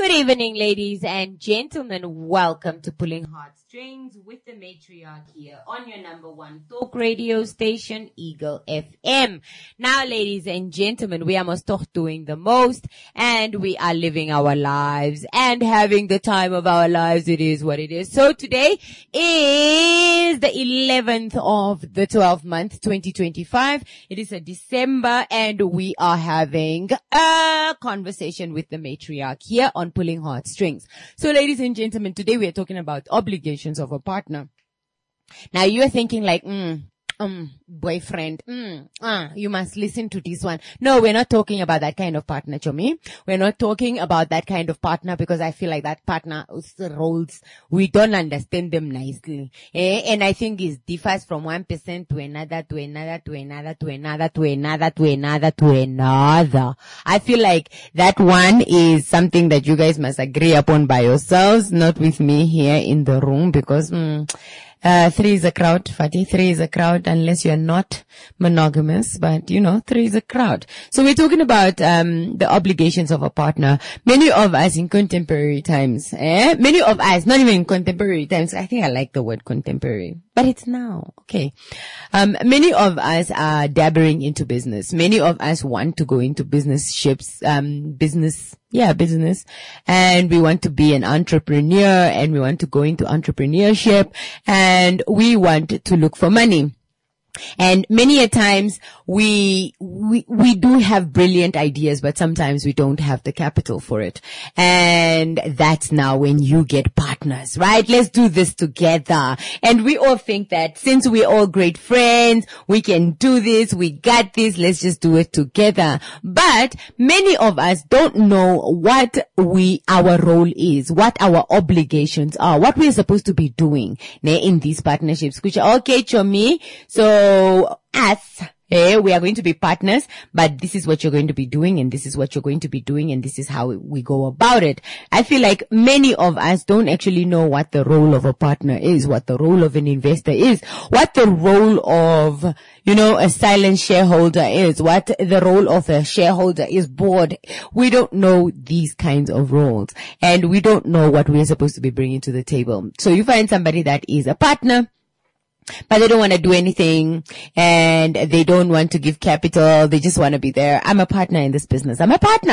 Good evening, ladies and gentlemen. Welcome to Pulling Heartstrings with the Matriarch here on your number one talk radio station, Eagle FM. Now, ladies and gentlemen, we are most doing the most, and we are living our lives and having the time of our lives. It is what it is. So today is the 11th of the 12th month, 2025. It is a December, and we are having a conversation with the Matriarch here on Pulling Heartstrings. So, ladies and gentlemen, today we are talking about obligations of a partner. Now, you are thinking like, boyfriend, you must listen to this one. No, we're not talking about that kind of partner, Chomi. We're not talking about that kind of partner because I feel like that partner roles, we don't understand them nicely. And I think it differs from 1% to another, to another, to another, to another, to another, to another, to another. I feel like that one is something that you guys must agree upon by yourselves, not with me here in the room, because, 3 is a crowd, Fatih. 3 is a crowd unless you're not monogamous, but 3 is a crowd. So we're talking about, the obligations of a partner. Many of us in contemporary times, many of us, not even in contemporary times, I think I like the word contemporary, but it's now, okay. Many of us are dabbling into business. Many of us want to go into business, and we want to be an entrepreneur, and we want to go into entrepreneurship, and we want to look for money. And many a times we do have brilliant ideas, but sometimes we don't have the capital for it. And that's now when you get partners, right? Let's do this together. And we all think that since we're all great friends, we can do this, we got this, let's just do it together. But many of us don't know what our role is, what our obligations are, what we're supposed to be doing in these partnerships. Okay, Chomi, so us, we are going to be partners, but this is what you're going to be doing, and this is what you're going to be doing, and this is how we go about it. I feel like many of us don't actually know what the role of a partner is, what the role of an investor is, what the role of, a silent shareholder is, what the role of a shareholder is board. We don't know these kinds of roles, and we don't know what we're supposed to be bringing to the table. So you find somebody that is a partner, but they don't want to do anything, and they don't want to give capital. They just want to be there. I'm a partner in this business. I'm a partner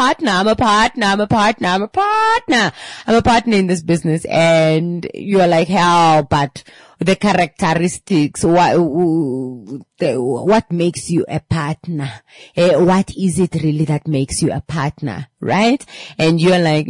in this business. And you're like, how? But the characteristics, what makes you a partner? What is it really that makes you a partner, right? And you're like,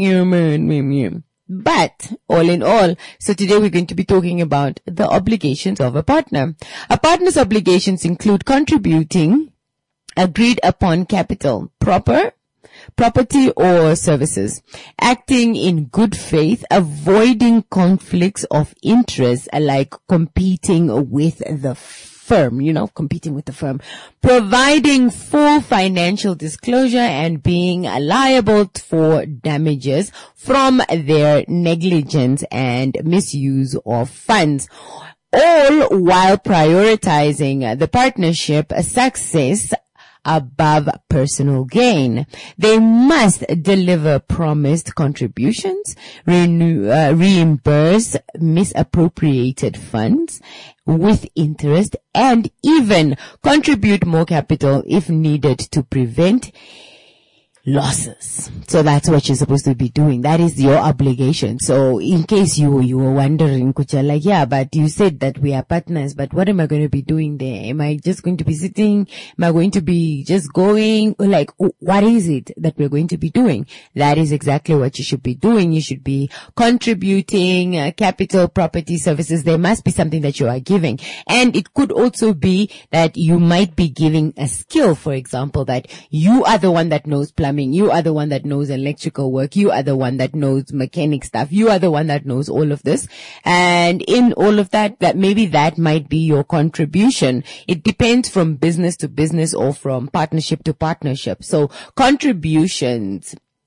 But, all in all, so today we're going to be talking about the obligations of a partner. A partner's obligations include contributing agreed upon capital, property or services, acting in good faith, avoiding conflicts of interest like competing with the firm, providing full financial disclosure and being liable for damages from their negligence and misuse of funds, all while prioritizing the partnership success above personal gain. They must deliver promised contributions, reimburse misappropriated funds with interest, and even contribute more capital if needed to prevent losses. So that's what you're supposed to be doing. That is your obligation. So in case you were wondering, Kucha, like, yeah, but you said that we are partners, but what am I going to be doing there? Am I just going to be sitting? Am I going to be just going? Like, what is it that we're going to be doing? That is exactly what you should be doing. You should be contributing capital, property, services. There must be something that you are giving. And it could also be that you might be giving a skill, for example, that you are the one that knows plumbing. You are the one that knows electrical work. You are the one that knows mechanic stuff. You are the one that knows all of this. And in all of that maybe that might be your contribution. It depends from business to business or from partnership to partnership. So contributions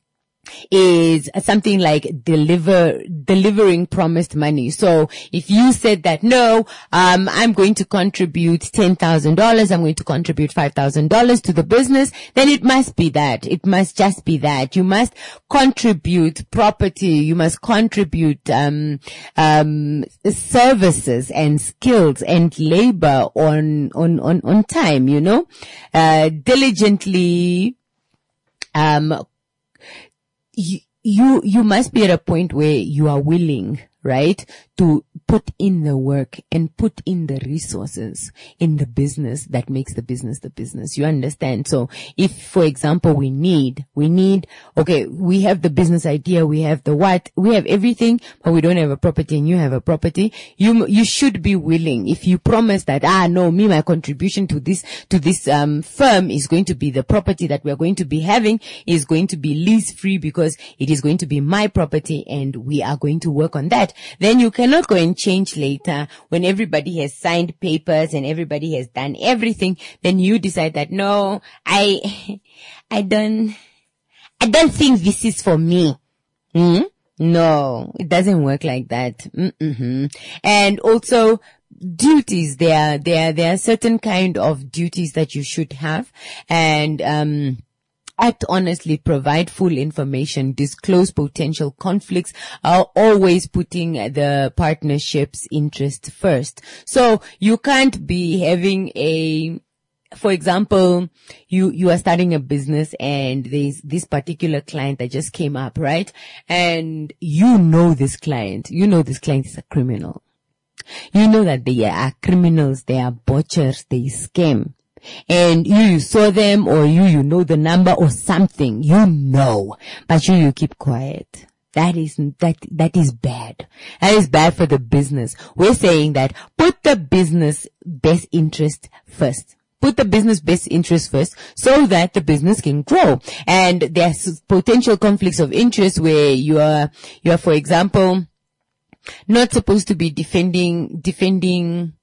is something like delivering promised money. So if you said that, no, I'm going to contribute $10,000, I'm going to contribute $5,000 to the business, then it must be that. It must just be that. You must contribute property, you must contribute, services and skills and labor on time, diligently, you must be at a point where you are willing, right, to put in the work and put in the resources in the business that makes the business the business. You understand? So if, for example, we need, okay, we have the business idea, we have the what, we have everything, but we don't have a property and you have a property, you should be willing. If you promise that, my contribution to this firm is going to be the property that we are going to be having is going to be lease free because it is going to be my property and we are going to work on that, then you cannot go and change later when everybody has signed papers and everybody has done everything. Then you decide that, no, I don't think this is for me. No, it doesn't work like that. And also, duties, there are certain kind of duties that you should have, and act honestly, provide full information, disclose potential conflicts, always putting the partnership's interest first. So you can't be having for example, you are starting a business and there's this particular client that just came up, right? And you know this client is a criminal. You know that they are criminals, they are butchers, they scam. And you saw them, or you know the number or something, but you keep quiet. That is bad. That is bad for the business. We're saying that put the business best interest first. Put the business best interest first so that the business can grow. And there's potential conflicts of interest where you are, for example, not supposed to be defending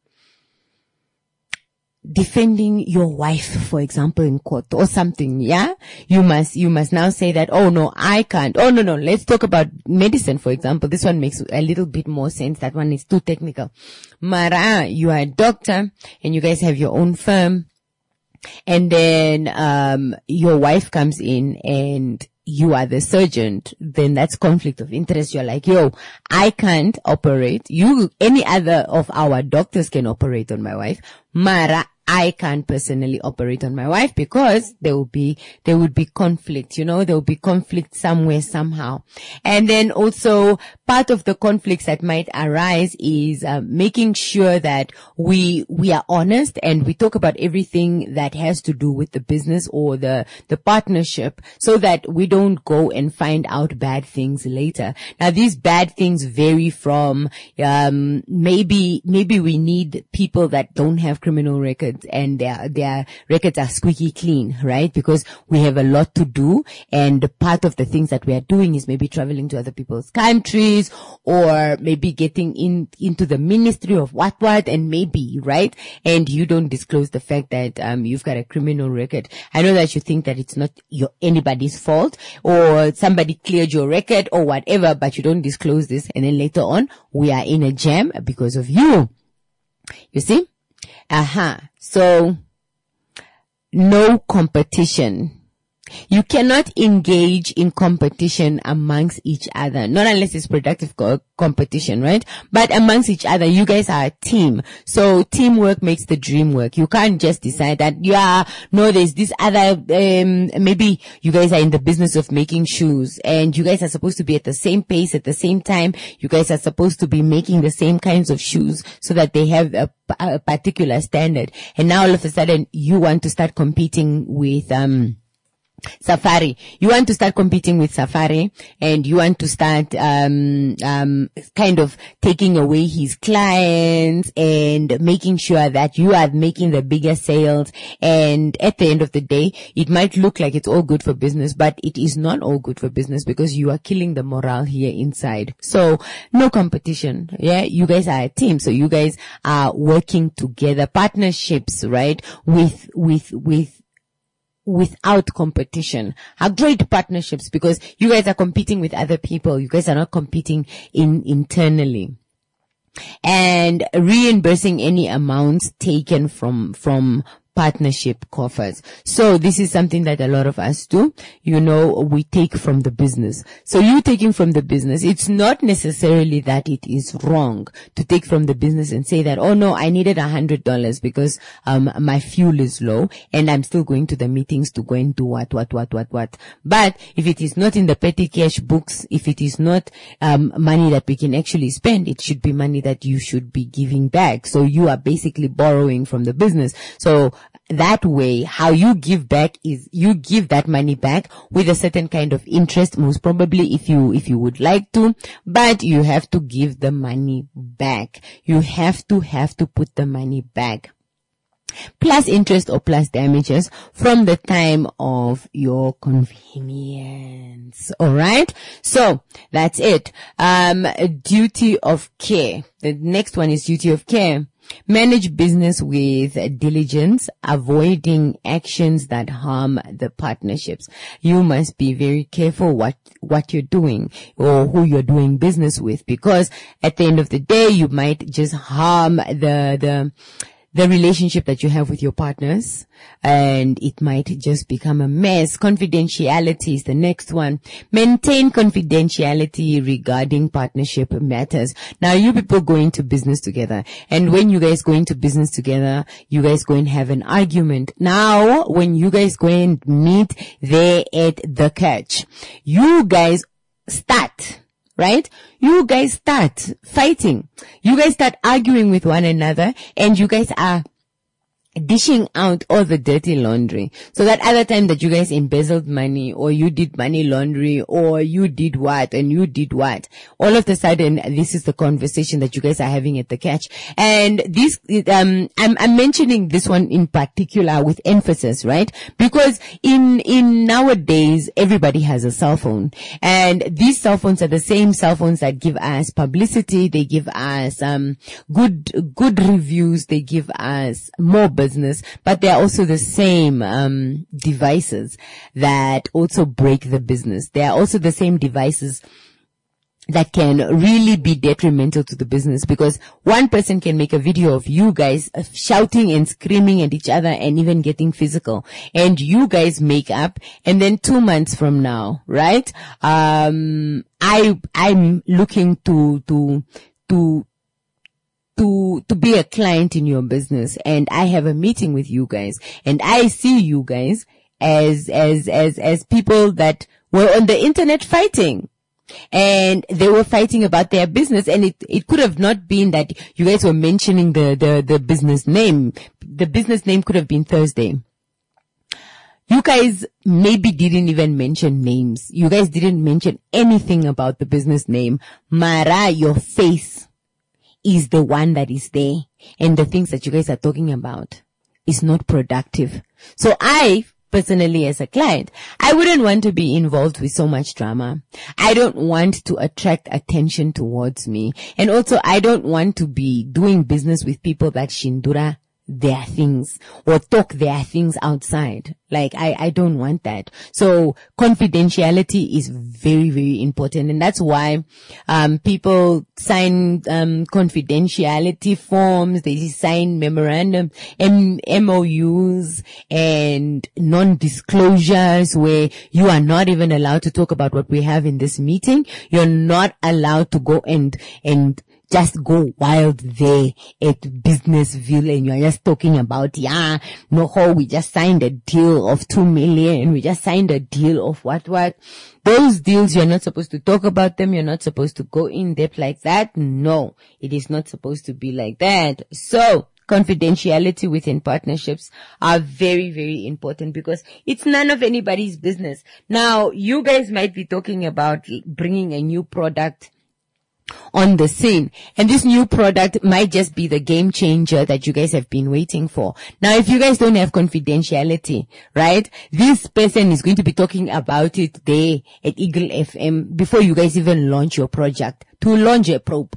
your wife, for example, in court or something, yeah? You must now say that, oh no, I can't. Oh no, let's talk about medicine, for example. This one makes a little bit more sense. That one is too technical. Mara, you are a doctor and you guys have your own firm. And then, your wife comes in and you are the surgeon, then that's conflict of interest. You're like, I can't operate. Any other of our doctors can operate on my wife. Mara, I can't personally operate on my wife because there would be conflict, there will be conflict somewhere, somehow. And then also part of the conflicts that might arise is making sure that we are honest and we talk about everything that has to do with the business or the partnership so that we don't go and find out bad things later. Now these bad things vary from maybe we need people that don't have criminal records and their records are squeaky clean, right? Because we have a lot to do, and part of the things that we are doing is maybe traveling to other people's countries or maybe getting into the ministry of what, and maybe, right? And you don't disclose the fact that you've got a criminal record. I know that you think that it's not anybody's fault or somebody cleared your record or whatever, but you don't disclose this, and then later on we are in a jam because of you. You see? So, no competition. You cannot engage in competition amongst each other, not unless it's productive competition, right? But amongst each other, you guys are a team. So teamwork makes the dream work. You can't just decide that, there's this other, maybe you guys are in the business of making shoes and you guys are supposed to be at the same pace at the same time. You guys are supposed to be making the same kinds of shoes so that they have a particular standard. And now all of a sudden you want to start competing with, Safari. You want to start competing with Safari and you want to start kind of taking away his clients and making sure that you are making the bigger sales. And at the end of the day, it might look like it's all good for business, but it is not all good for business because you are killing the morale here inside. So no competition. Yeah, you guys are a team. So you guys are working together, partnerships, right? With without competition are great partnerships, because you guys are competing with other people. You guys are not competing internally. And reimbursing any amounts taken from partnership coffers. So this is something that a lot of us do. We take from the business. So you taking from the business, it's not necessarily that it is wrong to take from the business and say that, oh no, I needed $100 because my fuel is low and I'm still going to the meetings to go and do what. But if it is not in the petty cash books, if it is not money that we can actually spend, it should be money that you should be giving back. So you are basically borrowing from the business. So that way, how you give back is you give that money back with a certain kind of interest, most probably if you would like to, but you have to give the money back. You have to put the money back, plus interest or plus damages from the time of your convenience. All right. So that's it. Duty of care. The next one is duty of care. Manage business with diligence, avoiding actions that harm the partnerships. You must be very careful what you're doing or who you're doing business with, because at the end of the day, you might just harm the relationship that you have with your partners, and it might just become a mess. Confidentiality is the next one. Maintain confidentiality regarding partnership matters. Now, you people go into business together, and when you guys go into business together, you guys go and have an argument. Now, when you guys go and meet there at the catch, you guys start, right? You guys start fighting. You guys start arguing with one another, and you guys are dishing out all the dirty laundry. So that other time that you guys embezzled money, or you did money laundry, or you did what and you did what, all of a sudden this is the conversation that you guys are having at the catch. And this, I'm mentioning this one in particular with emphasis, right? Because in nowadays everybody has a cell phone, and these cell phones are the same cell phones that give us publicity. They give us good reviews. They give us more business, but they're also the same devices that also break the business. They are also the same devices that can really be detrimental to the business, because one person can make a video of you guys shouting and screaming at each other and even getting physical, and you guys make up, and then 2 months from now, right? I'm looking to be a client in your business, and I have a meeting with you guys, and I see you guys as people that were on the internet fighting, and they were fighting about their business, and it could have not been that you guys were mentioning the business name. The business name could have been Thursday. You guys maybe didn't even mention names. You guys didn't mention anything about the business name. Mara, your face is the one that is there, and the things that you guys are talking about is not productive. So I personally, as a client, I wouldn't want to be involved with so much drama. I don't want to attract attention towards me, and also I don't want to be doing business with people that shindura their things or talk their things outside. Like, I don't want that. So confidentiality is very, very important. And that's why, people sign, confidentiality forms. They sign memorandum, MOUs and non-disclosures, where you are not even allowed to talk about what we have in this meeting. You're not allowed to go and just go wild there at Businessville, and you're just talking about, we just signed a deal of 2 million, we just signed a deal of what. Those deals, you're not supposed to talk about them. You're not supposed to go in depth like that. No, it is not supposed to be like that. So confidentiality within partnerships are very, very important, because it's none of anybody's business. Now, you guys might be talking about bringing a new product on the scene, and this new product might just be the game changer that you guys have been waiting for. Now, if you guys don't have confidentiality, right, this person is going to be talking about it there at Eagle FM before you guys even launch your project, to launch a probe,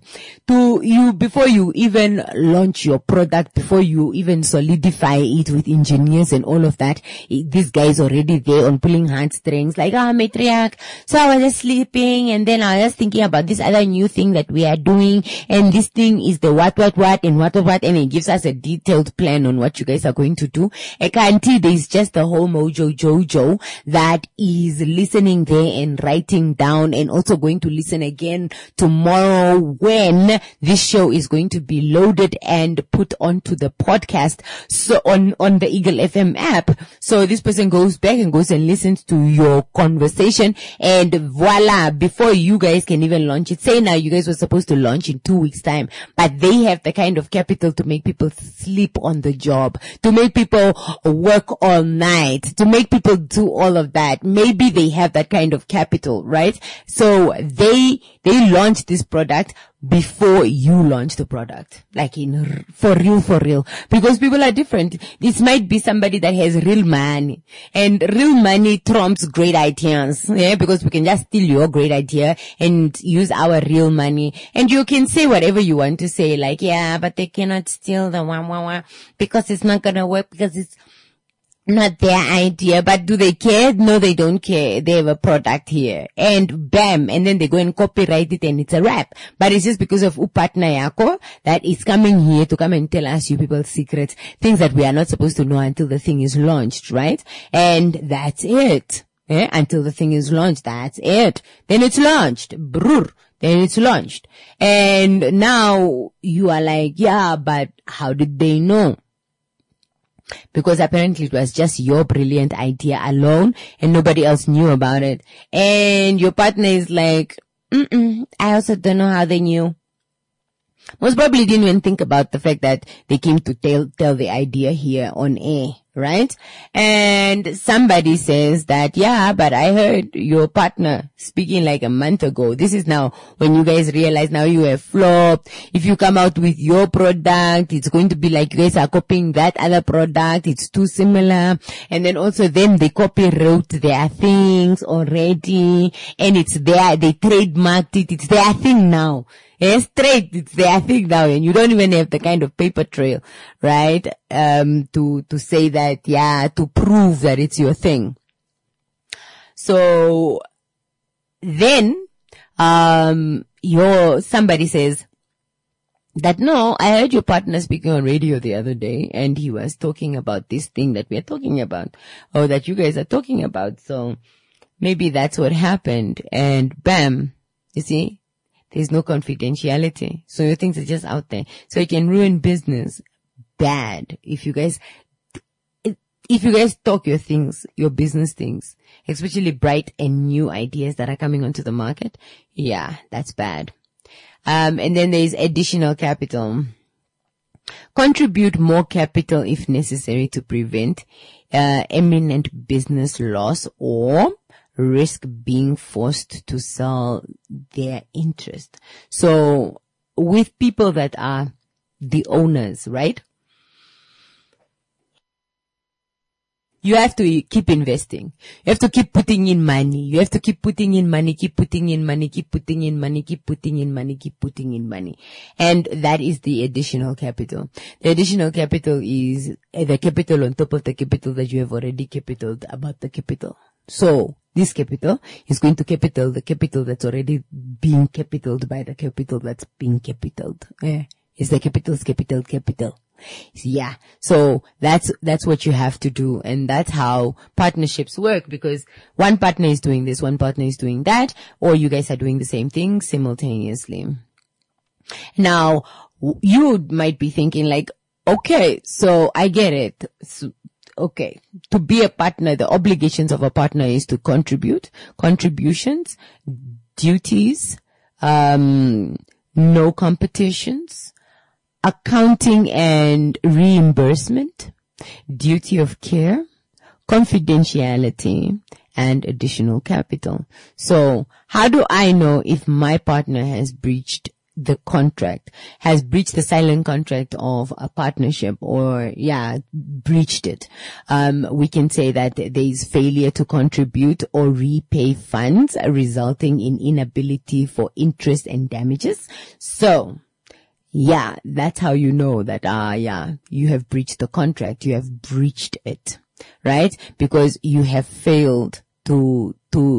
before you even launch your product, before you even solidify it with engineers and all of that, this guy is already there on pulling heartstrings, like, matriarch, so I was just sleeping, and then I was thinking about this other new thing that we are doing, and this thing is the what, and what, and it gives us a detailed plan on what you guys are going to do. I can't tell there's just a whole mojo jojo that is listening there and writing down, and also going to listen again tomorrow when this show is going to be loaded and put onto the podcast, so on the Eagle FM app. So this person goes back and goes and listens to your conversation, and voila, before you guys can even launch it. Say now you guys were supposed to launch in 2 weeks time, but they have the kind of capital to make people sleep on the job, to make people work all night, to make people do all of that. Maybe they have that kind of capital, right? So they launch this product before you launch the product, like for real, because people are different. This might be somebody that has real money, and real money trumps great ideas, because we can just steal your great idea and use our real money, and you can say whatever you want to say, like, but they cannot steal the one because it's not gonna work, because it's not their idea. But do they care? No, they don't care. They have a product here, and bam, and then they go and copyright it, and it's a wrap. But it's just because of partner yako that is coming here to come and tell us you people's secrets, things that we are not supposed to know until the thing is launched, right? And that's it. Until the thing is launched, that's it. Then it's launched. Then it's launched. And now you are like, but how did they know? Because apparently it was just your brilliant idea alone, and nobody else knew about it. And your partner is like, I also don't know how they knew. Most probably didn't even think about the fact that they came to tell the idea here on air, right? And somebody says that, but I heard your partner speaking like a month ago. This is now when you guys realize now you have flopped. If you come out with your product, it's going to be like you guys are copying that other product. It's too similar. And then also then they copywrote their things already, and it's there. They trademarked it. It's their thing now. It's their thing now, and you don't even have the kind of paper trail, right? To say that, to prove that it's your thing. So then, somebody says that, no, I heard your partner speaking on radio the other day, and he was talking about this thing that we are talking about, or that you guys are talking about. So maybe that's what happened, and bam, you see? There's no confidentiality. So your things are just out there. So it can ruin business bad if you guys talk your things, your business things, especially bright and new ideas that are coming onto the market. That's bad. And then there's additional capital. Contribute more capital if necessary to prevent imminent business loss or risk being forced to sell their interest. So with people that are the owners, right? You have to keep investing. You have to keep putting in money. You have to keep putting in money, keep putting in money, keep putting in money, keep putting in money, keep putting in money. And that is the additional capital. The additional capital is the capital on top of the capital that you have already capitaled about the capital. So this capital is going to capital the capital that's already being capitaled by the capital that's being capitaled. It's the capital's capital. So that's what you have to do. And that's how partnerships work, because one partner is doing this, one partner is doing that, or you guys are doing the same thing simultaneously. Now, you might be thinking like, okay, so I get it. Okay, to be a partner, the obligations of a partner is to contribute, contributions, duties, no competitions, accounting and reimbursement, duty of care, confidentiality, and additional capital. So how do I know if my partner has breached the contract, has breached the silent contract of a partnership, or breached it, we can say that there is failure to contribute or repay funds, resulting in inability for interest and damages. So that's how you know that you have breached the contract, you have breached it, right? Because you have failed to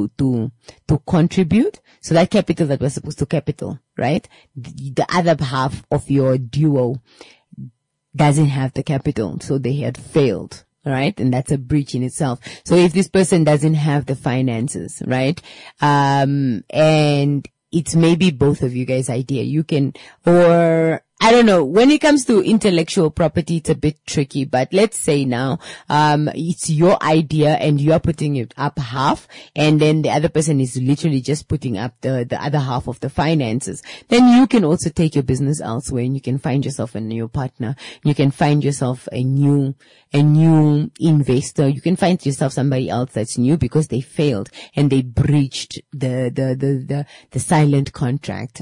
contribute. So that capital that was supposed to capital, right? The other half of your duo doesn't have the capital, so they had failed, right? And that's a breach in itself. So if this person doesn't have the finances, right? And it's maybe both of you guys' idea. You can, or I don't know, when it comes to intellectual property, it's a bit tricky, but let's say now, it's your idea and you're putting it up half, and then the other person is literally just putting up the other half of the finances. Then you can also take your business elsewhere, and you can find yourself a new partner. You can find yourself a new investor. You can find yourself somebody else that's new, because they failed and they breached the silent contract,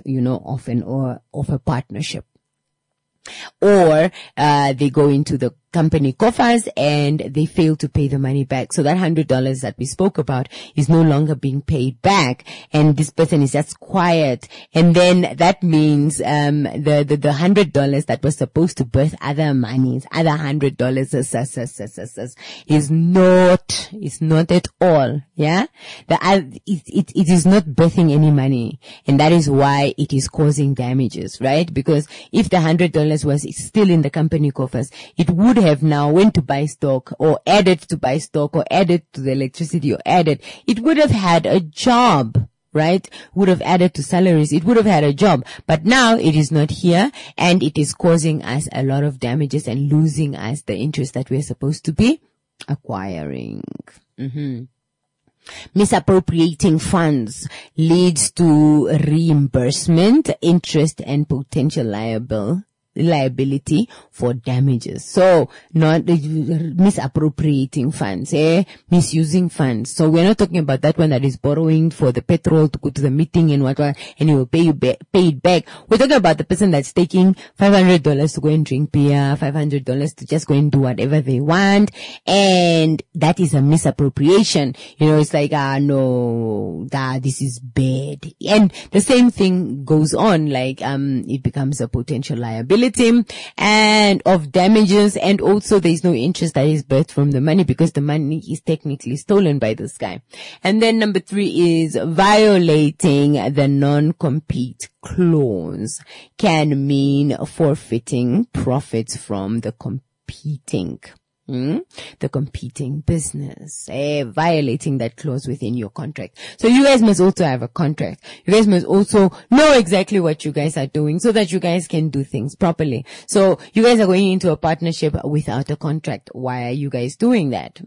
of a partnership. Or they go into the company coffers and they fail to pay the money back. So that $100 that we spoke about is no longer being paid back, and this person is just quiet. And then that means the $100 that was supposed to birth other monies, other $100 is not at all. Yeah, it is not birthing any money, and that is why it is causing damages, right? Because if the $100 was still in the company coffers, it would have now went to buy stock, or added to buy stock, or added to the electricity, or added. It would have had a job, right? Would have added to salaries. It would have had a job. But now it is not here, and it is causing us a lot of damages and losing us the interest that we're supposed to be acquiring. Misappropriating funds leads to reimbursement, interest, and potential liability for damages. So not misappropriating funds, misusing funds. So we're not talking about that one that is borrowing for the petrol to go to the meeting and whatever, and he will pay it back. We're talking about the person that's taking $500 to go and drink beer, $500 to just go and do whatever they want, and that is a misappropriation. It's like, this is bad. And the same thing goes on, like it becomes a potential liability and of damages, and also there is no interest that is birthed from the money, because the money is technically stolen by this guy. And then number 3 is violating the non-compete clause can mean forfeiting profits from the competing business, violating that clause within your contract. So you guys must also have a contract. You guys must also know exactly what you guys are doing, so that you guys can do things properly. So you guys are going into a partnership without a contract. Why are you guys doing that?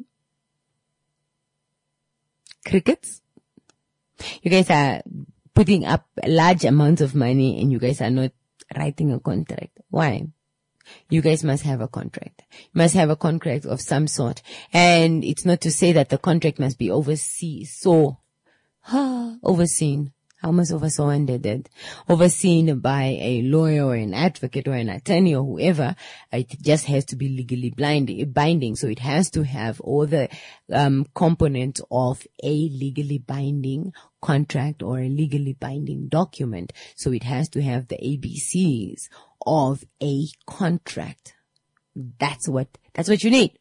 Crickets? You guys are putting up large amounts of money and you guys are not writing a contract. Why? You guys must have a contract. You must have a contract of some sort. And it's not to say that the contract must be overseen. How much overseen by a lawyer or an advocate or an attorney or whoever. It just has to be legally binding. So it has to have all the components of a legally binding contract or a legally binding document. So it has to have the ABCs of a contract. That's what you need.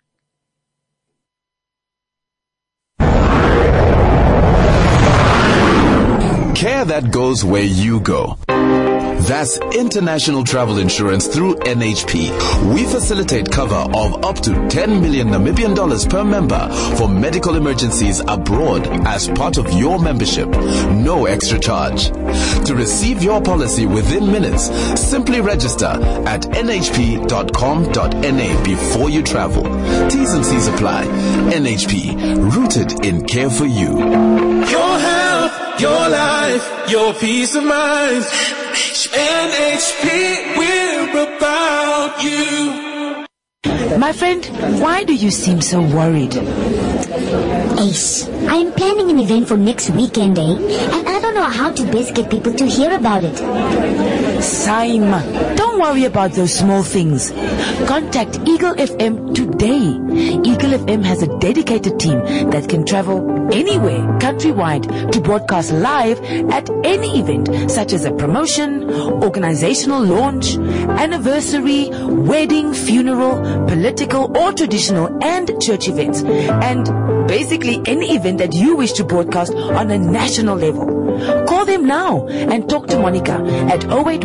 Care that goes where you go. That's international travel insurance through NHP. We facilitate cover of up to 10 million Namibian dollars per member for medical emergencies abroad as part of your membership. No extra charge. To receive your policy within minutes, simply register at nhp.com.na before you travel. T's and C's apply. NHP, rooted in care for you. Your health, your life, your peace of mind. NHP, we're about you. My friend, why do you seem so worried? Ace, I'm planning an event for next weekend, and I don't know how to best get people to hear about it. Saim, don't worry about those small things. Contact Eagle FM today. Eagle FM has a dedicated team that can travel anywhere countrywide to broadcast live at any event, such as a promotion, organizational launch, anniversary, wedding, funeral, political or traditional and church events, and basically any event that you wish to broadcast on a national level. Call them now and talk to Monica at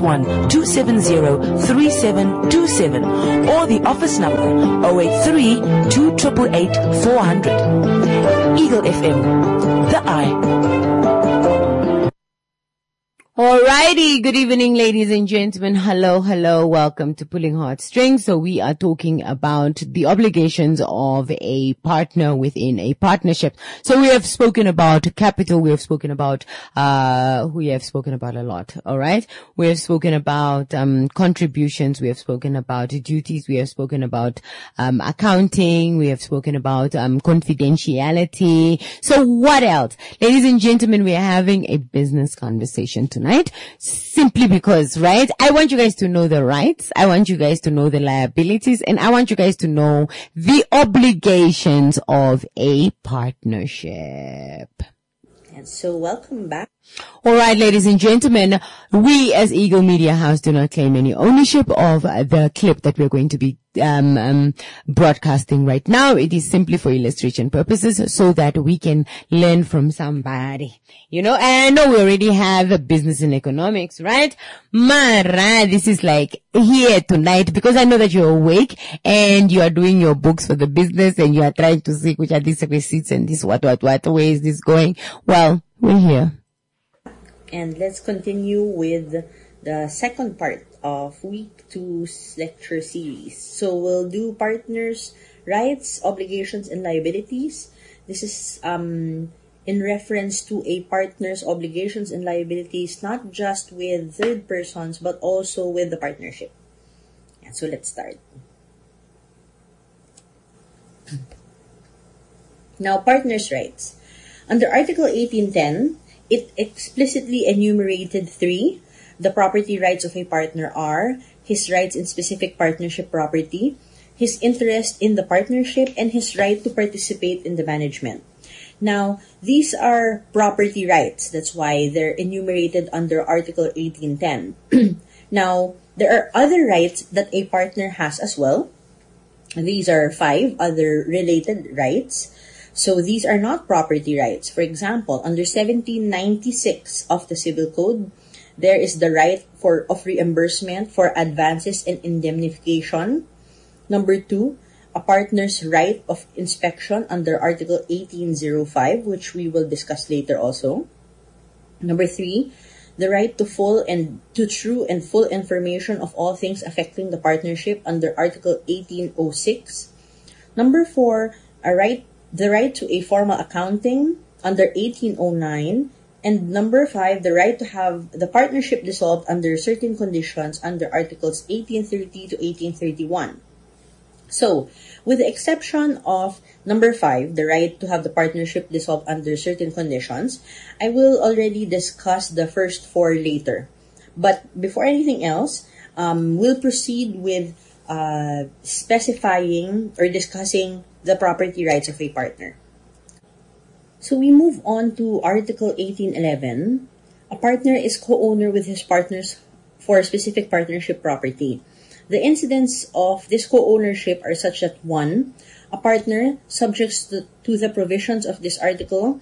081-270-3727 or the office number 083-288-400. Eagle FM, the eye. Alrighty, good evening, ladies and gentlemen. Hello, welcome to Pulling Heartstrings. So we are talking about the obligations of a partner within a partnership. So we have spoken about capital, we have spoken about a lot, alright? We have spoken about contributions, we have spoken about duties, we have spoken about accounting, we have spoken about confidentiality. So what else? Ladies and gentlemen, we are having a business conversation tonight. Simply because, right, I want you guys to know the rights, I want you guys to know the liabilities, and I want you guys to know the obligations of a partnership. And so welcome back. Alright, ladies and gentlemen, we as Eagle Media House do not claim any ownership of the clip that we're going to be broadcasting right now. It is simply for illustration purposes so that we can learn from somebody. You know, and I know we already have a business and economics, right? Mara, this is like here tonight because I know that you're awake and you are doing your books for the business and you are trying to see which are these receipts and this what, where is this going? Well, we're here. And let's continue with the second part of week 2's lecture series. So we'll do partners' rights, obligations, and liabilities. This is in reference to a partner's obligations and liabilities, not just with third persons, but also with the partnership. And so let's start. Now, partners' rights. Under Article 1810, it explicitly enumerated 3. The property rights of a partner are his rights in specific partnership property, his interest in the partnership, and his right to participate in the management. Now, these are property rights. That's why they're enumerated under Article 1810. Now, there are other rights that a partner has as well. These are 5 other related rights. So these are not property rights. For example, under 1796 of the Civil Code, there is the right of reimbursement for advances and indemnification. Number 2, a partner's right of inspection under Article 1805, which we will discuss later also. Number 3, the right to true and full information of all things affecting the partnership under Article 1806. Number 4, the right to a formal accounting under 1809. And number 5, the right to have the partnership dissolved under certain conditions under Articles 1830 to 1831. So, with the exception of number 5, the right to have the partnership dissolved under certain conditions, I will already discuss the first 4 later. But before anything else, we'll proceed with specifying or discussing the property rights of a partner. So we move on to Article 1811. A partner is co-owner with his partners for specific partnership property. The incidents of this co-ownership are such that 1. A partner, subject to the provisions of this article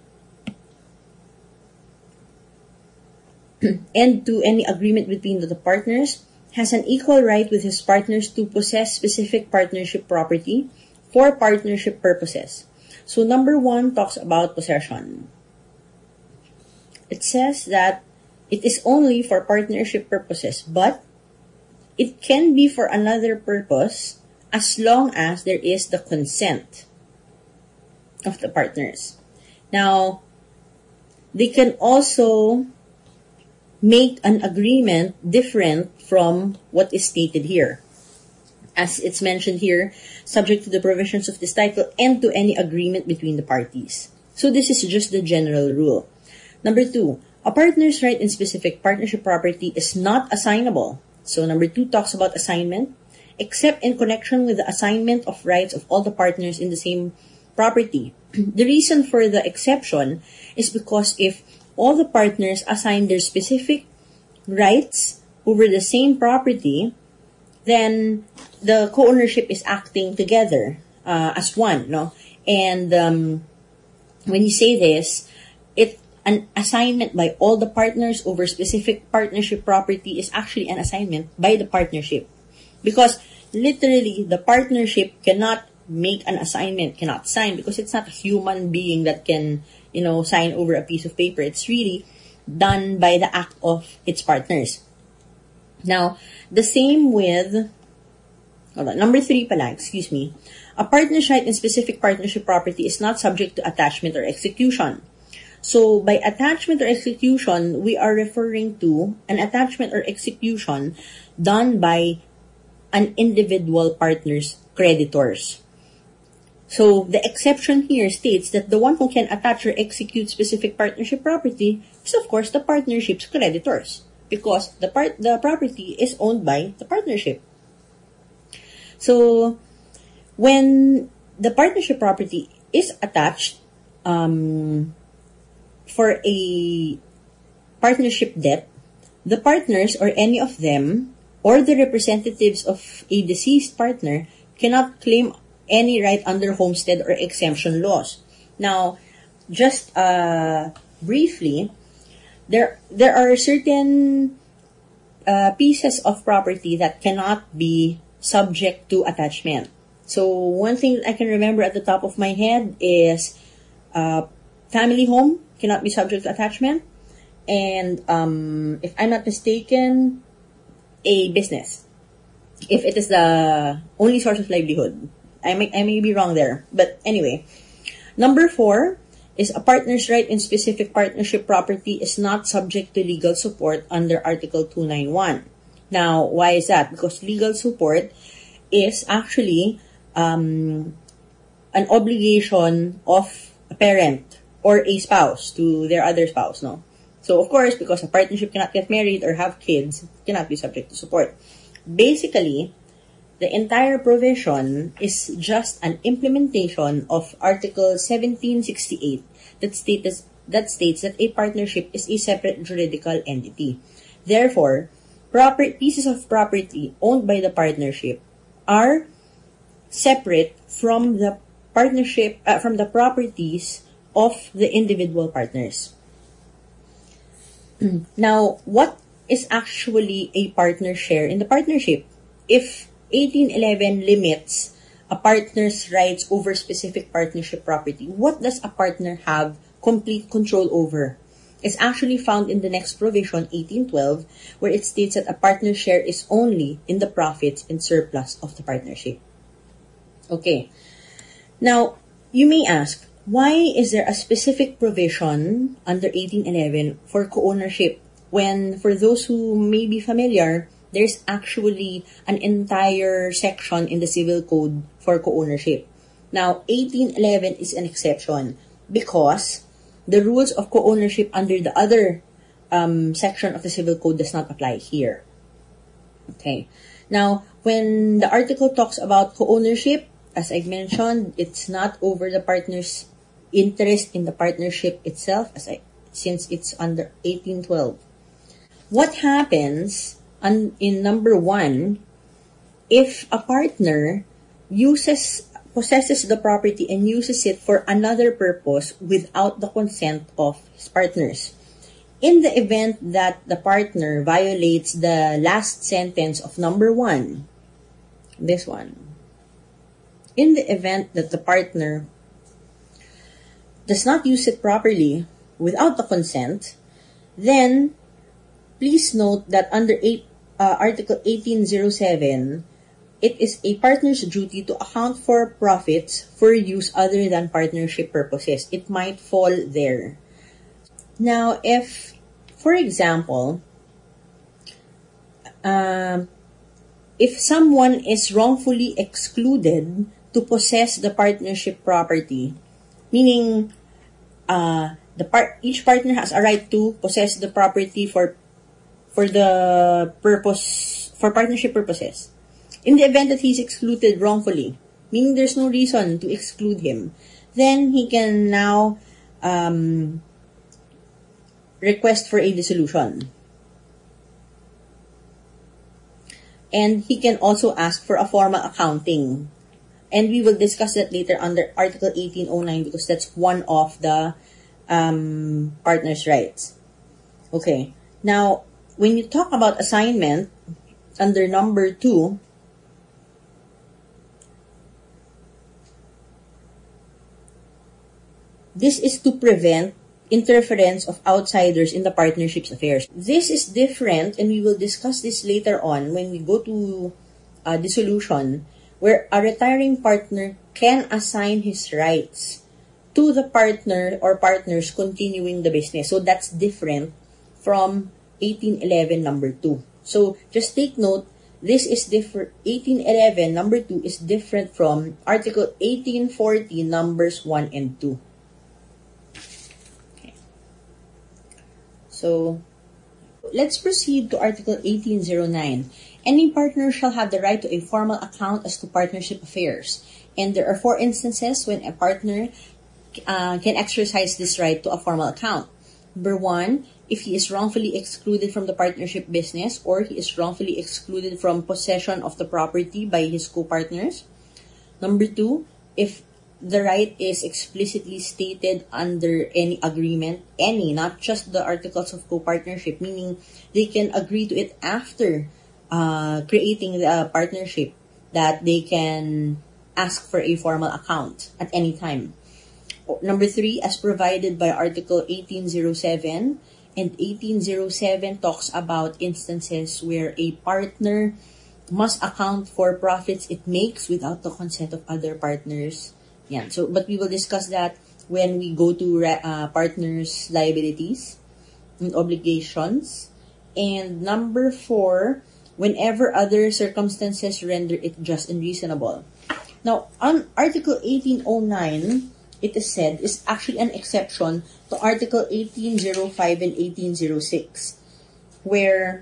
and to any agreement between the partners, has an equal right with his partners to possess specific partnership property for partnership purposes. So number 1 talks about possession. It says that it is only for partnership purposes, but it can be for another purpose as long as there is the consent of the partners. Now, they can also make an agreement different from what is stated here. as it's mentioned here, subject to the provisions of this title and to any agreement between the parties. So this is just the general rule. Number 2, a partner's right in specific partnership property is not assignable. So number 2 talks about assignment, except in connection with the assignment of rights of all the partners in the same property. The reason for the exception is because if all the partners assign their specific rights over the same property, then the co-ownership is acting together as one, no? And when you say this, an assignment by all the partners over specific partnership property is actually an assignment by the partnership. Because literally, the partnership cannot make an assignment, cannot sign, because it's not a human being that can, sign over a piece of paper. It's really done by the act of its partners. Now, the same with, number 3 pala, excuse me. A partner's right in specific partnership property is not subject to attachment or execution. So, by attachment or execution, we are referring to an attachment or execution done by an individual partner's creditors. So, the exception here states that the one who can attach or execute specific partnership property is, of course, the partnership's creditors, because the property is owned by the partnership. So, when the partnership property is attached for a partnership debt, the partners or any of them or the representatives of a deceased partner cannot claim any right under homestead or exemption laws. Now, just briefly, there are certain pieces of property that cannot be subject to attachment. So one thing I can remember at the top of my head is family home cannot be subject to attachment, and if I'm not mistaken, a business, if it is the only source of livelihood. I may be wrong there, but anyway. Number 4 is a partner's right in specific partnership property is not subject to legal support under Article 291. Now, why is that? Because legal support is actually an obligation of a parent or a spouse to their other spouse, no? So, of course, because a partnership cannot get married or have kids, it cannot be subject to support. Basically, the entire provision is just an implementation of Article 1768 that states that a partnership is a separate juridical entity. Therefore, pieces of property owned by the partnership are separate from the partnership, from the properties of the individual partners. Now, what is actually a partner share in the partnership? If 1811 limits a partner's rights over specific partnership property, what does a partner have complete control over? It's actually found in the next provision, 1812, where it states that a partner share is only in the profits and surplus of the partnership. Okay. Now, you may ask, why is there a specific provision under 1811 for co-ownership when, for those who may be familiar, there's actually an entire section in the Civil Code for co-ownership. Now, 1811 is an exception because the rules of co-ownership under the other section of the Civil Code does not apply here. Okay. Now, when the article talks about co-ownership, as I mentioned, it's not over the partner's interest in the partnership itself, since it's under 1812. What happens in number 1, if a partner possesses the property and uses it for another purpose without the consent of his partners? In the event that the partner violates the last sentence of number 1, this one, in the event that the partner does not use it properly without the consent, then please note that under Article 1807, it is a partner's duty to account for profits for use other than partnership purposes. It might fall there. Now, if, for example, if someone is wrongfully excluded to possess the partnership property, meaning each partner has a right to possess the property for partnership purposes. In the event that he's excluded wrongfully, meaning there's no reason to exclude him, then he can now request for a dissolution. And he can also ask for a formal accounting. And we will discuss that later under Article 1809 because that's one of the partner's rights. Okay. Now, when you talk about assignment, under number 2, this is to prevent interference of outsiders in the partnership's affairs. This is different, and we will discuss this later on when we go to dissolution, where a retiring partner can assign his rights to the partner or partners continuing the business. So that's different from 1811 number 2. So just take note, this is different. 1811 number 2 is different from Article 1840 numbers 1 and 2. So, let's proceed to Article 1809. Any partner shall have the right to a formal account as to partnership affairs. And there are 4 instances when a partner can exercise this right to a formal account. Number 1, if he is wrongfully excluded from the partnership business or he is wrongfully excluded from possession of the property by his co-partners. Number 2, if the right is explicitly stated under any agreement, not just the articles of co-partnership, meaning they can agree to it after creating the partnership, that they can ask for a formal account at any time. Number 3, as provided by Article 1807, and 1807 talks about instances where a partner must account for profits it makes without the consent of other partners. Yeah, so, but we will discuss that when we go to partners' liabilities and obligations. And number 4, whenever other circumstances render it just and reasonable. Now, on Article 1809, it is said, is actually an exception to Article 1805 and 1806, where,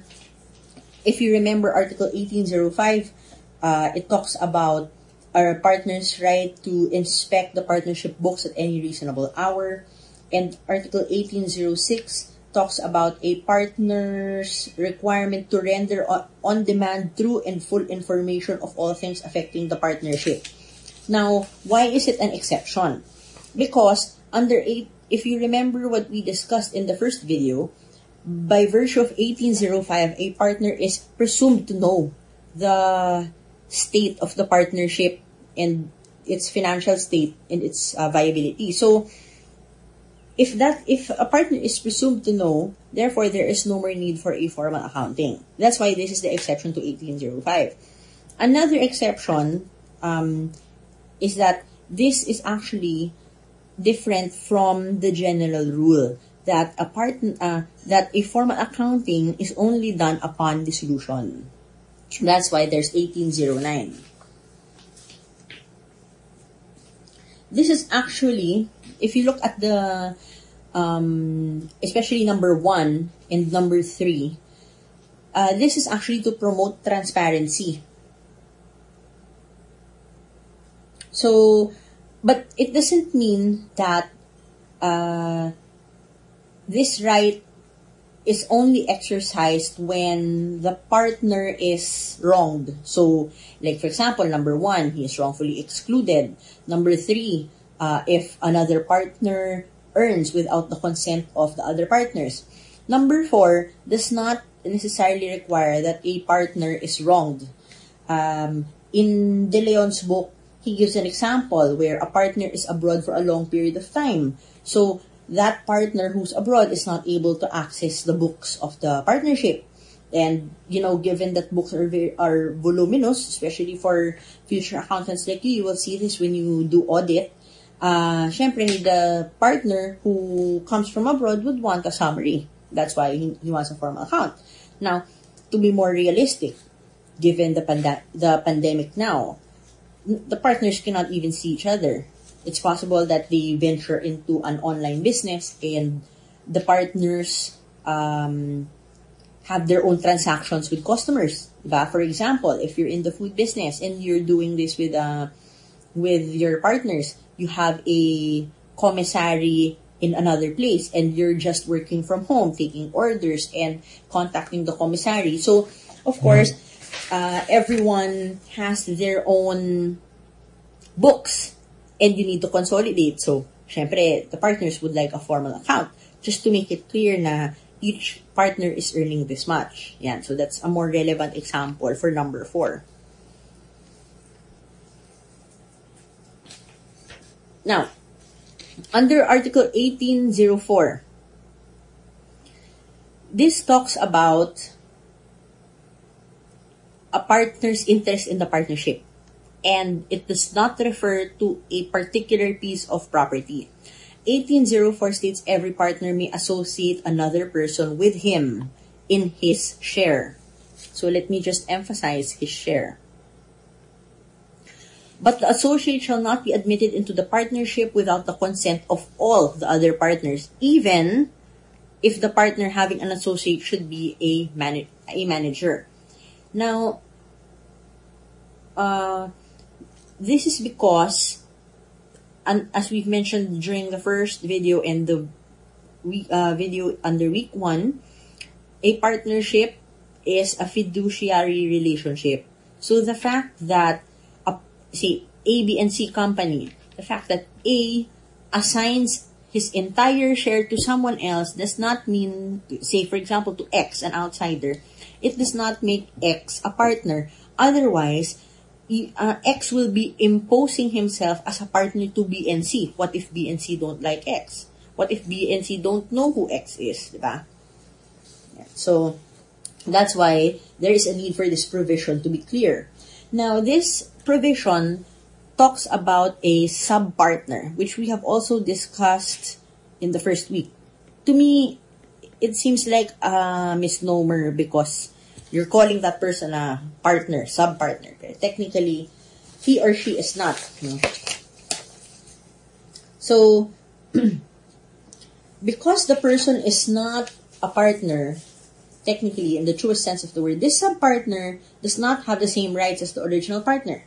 if you remember Article 1805, it talks about our partner's right to inspect the partnership books at any reasonable hour. And Article 1806 talks about a partner's requirement to render on demand true and full information of all things affecting the partnership. Now, why is it an exception? Because if you remember what we discussed in the first video, by virtue of 1805, a partner is presumed to know the state of the partnership and its financial state and its viability. So, if a partner is presumed to know, therefore there is no more need for a formal accounting. That's why this is the exception to 1805. Another exception is that this is actually different from the general rule that that a formal accounting is only done upon dissolution. That's why there's 1809. This is actually, if you look at the, especially number 1 and number 3, this is actually to promote transparency. So, but it doesn't mean that this right is only exercised when the partner is wronged. So, like for example, number 1, he is wrongfully excluded. Number 3, if another partner earns without the consent of the other partners. Number 4 does not necessarily require that a partner is wronged. In De Leon's book, he gives an example where a partner is abroad for a long period of time. So, that partner who's abroad is not able to access the books of the partnership. And, given that books are voluminous, especially for future accountants like you will see this when you do audit. Syempre, the partner who comes from abroad would want a summary. That's why he wants a formal account. Now, to be more realistic, given the pandemic now, the partners cannot even see each other. It's possible that they venture into an online business and the partners have their own transactions with customers. Diba? For example, if you're in the food business and you're doing this with your partners, you have a commissary in another place and you're just working from home, taking orders and contacting the commissary. So, of course, everyone has their own books and you need to consolidate. So, syempre, the partners would like a formal account just to make it clear na each partner is earning this much. Yan. So, that's a more relevant example for number 4. Now, under Article 1804, this talks about a partner's interest in the partnership, and it does not refer to a particular piece of property. 1804 states every partner may associate another person with him in his share. So let me just emphasize his share. But the associate shall not be admitted into the partnership without the consent of all the other partners, even if the partner having an associate should be a manager. Now, this is because, and as we've mentioned during the first video and the video under week 1, a partnership is a fiduciary relationship. So the fact that say A, B, and C company, the fact that A assigns his entire share to someone else does not mean, say for example to X, an outsider, it does not make X a partner. Otherwise, X will be imposing himself as a partner to B and C. What if B and C don't like X? What if B and C don't know who X is? Diba? Yeah. So, that's why there is a need for this provision to be clear. Now, this provision talks about a sub-partner, which we have also discussed in the first week. To me, it seems like a misnomer because you're calling that person a partner, sub-partner. Technically, he or she is not. So, because the person is not a partner, technically, in the truest sense of the word, this sub-partner does not have the same rights as the original partner.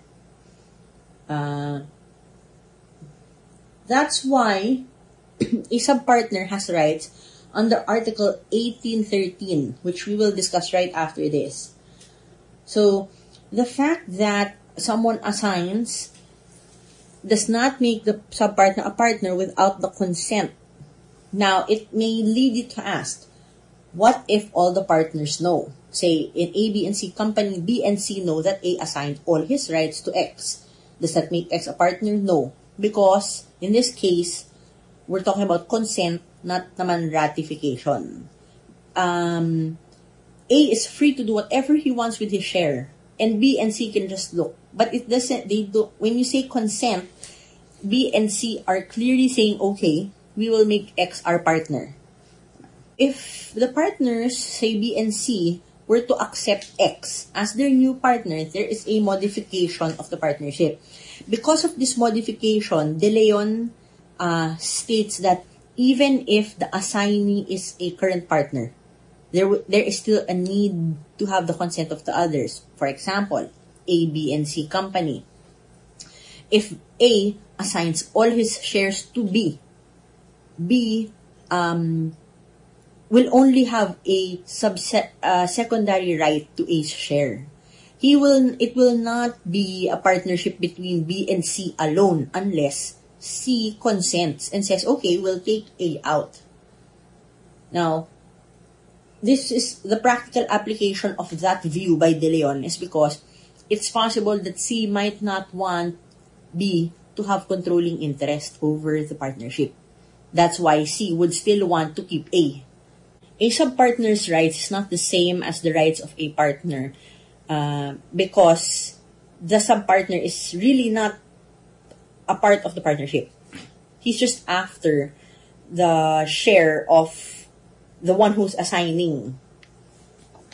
That's why a sub-partner has rights under Article 1813, which we will discuss right after this. So, the fact that someone assigns does not make the sub-partner a partner without the consent. Now, it may lead you to ask, what if all the partners know? Say, in A, B, and C company, B and C know that A assigned all his rights to X. Does that make X a partner? No. Because, in this case, we're talking about consent, not naman ratification. A is free to do whatever he wants with his share, and B and C can just look. But it doesn't, when you say consent, B and C are clearly saying, okay, we will make X our partner. If the partners, say B and C, were to accept X as their new partner, there is a modification of the partnership. Because of this modification, De Leon states that even if the assignee is a current partner, there is still a need to have the consent of the others. For example, A, B, and C company. If A assigns all his shares to B, B will only have a secondary right to A's share. It will not be a partnership between B and C alone unless C consents and says, okay, we'll take A out. Now, this is the practical application of that view by De Leon is because it's possible that C might not want B to have controlling interest over the partnership. That's why C would still want to keep A. A sub-partner's rights is not the same as the rights of a partner because the sub-partner is really not a part of the partnership. He's just after the share of the one who's assigning.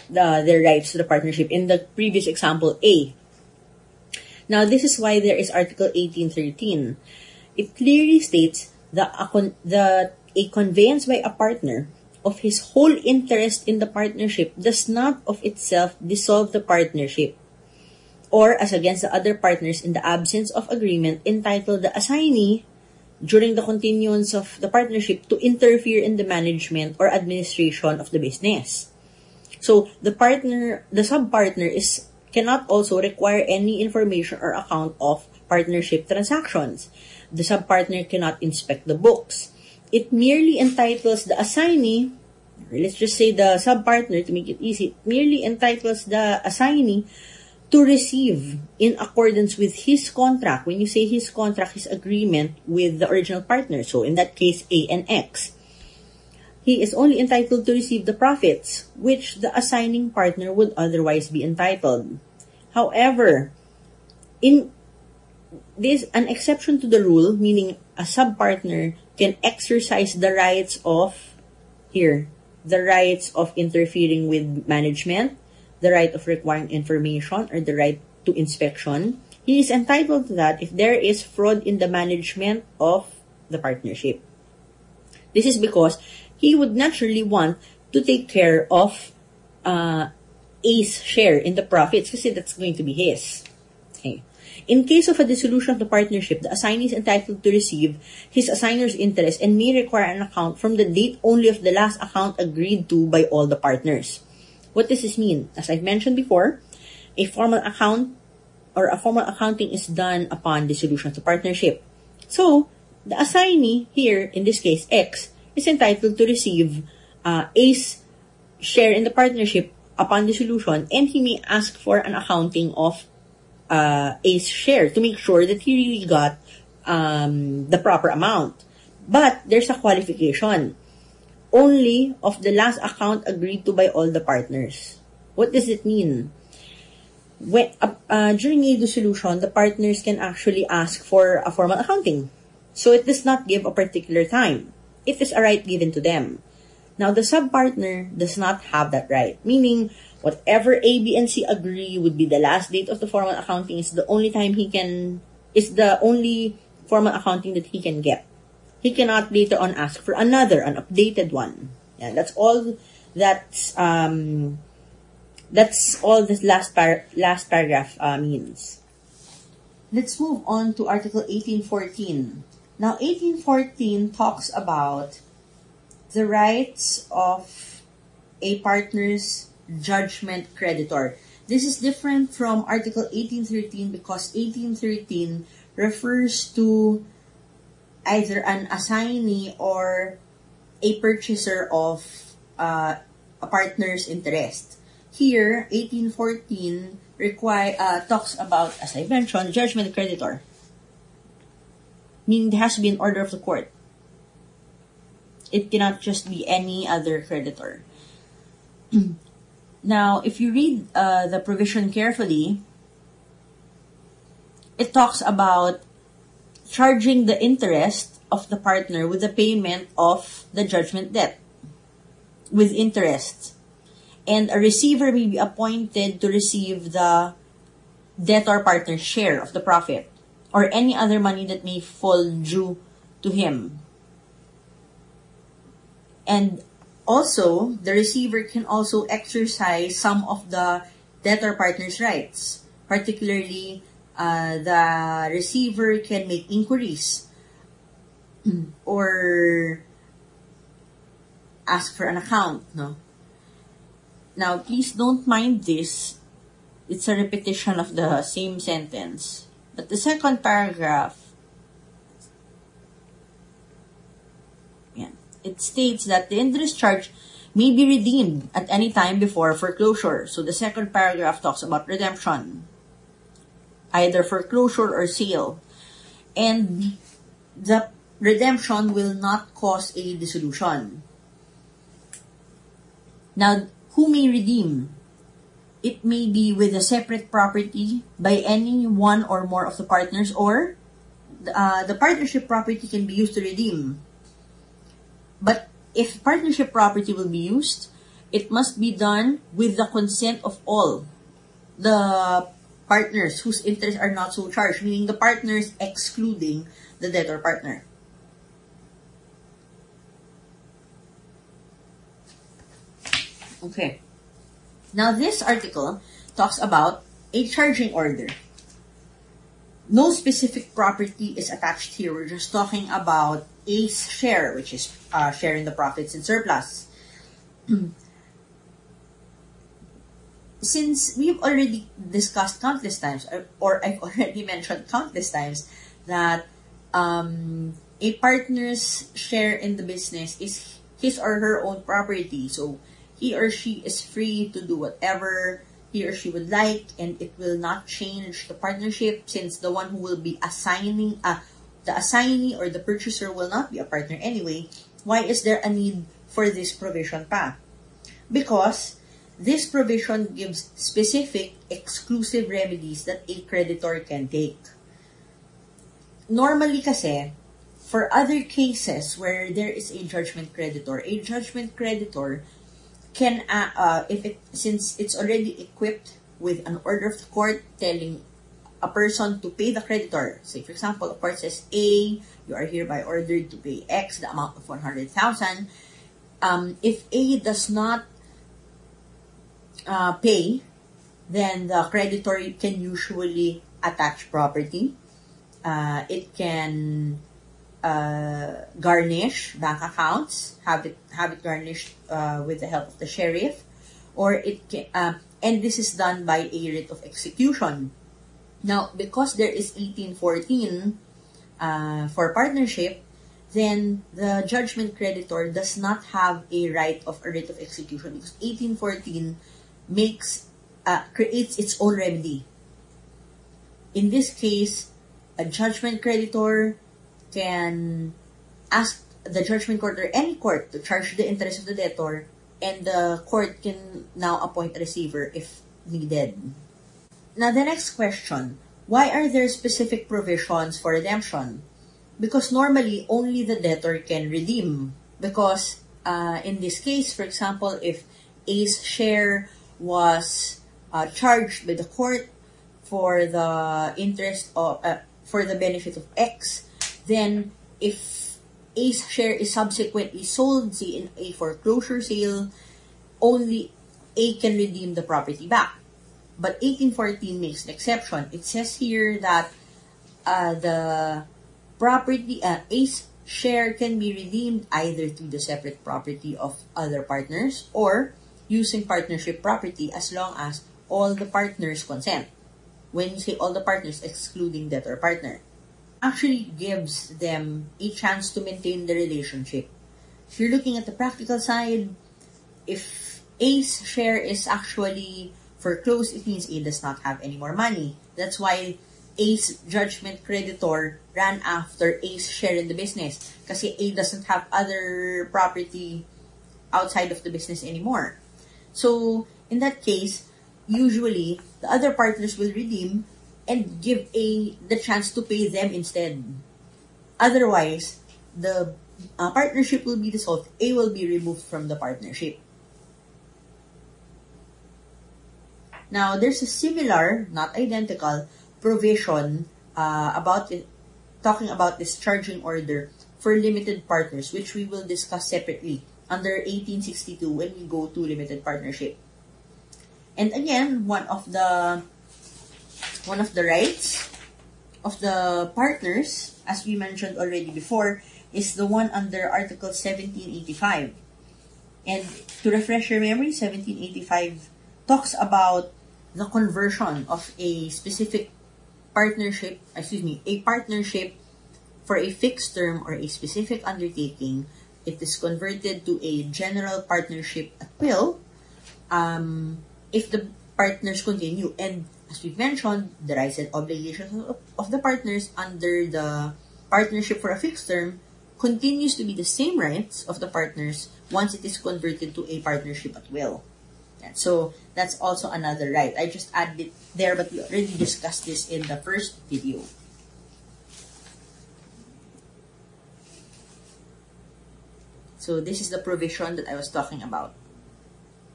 their rights to the partnership in the previous example A. Now, this is why there is Article 1813. It clearly states that a conveyance by a partner of his whole interest in the partnership does not of itself dissolve the partnership, or as against the other partners in the absence of agreement entitle the assignee during the continuance of the partnership to interfere in the management or administration of the business. So the sub-partner cannot also require any information or account of partnership transactions. The sub-partner cannot inspect the books. It merely entitles the assignee, or let's just say the sub-partner to make it easy, it merely entitles the assignee to receive in accordance with his contract. When you say his contract, his agreement with the original partner, so in that case A and X, he is only entitled to receive the profits which the assigning partner would otherwise be entitled. However, in this, an exception to the rule, meaning a sub-partner can exercise the rights of interfering with management, the right of requiring information, or the right to inspection. He is entitled to that if there is fraud in the management of the partnership. This is because he would naturally want to take care of A's share in the profits kasi that's going to be his. Okay. In case of a dissolution of the partnership, the assignee is entitled to receive his assigner's interest and may require an account from the date only of the last account agreed to by all the partners. What does this mean? As I've mentioned before, a formal account or a formal accounting is done upon dissolution of the partnership. So, the assignee here, in this case X, is entitled to receive A's share in the partnership upon dissolution, and he may ask for an accounting of A's share to make sure that he really got the proper amount. But there's a qualification. Only of the last account agreed to by all the partners. What does it mean? When during a dissolution, the partners can actually ask for a formal accounting. So it does not give a particular time. It is a right given to them. Now, the sub-partner does not have that right, meaning whatever A, B, and C agree would be the last date of the formal accounting is the only formal accounting that he can get. He cannot later on ask for an updated one. Yeah, that's all. That's all this last paragraph means. Let's move on to Article 1814. Now, 1814 talks about the rights of a partner's judgment creditor. This is different from Article 1813 because 1813 refers to either an assignee or a purchaser of a partner's interest. Here, 1814 talks about, as I mentioned, judgment creditor. Meaning there has to be an order of the court. It cannot just be any other creditor. Now, if you read the provision carefully, it talks about charging the interest of the partner with the payment of the judgment debt with interest. And a receiver may be appointed to receive the debtor partner's share of the profit or any other money that may fall due to him. And also, the receiver can also exercise some of the debtor partner's rights. Particularly, the receiver can make inquiries or ask for an account. No. Now, please don't mind this. It's a repetition of the same sentence. But the second paragraph, it states that the interest charge may be redeemed at any time before foreclosure. So the second paragraph talks about redemption, either foreclosure or sale. And the redemption will not cause a dissolution. Now, who may redeem? It may be with a separate property by any one or more of the partners, or the partnership property can be used to redeem. But if partnership property will be used, it must be done with the consent of all the partners whose interests are not so charged, meaning the partners excluding the debtor partner. Okay. Now this article talks about a charging order. No specific property is attached here. We're just talking about A's share, which is sharing the profits and surplus. Since we've already discussed countless times, or I've already mentioned countless times, that a partner's share in the business is his or her own property. So he or she is free to do whatever he or she would like, and it will not change the partnership, since the one who will be assigning, the assignee or the purchaser will not be a partner anyway. Why is there a need for this provision pa? Because this provision gives specific, exclusive remedies that a creditor can take. Normally kasi, for other cases where there is a judgment creditor can, since it's already equipped with an order of the court telling a person to pay the creditor, say for example, the court says, A, you are hereby ordered to pay X, the amount of 100,000. If A does not pay, then the creditor can usually attach property. It can garnish bank accounts, have it garnished with the help of the sheriff, or it can, and this is done by a writ of execution. Now, because there is 1814 for partnership, then the judgment creditor does not have a right of a writ of execution, because 1814 creates its own remedy. In this case, a judgment creditor can ask the judgment court or any court to charge the interest of the debtor, and the court can now appoint a receiver if needed. Now, the next question, why are there specific provisions for redemption? Because normally, only the debtor can redeem. Because in this case, for example, if A's share was charged by the court for the interest of, for the benefit of X, then if A's share is subsequently sold, say in a foreclosure sale, only A can redeem the property back. But 1814 makes an exception. It says here that the property, A's share can be redeemed either through the separate property of other partners or using partnership property, as long as all the partners consent. When you say all the partners, excluding debtor partner, actually gives them a chance to maintain the relationship. If you're looking at the practical side, if A's share is actually foreclosed, it means A does not have any more money. That's why A's judgment creditor ran after A's share in the business, kasi A doesn't have other property outside of the business anymore. So, in that case, usually, the other partners will redeem and give A the chance to pay them instead. Otherwise, the partnership will be dissolved. A will be removed from the partnership. Now, there's a similar, not identical, provision talking about this charging order for limited partners, which we will discuss separately under 1862 when we go to limited partnership. And again, one of the rights of the partners, as we mentioned already before, is the one under Article 1785. And to refresh your memory, 1785 talks about the conversion of a specific partnership, a partnership for a fixed term or a specific undertaking. It is converted to a general partnership at will if the partners continue. And as we've mentioned, the rights and obligations of the partners under the partnership for a fixed term continues to be the same rights of the partners once it is converted to a partnership at will. And so that's also another right. I just added it there, but we already discussed this in the first video. So this is the provision that I was talking about.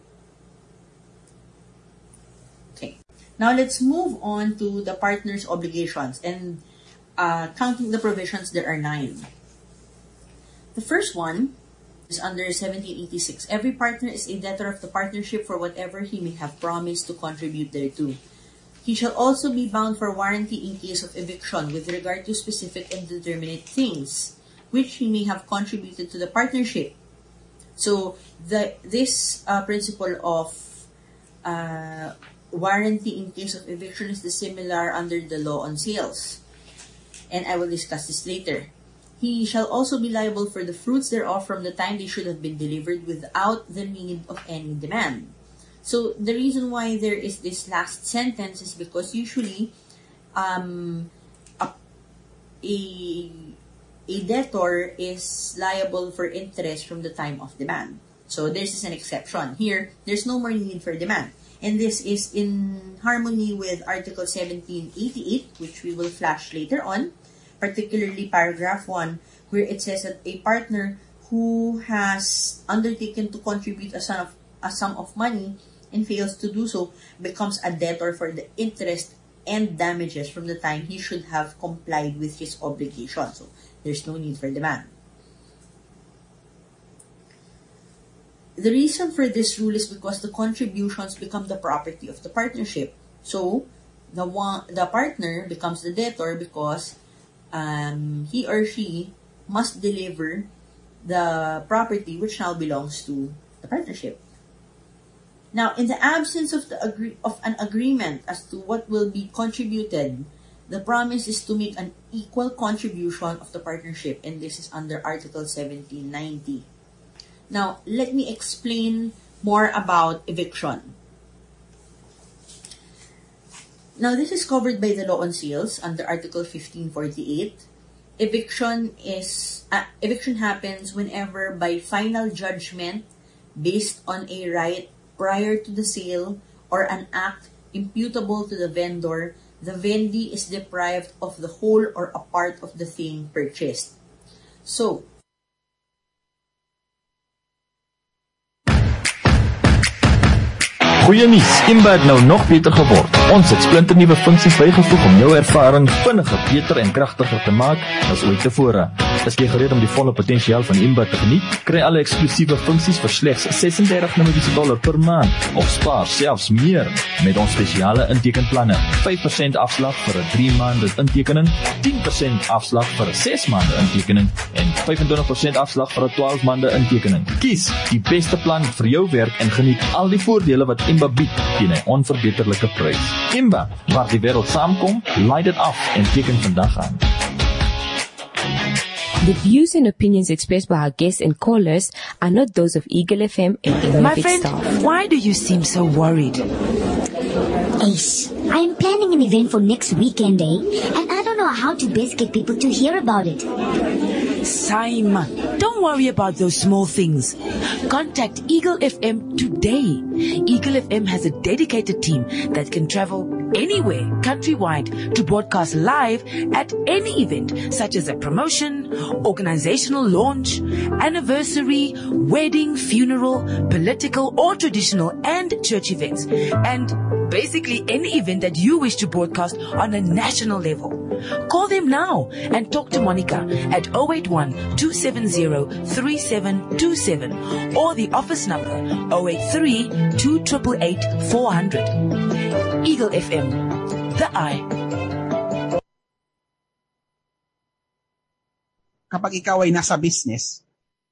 Now let's move on to the partner's obligations, and counting the provisions, there are 9. The first one is under 1786. Every partner is a debtor of the partnership for whatever he may have promised to contribute thereto. He shall also be bound for warranty in case of eviction with regard to specific and determinate things which he may have contributed to the partnership. So this principle of warranty in case of eviction is similar under the law on sales, and I will discuss this later. He shall also be liable for the fruits thereof from the time they should have been delivered without the need of any demand. So the reason why there is this last sentence is because usually a debtor is liable for interest from the time of demand. So this is an exception. Here, there's no more need for demand. And this is in harmony with Article 1788, which we will flash later on, particularly paragraph 1, where it says that a partner who has undertaken to contribute a sum of money and fails to do so becomes a debtor for the interest and damages from the time he should have complied with his obligation. So there's no need for demand. The reason for this rule is because the contributions become the property of the partnership. So the partner becomes the debtor because he or she must deliver the property which now belongs to the partnership. Now, in the absence of an agreement as to what will be contributed, the promise is to make an equal contribution of the partnership, and this is under Article 1790. Now, let me explain more about eviction. Now, this is covered by the law on sales under Article 1548. Eviction happens whenever by final judgment based on a right prior to the sale or an act imputable to the vendor, the vendee is deprived of the whole or a part of the thing purchased. So, goeie nuus, Imba het nou nog beter geword. Ons het splinternuwe funksies bygevoeg om jou ervaring vinniger, beter en kragtiger te maak as ooit tevore. Is jy gereed om die volle potensiaal van Imba te geniet? Kry alle eksklusiewe funksies vir slegs $36 per maand of spaar selfs meer met ons spesiale intekenplanne. 5% afslag vir 'n 3 maande intekening, 10% afslag vir 'n 6 maande intekening en 25% afslag vir 'n 12 maande intekening. Kies die beste plan vir jou werk en geniet al die voordele wat Imba bied teen 'n onverbeterlike prys. Imba, waar die wêreld saamkom, laai dit af en teken vandag aan. The views and opinions expressed by our guests and callers are not those of Eagle FM and Eagle My FM friend, staff. why do you seem so worried? Ace, I'm planning an event for next weekend, and I don't know how to best get people to hear about it. Saima, don't worry about those small things. Contact Eagle FM today. Eagle FM has a dedicated team that can travel anywhere countrywide to broadcast live at any event, such as a promotion, organizational launch, anniversary, wedding, funeral, political or traditional and church events, and basically any event that you wish to broadcast on a national level. Call them now and talk to Monica at 081-270-3727 or the office number 083-288-400. Eagle FM, the eye. Kapag ikaw ay nasa business.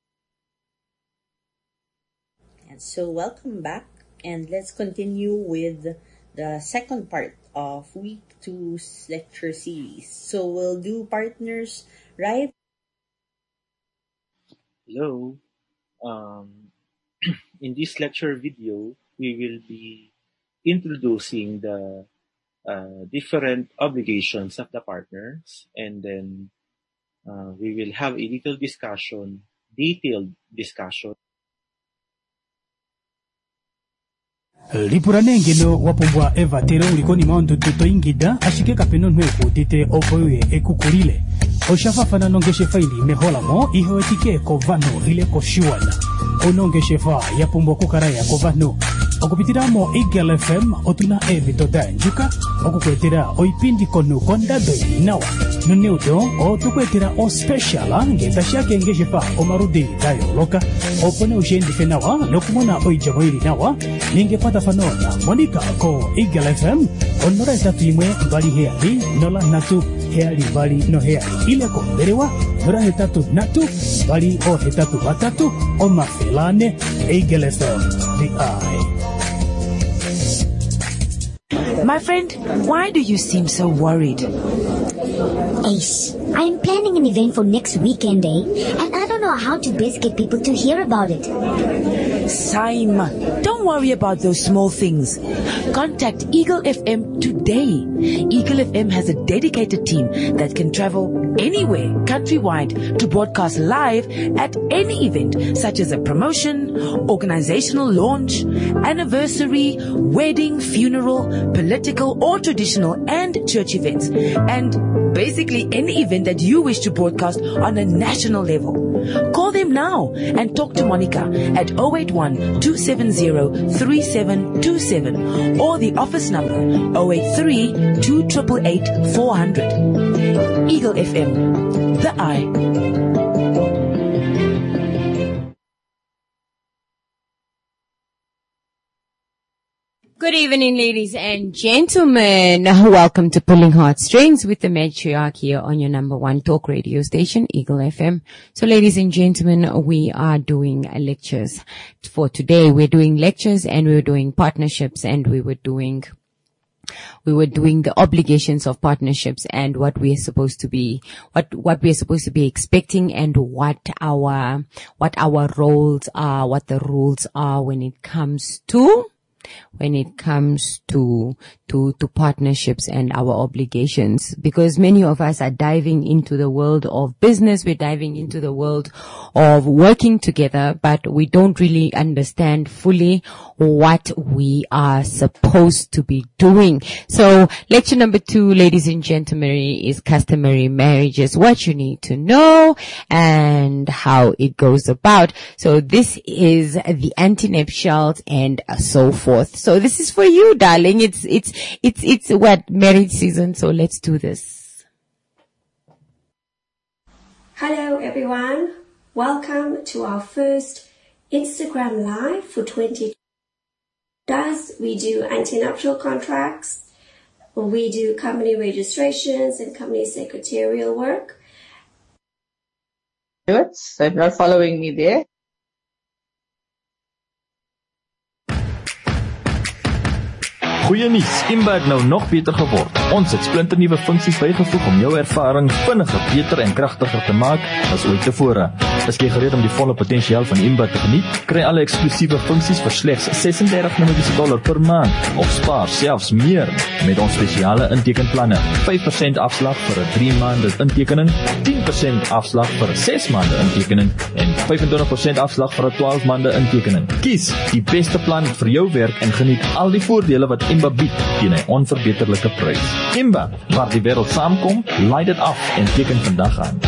And so welcome back, and let's continue with the second part of week 2's lecture series. So we'll do partners, right? Hello. In this lecture video, we will be introducing the different obligations of the partners, and then we will have a little discussion, detailed discussion. Lipurane ngeno wapombwa Eva tero ulikoni maondo toto ingida ashike kapeno nwepo tite opoye ekukurile oshafafana nongeshe faili mehola mo iho etike kovano ile koshuana onongeshe fa yapombwa kukaraya kovano okupitira mo Eagle FM otuna evitoda njuka okukwetera oipindi konu kondado inawa nuneudo otukwetera o special ngetashake ngejefa omarudi dayo loka opone ushendi nawa nokumona oijabo ili nawa ningepata fanona monika ko Eagle FM onora etatu imwe mbali heali nola natu heali bali no heali ileko berewa nora hetatu natu bali o hetatu batatu o mafelane Eagle FM the eye. My friend, why do you seem so worried? Ace, I'm planning an event for next weekend, and I don't know how to best get people to hear about it. Simon, don't worry about those small things. Contact Eagle FM today. Eagle FM has a dedicated team that can travel anywhere countrywide to broadcast live at any event, such as a promotion, organizational launch, anniversary, wedding, funeral, political or traditional and church events, and basically any event that you wish to broadcast on a national level. Call them now and talk to Monica at 081-270-3727 or the office number 083-288-400. Eagle FM, the eye. Good evening, ladies and gentlemen. Welcome to Pulling Heartstrings with the Matriarch here on your number one talk radio station, Eagle FM. So, ladies and gentlemen, we are doing lectures for today. We're doing lectures and we're doing partnerships, and we were doing the obligations of partnerships and what we're supposed to be, what we're supposed to be expecting, and what our roles are, what the rules are when it comes to partnerships and our obligations, because many of us are diving into the world of business. We're diving into the world of working together, but we don't really understand fully what we are supposed to be doing. So lecture number 2, ladies and gentlemen, is customary marriages, what you need to know and how it goes about. So this is the antenuptials and so forth. So this is for you, darling. It's what, marriage season. So let's do this. Hello everyone. Welcome to our first Instagram Live for 2020. We do antenuptial contracts, we do company registrations and company secretarial work. So if you're not following me there, Goeie nuus, Imba het nou nog beter geword. Ons het splinternuwe funksies bygevoeg om jou ervaring vinniger, beter en kragtiger te maak as ooit tevore. Is jy gereed om die volle potensiaal van Imba te geniet? Kry alle eksklusiewe funksies vir slegs $36 per maand of spaar selfs meer met ons spesiale intekenplanne. 5% afslag vir 'n 3 maande intekening, 10% afslag vir 'n 6 maande intekening en 25% afslag vir 'n 12 maande intekening. Kies die beste plan vir jou werk en geniet al die voordele wat Imba bied teen 'n onverbeterlike prys. Imba, waar die wêreld saamkom, laai dit af en teken vandag aan.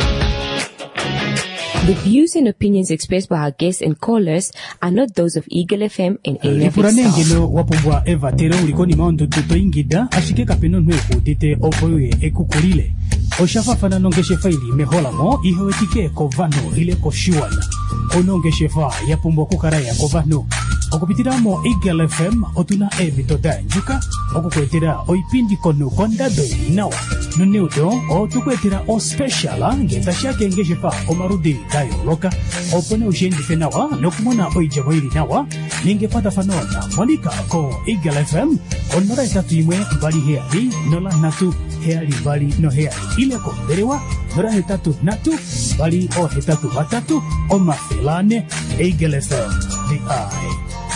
The views and opinions expressed by our guests and callers are not those of Eagle FM and any of its staff. Ngelo wapumbwa Eva Tere ulikoni maondo tuto ingida ashike kapeno nweku tite opoye ekukulile. Oshafafana nongeshe faili mehola mo ihowetike kovano ile koshiwana. Onongeshe fa yapumbwa kukaraya kovano. Okupitira mo Eagle FM otuna evitoda njuka okukwetera oipindi konu kondado inawa nuneudo otukwetera o special ngetashake ngejefa omarudi dayo loka opone ushendi nawa nokumona oijabo ili nawa ningepata fanona monika ko Eagle FM onora etatu imwe bali heali nola natu heali bali no heali ileko berewa nora hetatu natu bali o hetatu batatu o mafelane Eagle FM the eye.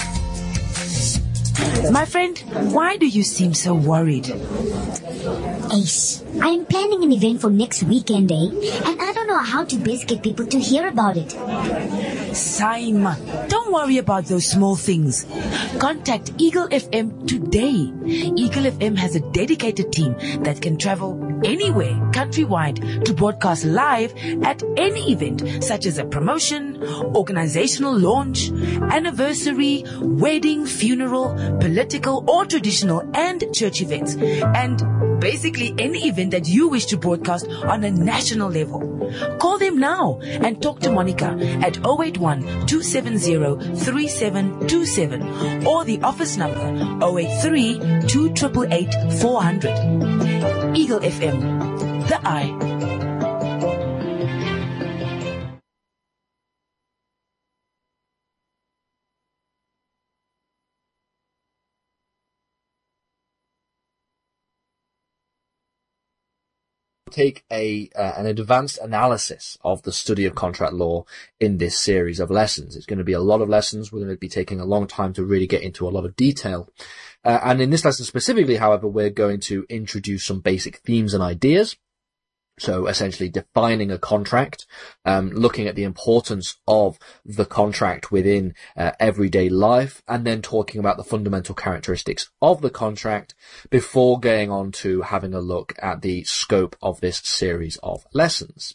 My friend, why do you seem so worried? Ace, I'm planning an event for next weekend, and I don't know how to best get people to hear about it. Saima, don't worry about those small things. Contact Eagle FM today. Eagle FM has a dedicated team that can travel anywhere countrywide to broadcast live at any event, such as a promotion, organizational launch, anniversary, wedding, funeral, political or traditional and church events, and basically any event that you wish to broadcast on a national level. Call them now and talk to Monica at 081-270-3727 or the office number 083-288-400. Eagle FM, the eye. Take an advanced analysis of the study of contract law in this series of lessons. It's going to be a lot of lessons. We're going to be taking a long time to really get into a lot of detail. And in this lesson specifically, however, we're going to introduce some basic themes and ideas. So essentially defining a contract, looking at the importance of the contract within everyday life, and then talking about the fundamental characteristics of the contract before going on to having a look at the scope of this series of lessons.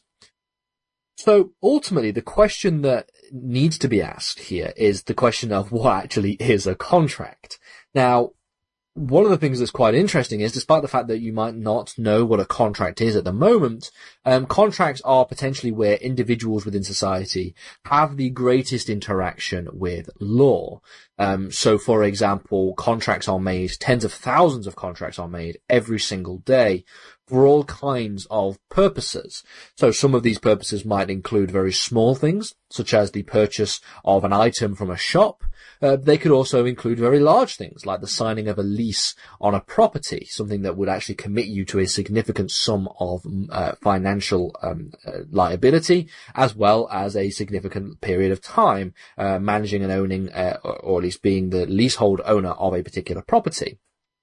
So ultimately, the question that needs to be asked here is the question of what actually is a contract. Now, one of the things that's quite interesting is, despite the fact that you might not know what a contract is at the moment, contracts are potentially where individuals within society have the greatest interaction with law. So, for example, contracts are made, tens of thousands of contracts are made every single day for all kinds of purposes. So some of these purposes might include very small things, such as the purchase of an item from a shop. They could also include very large things, like the signing of a lease on a property, something that would actually commit you to a significant sum of financial liability, as well as a significant period of time managing and owning, or at least being the leasehold owner of a particular property.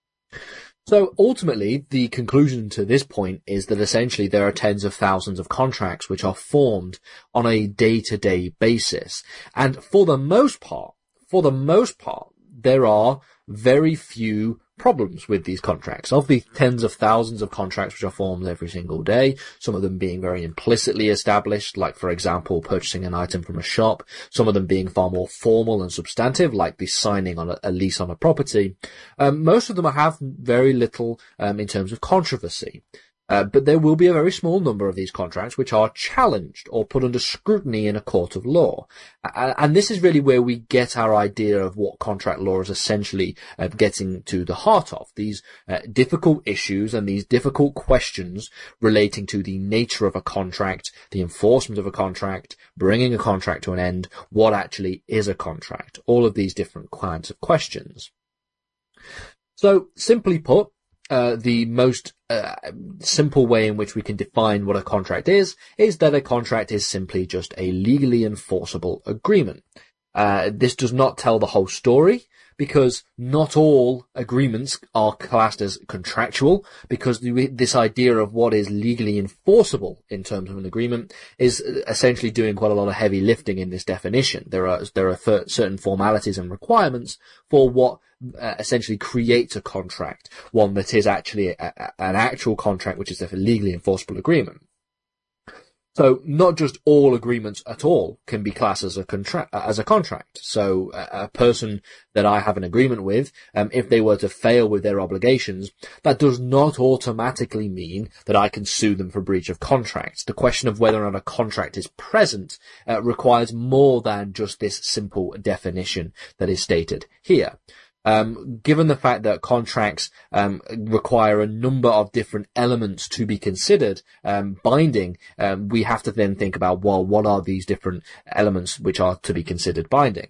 So ultimately, the conclusion to this point is that essentially there are tens of thousands of contracts which are formed on a day-to-day basis. And for the most part, there are very few problems with these contracts. Of the tens of thousands of contracts which are formed every single day, some of them being very implicitly established, like, for example, purchasing an item from a shop, some of them being far more formal and substantive, like the signing on a lease on a property. Most of them have very little in terms of controversy. But there will be a very small number of these contracts which are challenged or put under scrutiny in a court of law. And this is really where we get our idea of what contract law is essentially getting to the heart of. These difficult issues and these difficult questions relating to the nature of a contract, the enforcement of a contract, bringing a contract to an end, what actually is a contract, all of these different kinds of questions. So, simply put, the most simple way in which we can define what a contract is that a contract is simply just a legally enforceable agreement. This does not tell the whole story, because not all agreements are classed as contractual, because this idea of what is legally enforceable in terms of an agreement is essentially doing quite a lot of heavy lifting in this definition. There are certain formalities and requirements for what essentially creates a contract, one that is actually an actual contract, which is a legally enforceable agreement. So not just all agreements at all can be classed as a contract. So a person that I have an agreement with, if they were to fail with their obligations, that does not automatically mean that I can sue them for breach of contract. The question of whether or not a contract is present requires more than just this simple definition that is stated here. Given the fact that contracts require a number of different elements to be considered binding, we have to then think about, well, what are these different elements which are to be considered binding?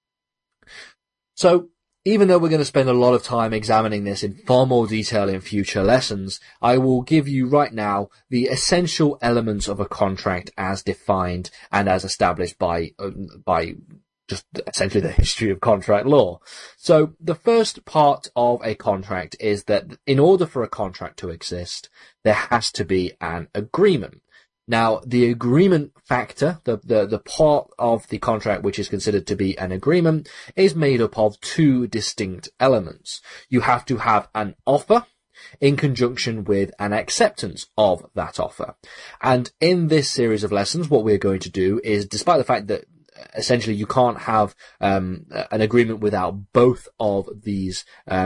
So, even though we're going to spend a lot of time examining this in far more detail in future lessons, I will give you right now the essential elements of a contract as defined and as established by just essentially the history of contract law. So the first part of a contract is that in order for a contract to exist, there has to be an agreement. Now, the agreement factor, the part of the contract which is considered to be an agreement, is made up of two distinct elements. You have to have an offer in conjunction with an acceptance of that offer. And in this series of lessons, what we're going to do is, despite the fact that essentially you can't have an agreement without both of these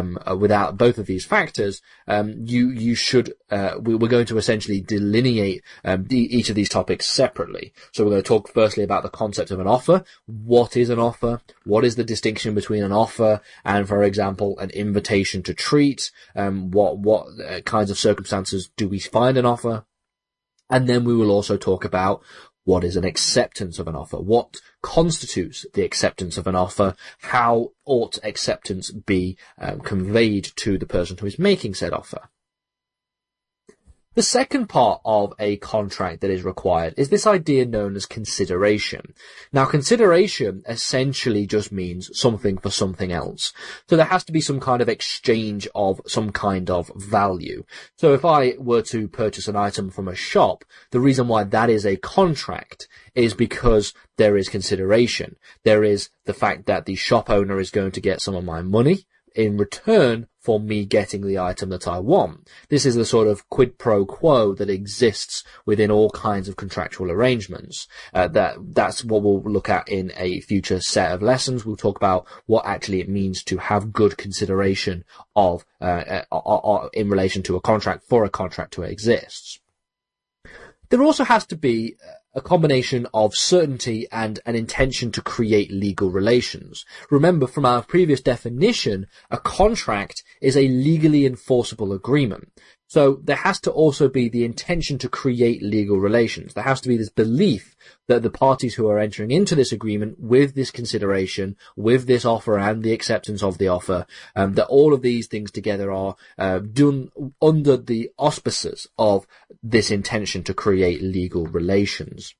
factors, you should we're going to essentially delineate each of these topics separately. So we're going to talk firstly about the concept of an offer. What is an offer? What is the distinction between an offer and, for example, an invitation to treat? What kinds of circumstances do we find an offer? And then we will also talk about what is an acceptance of an offer? What constitutes the acceptance of an offer? How ought acceptance be conveyed to the person who is making said offer? The second part of a contract that is required is this idea known as consideration. Now, consideration essentially just means something for something else. So there has to be some kind of exchange of some kind of value. So if I were to purchase an item from a shop, the reason why that is a contract is because there is consideration. There is the fact that the shop owner is going to get some of my money in return for me getting the item that I want. This is the sort of quid pro quo that exists within all kinds of contractual arrangements. That's what we'll look at in a future set of lessons. We'll talk about what actually it means to have good consideration of in relation to a contract for a contract to exist. There also has to be a combination of certainty and an intention to create legal relations. Remember, from our previous definition, a contract is a legally enforceable agreement. So there has to also be the intention to create legal relations. There has to be this belief that the parties who are entering into this agreement with this consideration, with this offer and the acceptance of the offer, that all of these things together are done under the auspices of this intention to create legal relations.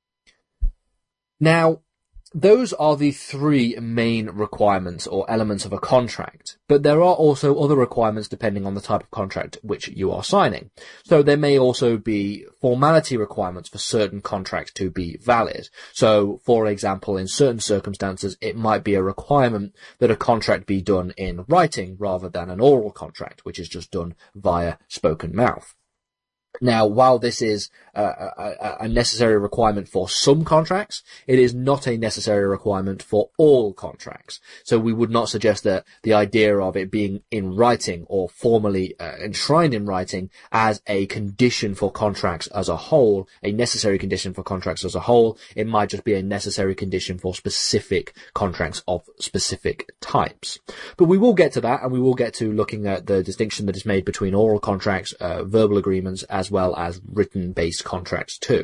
Now, those are the three main requirements or elements of a contract, but there are also other requirements depending on the type of contract which you are signing. So there may also be formality requirements for certain contracts to be valid. So, for example, in certain circumstances, it might be a requirement that a contract be done in writing rather than an oral contract, which is just done via spoken mouth. Now, while this is a necessary requirement for some contracts, it is not a necessary requirement for all contracts. So we would not suggest that the idea of it being in writing or formally enshrined in writing as a condition for contracts as a whole, a necessary condition for contracts as a whole. It might just be a necessary condition for specific contracts of specific types. But we will get to that, and we will get to looking at the distinction that is made between oral contracts, verbal agreements, as well as written-based contracts too.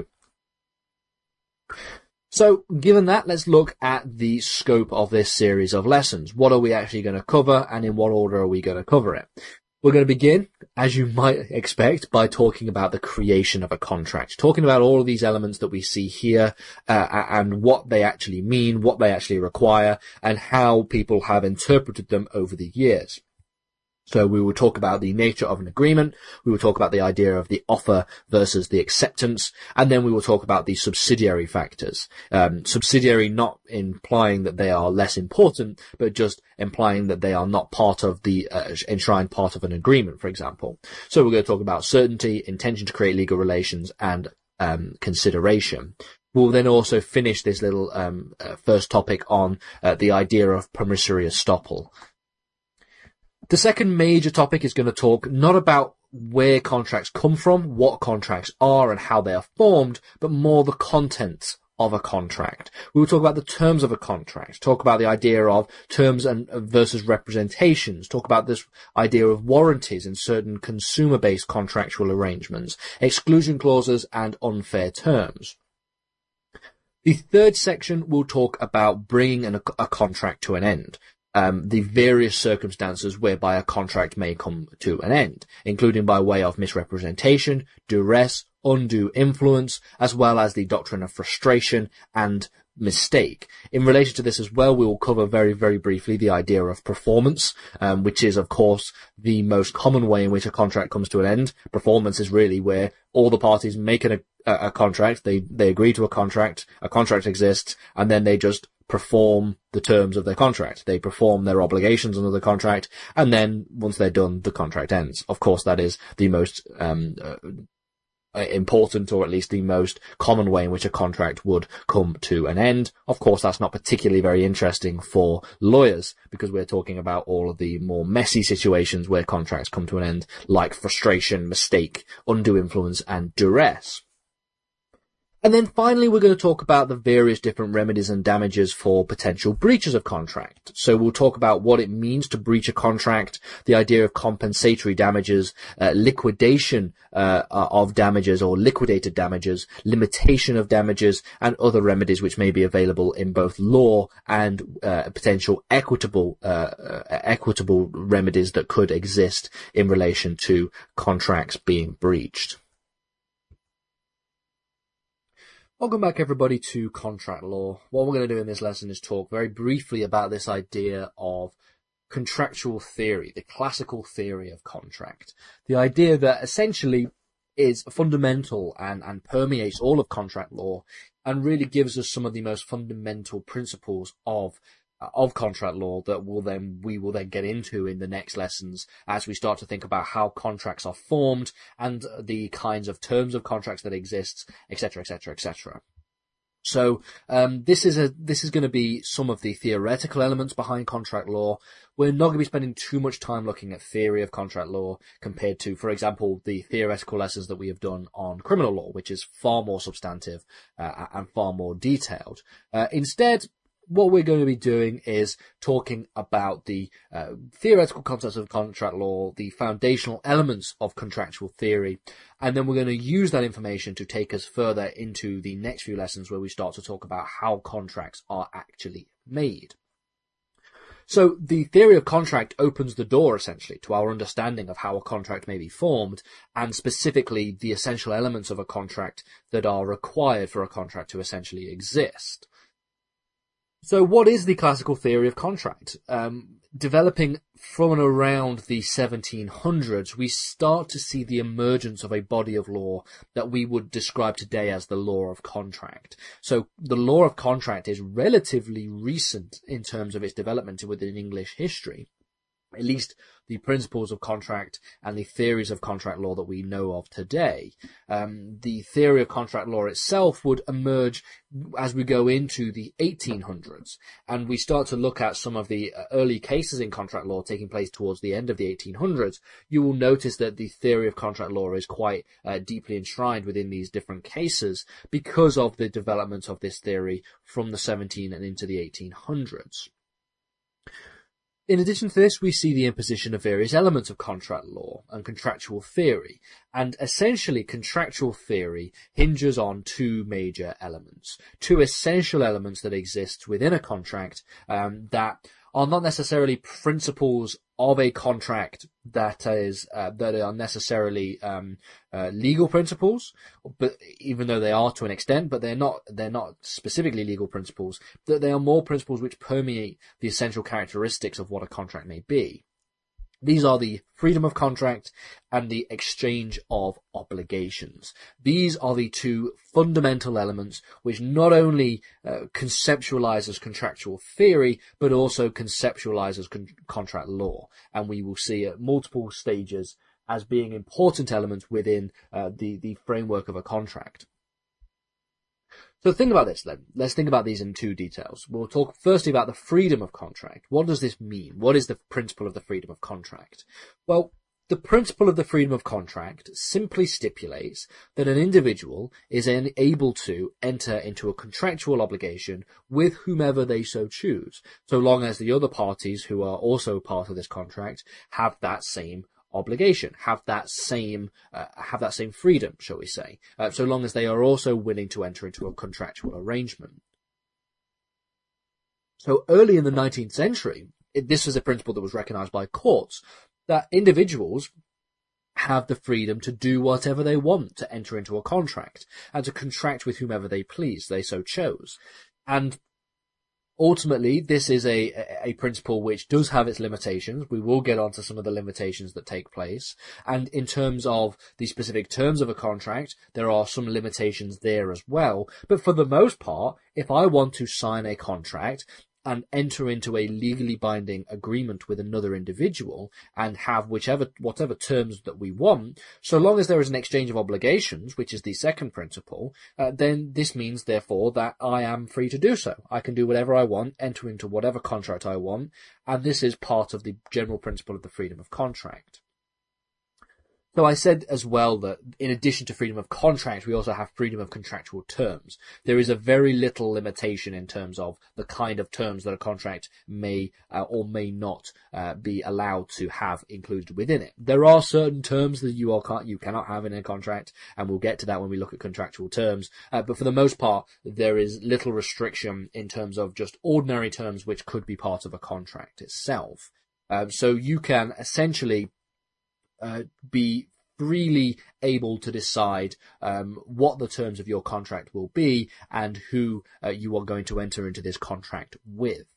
So, given that, let's look at the scope of this series of lessons. What are we actually going to cover, and in what order are we going to cover it? We're going to begin, as you might expect, by talking about the creation of a contract, talking about all of these elements that we see here, and what they actually mean, what they actually require, and how people have interpreted them over the years. So we will talk about the nature of an agreement, we will talk about the idea of the offer versus the acceptance, and then we will talk about the subsidiary factors. Subsidiary not implying that they are less important, but just implying that they are not part of the enshrined part of an agreement, for example. So we're going to talk about certainty, intention to create legal relations, and consideration. We'll then also finish this little first topic on the idea of promissory estoppel. The second major topic is going to talk not about where contracts come from, what contracts are and how they are formed, but more the contents of a contract. We will talk about the terms of a contract, talk about the idea of terms and versus representations, talk about this idea of warranties in certain consumer-based contractual arrangements, exclusion clauses and unfair terms. The third section will talk about bringing a contract to an end. The various circumstances whereby a contract may come to an end, including by way of misrepresentation, duress, undue influence, as well as the doctrine of frustration and mistake. In relation to this as well, we will cover very, very briefly the idea of performance, which is, of course, the most common way in which a contract comes to an end. Performance is really where all the parties make a contract, they agree to a contract exists, and then they just perform the terms of their contract. They perform their obligations under the contract, and then once they're done, the contract ends. Of course, that is the most important, or at least the most common way in which a contract would come to an end. Of course, that's not particularly very interesting for lawyers, because we're talking about all of the more messy situations where contracts come to an end, like frustration, mistake, undue influence, and duress. And then finally, we're going to talk about the various different remedies and damages for potential breaches of contract. So we'll talk about what it means to breach a contract, the idea of compensatory damages, liquidation of damages or liquidated damages, limitation of damages, and other remedies which may be available in both law and potential equitable remedies that could exist in relation to contracts being breached. Welcome back, everybody, to Contract Law. What we're going to do in this lesson is talk very briefly about this idea of contractual theory, the classical theory of contract. The idea that essentially is fundamental and permeates all of contract law and really gives us some of the most fundamental principles of contract law that we will then get into in the next lessons as we start to think about how contracts are formed and the kinds of terms of contracts that exist, etc., etc., etc. So this is going to be some of the theoretical elements behind contract law. We're not going to be spending too much time looking at theory of contract law compared to, for example, the theoretical lessons that we have done on criminal law, which is far more substantive and far more detailed. Instead, what we're going to be doing is talking about the theoretical concepts of contract law, the foundational elements of contractual theory, and then we're going to use that information to take us further into the next few lessons where we start to talk about how contracts are actually made. So the theory of contract opens the door essentially to our understanding of how a contract may be formed, and specifically the essential elements of a contract that are required for a contract to essentially exist. So what is the classical theory of contract? Developing from and around the 1700s, we start to see the emergence of a body of law that we would describe today as the law of contract. So the law of contract is relatively recent in terms of its development within English history. At least the principles of contract and the theories of contract law that we know of today. The theory of contract law itself would emerge as we go into the 1800s, and we start to look at some of the early cases in contract law taking place towards the end of the 1800s. You will notice that the theory of contract law is quite deeply enshrined within these different cases because of the development of this theory from the 17 and into the 1800s. In addition to this, we see the imposition of various elements of contract law and contractual theory, and essentially contractual theory hinges on two major elements, two essential elements that exist within a contract that are not necessarily principles of a contract that are necessarily legal principles, but even though they are to an extent, but they're not specifically legal principles, that they are more principles which permeate the essential characteristics of what a contract may be. These are the freedom of contract and the exchange of obligations. These are the two fundamental elements which not only conceptualizes contractual theory, but also conceptualizes contract law. And we will see at multiple stages as being important elements within the framework of a contract. So think about this then. Let's think about these in two details. We'll talk firstly about the freedom of contract. What does this mean? What is the principle of the freedom of contract? Well, the principle of the freedom of contract simply stipulates that an individual is able to enter into a contractual obligation with whomever they so choose, so long as the other parties who are also part of this contract have that same obligation, have that same freedom, shall we say, so long as they are also willing to enter into a contractual arrangement. So early in the 19th century, this was a principle that was recognized by courts, that individuals have the freedom to do whatever they want to enter into a contract and to contract with whomever they please, they so chose. And ultimately, this is a principle which does have its limitations. We will get onto some of the limitations that take place. And in terms of the specific terms of a contract, there are some limitations there as well. But for the most part, if I want to sign a contract and enter into a legally binding agreement with another individual and have whatever terms that we want, so long as there is an exchange of obligations, which is the second principle, then this means, therefore, that I am free to do so. I can do whatever I want, enter into whatever contract I want, and this is part of the general principle of the freedom of contract. So I said as well that in addition to freedom of contract, we also have freedom of contractual terms. There is a very little limitation in terms of the kind of terms that a contract may or may not be allowed to have included within it. There are certain terms that you cannot have in a contract, and we'll get to that when we look at contractual terms. But for the most part, there is little restriction in terms of just ordinary terms which could be part of a contract itself. So you can essentially be freely able to decide what the terms of your contract will be and who you are going to enter into this contract with.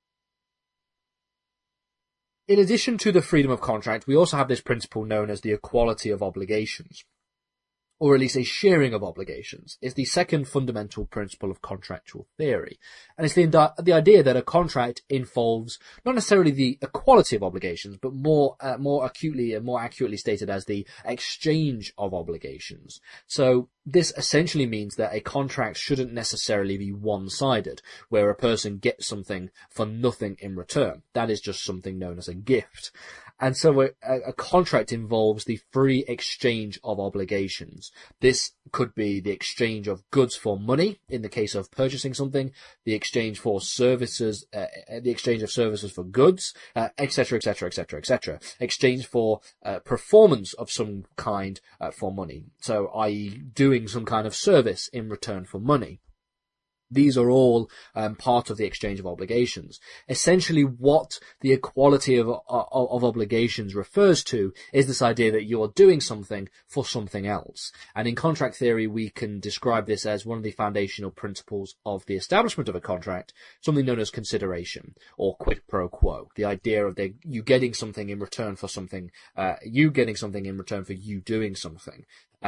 In addition to the freedom of contract, we also have this principle known as the equality of obligations, or at least a sharing of obligations. It's the second fundamental principle of contractual theory. And it's the idea that a contract involves not necessarily the equality of obligations, but more acutely and more accurately stated as the exchange of obligations. So this essentially means that a contract shouldn't necessarily be one-sided, where a person gets something for nothing in return. That is just something known as a gift. And so a contract involves the free exchange of obligations. This could be the exchange of goods for money in the case of purchasing something, the exchange for services, the exchange of services for goods, etc., etc., etc., etc. Exchange for performance of some kind for money. So, i.e., doing some kind of service in return for money. These are all part of the exchange of obligations. Essentially, what the equality of obligations refers to is this idea that you are doing something for something else. And in contract theory, we can describe this as one of the foundational principles of the establishment of a contract, something known as consideration, or quid pro quo. The idea of you getting something in return for something, you getting something in return for you doing something.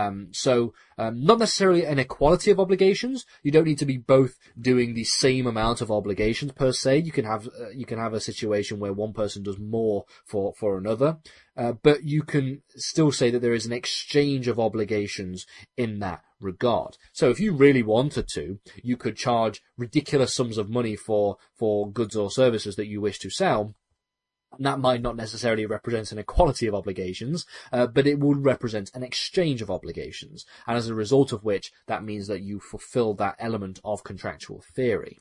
Not necessarily an equality of obligations. You don't need to be both doing the same amount of obligations per se. You can have a situation where one person does more for another, but you can still say that there is an exchange of obligations in that regard. So if you really wanted to, you could charge ridiculous sums of money for goods or services that you wish to sell. And that might not necessarily represent an equality of obligations, but it will represent an exchange of obligations. And as a result of which, that means that you fulfill that element of contractual theory.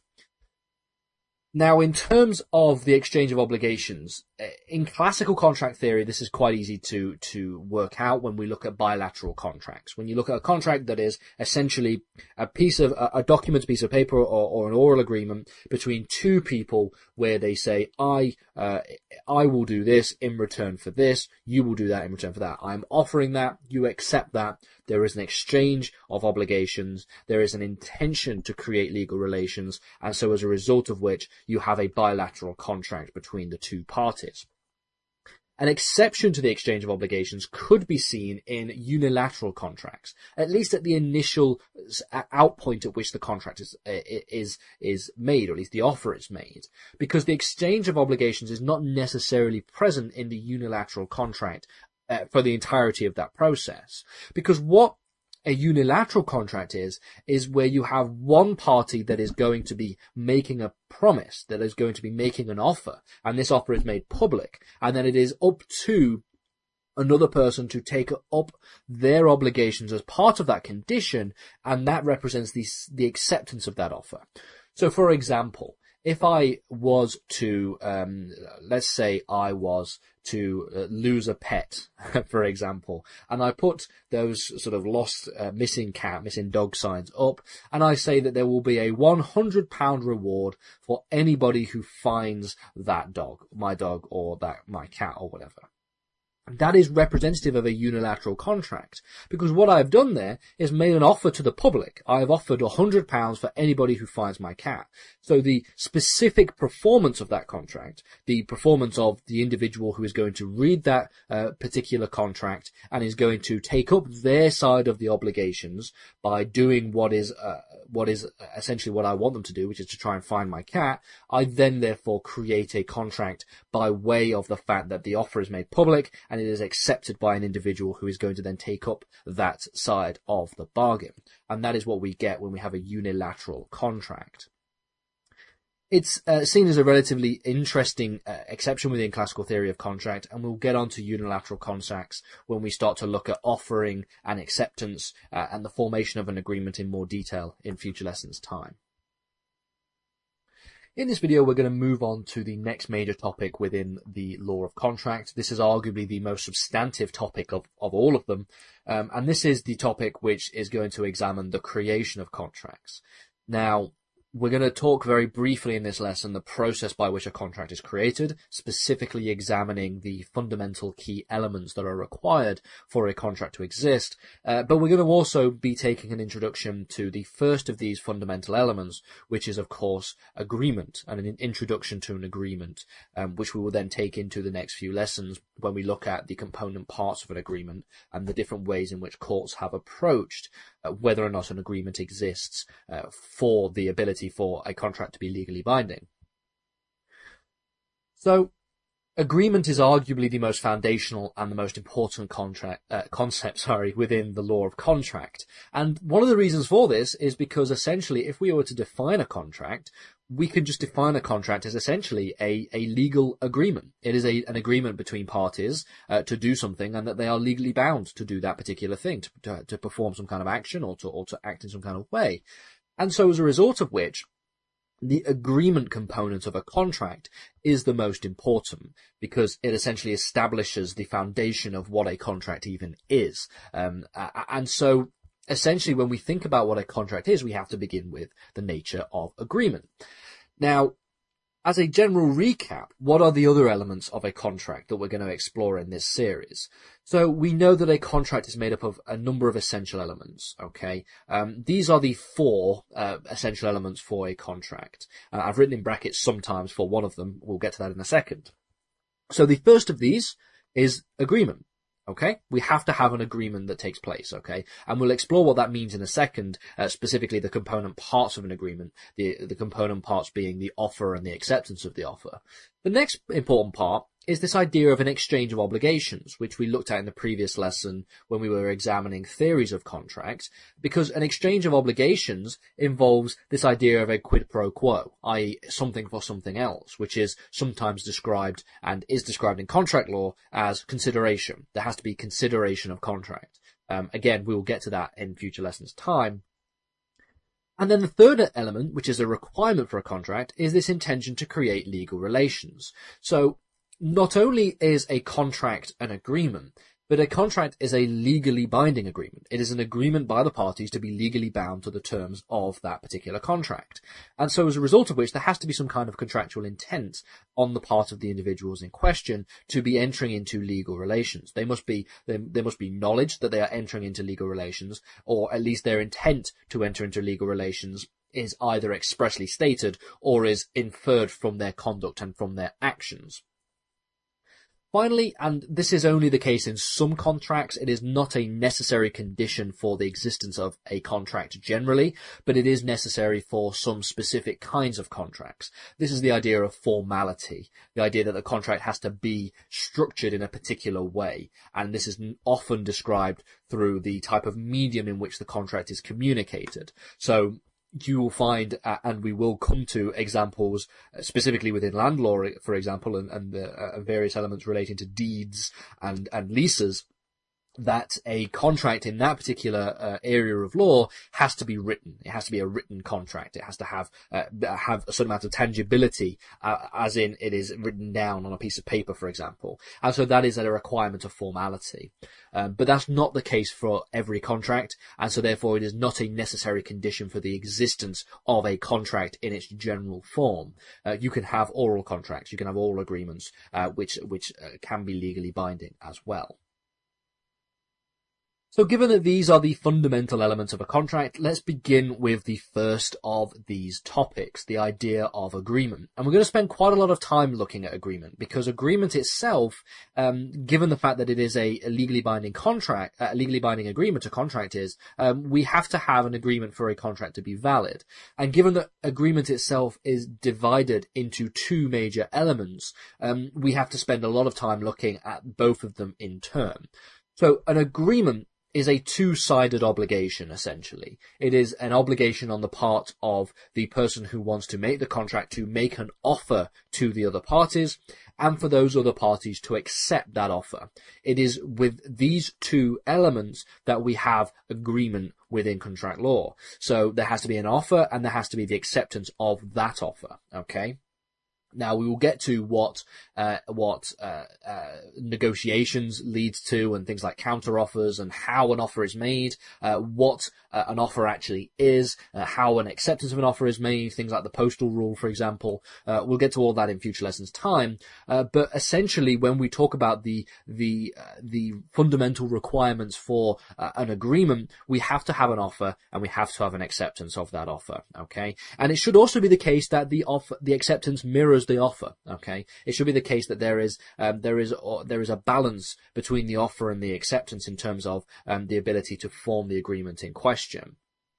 Now, in terms of the exchange of obligations, in classical contract theory, this is quite easy to work out when we look at bilateral contracts. When you look at a contract that is essentially a document, piece of paper, or an oral agreement between two people where they say, I will do this in return for this, you will do that in return for that. I'm offering that, you accept that. There is an exchange of obligations. There is an intention to create legal relations. And so as a result of which, you have a bilateral contract between the two parties. An exception to the exchange of obligations could be seen in unilateral contracts, at least at the initial outpoint at which the contract is made, or at least the offer is made, because the exchange of obligations is not necessarily present in the unilateral contract for the entirety of that process. Because what a unilateral contract is where you have one party that is going to be making a promise, that is going to be making an offer, and this offer is made public, and then it is up to another person to take up their obligations as part of that condition, and that represents the acceptance of that offer. So, for example, if I was to, let's say I was to lose a pet, for example, and I put those sort of lost, missing cat, missing dog signs up, and I say that there will be a £100 reward for anybody who finds that dog, my dog, or my cat, or whatever. that is representative of a unilateral contract, because what I've done there is made an offer to the public. I have offered £100 for anybody who finds my cat. So the specific performance of that contract, the performance of the individual who is going to read that particular contract and is going to take up their side of the obligations by doing what is essentially what I want them to do, which is to try and find my cat, I then therefore create a contract by way of the fact that the offer is made public and it is accepted by an individual who is going to then take up that side of the bargain. And that is what we get when we have a unilateral contract. It's seen as a relatively interesting exception within classical theory of contract, and we'll get on to unilateral contracts when we start to look at offering and acceptance and the formation of an agreement in more detail in future lessons' time. In this video, we're going to move on to the next major topic within the law of contract. This is arguably the most substantive topic of all of them, and this is the topic which is going to examine the creation of contracts. Now, we're going to talk very briefly in this lesson the process by which a contract is created, specifically examining the fundamental key elements that are required for a contract to exist. But we're going to also be taking an introduction to the first of these fundamental elements, which is, of course, agreement, and an introduction to an agreement, which we will then take into the next few lessons when we look at the component parts of an agreement and the different ways in which courts have approached whether or not an agreement exists for the ability for a contract to be legally binding. So, agreement is arguably the most foundational and the most important concept within the law of contract. And one of the reasons for this is because essentially if we were to define a contract, we could just define a contract as essentially a legal agreement. It is an agreement between parties to do something, and that they are legally bound to do that particular thing, to perform some kind of action or to act in some kind of way. And so as a result of which, the agreement component of a contract is the most important, because it essentially establishes the foundation of what a contract even is. And so essentially when we think about what a contract is, we have to begin with the nature of agreement. Now, as a general recap, what are the other elements of a contract that we're going to explore in this series? So we know that a contract is made up of a number of essential elements, okay? These are the four essential elements for a contract. I've written in brackets sometimes for one of them. We'll get to that in a second. So the first of these is agreement. Okay, we have to have an agreement that takes place, okay? And we'll explore what that means in a second, specifically the component parts of an agreement, the component parts being the offer and the acceptance of the offer. The next important part is this idea of an exchange of obligations, which we looked at in the previous lesson when we were examining theories of contract, because an exchange of obligations involves this idea of a quid pro quo, i.e. something for something else, which is sometimes described and is described in contract law as consideration. There has to be consideration of contract. Again, we will get to that in future lessons' time. And then the third element, which is a requirement for a contract, is this intention to create legal relations. So, not only is a contract an agreement, but a contract is a legally binding agreement. It is an agreement by the parties to be legally bound to the terms of that particular contract. And so as a result of which, there has to be some kind of contractual intent on the part of the individuals in question to be entering into legal relations. There must be knowledge that they are entering into legal relations, or at least their intent to enter into legal relations is either expressly stated or is inferred from their conduct and from their actions. Finally, and this is only the case in some contracts, it is not a necessary condition for the existence of a contract generally, but it is necessary for some specific kinds of contracts. This is the idea of formality, the idea that the contract has to be structured in a particular way, and this is often described through the type of medium in which the contract is communicated. So, you will find, and we will come to examples specifically within land law, for example, and various elements relating to deeds and leases, that a contract in that particular area of law has to be written. It has to be a written contract. It has to have a certain amount of tangibility, as in it is written down on a piece of paper, for example. And so that is a requirement of formality. But that's not the case for every contract, and so therefore it is not a necessary condition for the existence of a contract in its general form. You can have oral contracts, you can have oral agreements, which can be legally binding as well. So given that these are the fundamental elements of a contract, let's begin with the first of these topics, the idea of agreement. And we're going to spend quite a lot of time looking at agreement, because agreement itself, given the fact that it is a legally binding contract, a legally binding agreement, a contract is, we have to have an agreement for a contract to be valid. And given that agreement itself is divided into two major elements, we have to spend a lot of time looking at both of them in turn. So an agreement is a two-sided obligation, essentially. It is an obligation on the part of the person who wants to make the contract to make an offer to the other parties, and for those other parties to accept that offer. It is with these two elements that we have agreement within contract law. So there has to be an offer, and there has to be the acceptance of that offer, okay? Now we will get to what negotiations leads to, and things like counter offers, and how an offer is made, what an offer actually is, how an acceptance of an offer is made, things like the postal rule, for example. We'll get to all that in future lessons time. But essentially, when we talk about the fundamental requirements for an agreement, we have to have an offer, and we have to have an acceptance of that offer. Okay, and it should also be the case that the acceptance mirrors the offer. Okay, it should be the case that there is a balance between the offer and the acceptance in terms of the ability to form the agreement in question.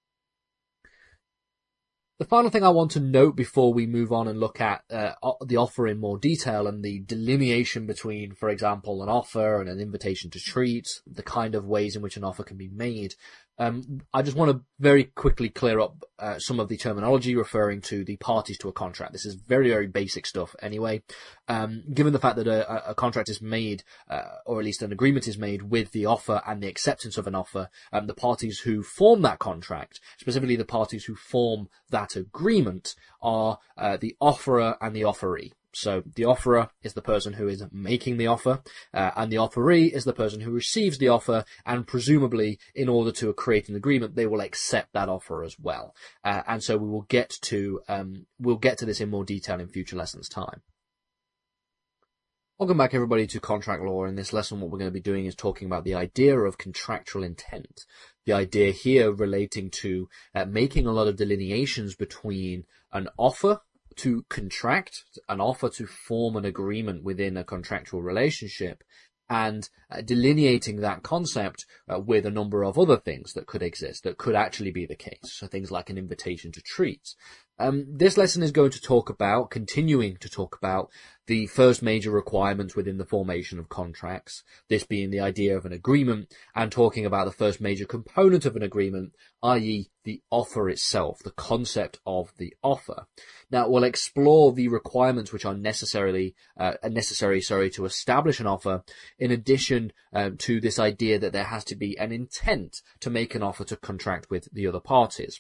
The final thing I want to note before we move on and look at the offer in more detail and the delineation between, for example, an offer and an invitation to treat, the kind of ways in which an offer can be made, I just want to very quickly clear up some of the terminology referring to the parties to a contract. This is very, very basic stuff anyway. Given the fact that a contract is made, or at least an agreement is made with the offer and the acceptance of an offer, the parties who form that contract, specifically the parties who form that agreement, are the offerer and the offeree. So the offerer is the person who is making the offer, and the offeree is the person who receives the offer, and presumably in order to create an agreement, they will accept that offer as well. And so we will get to this in more detail in future lessons time. Welcome back, everybody, to Contract Law. In this lesson, what we're going to be doing is talking about the idea of contractual intent. The idea here relating to making a lot of delineations between an offer to contract, an offer to form an agreement within a contractual relationship, and delineating that concept with a number of other things that could exist, that could actually be the case. So things like an invitation to treat. This lesson is going to continuing to talk about the first major requirements within the formation of contracts, this being the idea of an agreement, and talking about the first major component of an agreement, i.e. the offer itself, the concept of the offer. Now, we'll explore the requirements which are necessary to establish an offer, in addition to this idea that there has to be an intent to make an offer to contract with the other parties.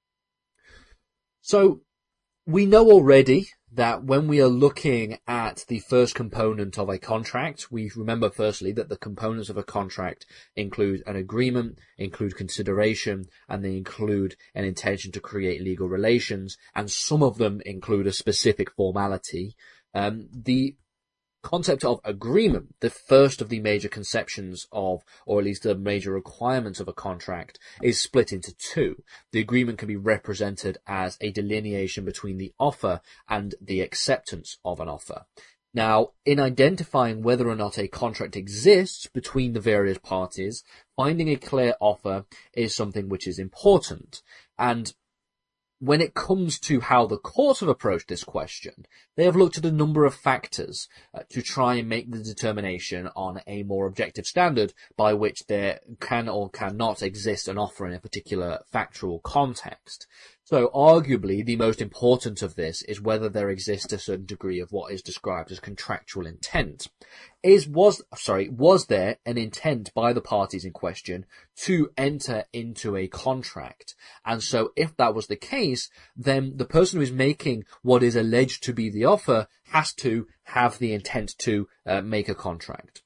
So, we know already that when we are looking at the first component of a contract, we remember firstly that the components of a contract include an agreement, include consideration, and they include an intention to create legal relations, and some of them include a specific formality. The concept of agreement, the first of the major conceptions of, or at least the major requirements of a contract, is split into two. The agreement can be represented as a delineation between the offer and the acceptance of an offer. Now, in identifying whether or not a contract exists between the various parties, finding a clear offer is something which is important. And when it comes to how the courts have approached this question, they have looked at a number of factors to try and make the determination on a more objective standard by which there can or cannot exist an offer in a particular factual context. So arguably the most important of this is whether there exists a certain degree of what is described as contractual intent. Was there an intent by the parties in question to enter into a contract? And so if that was the case, then the person who is making what is alleged to be the offer has to have the intent to make a contract.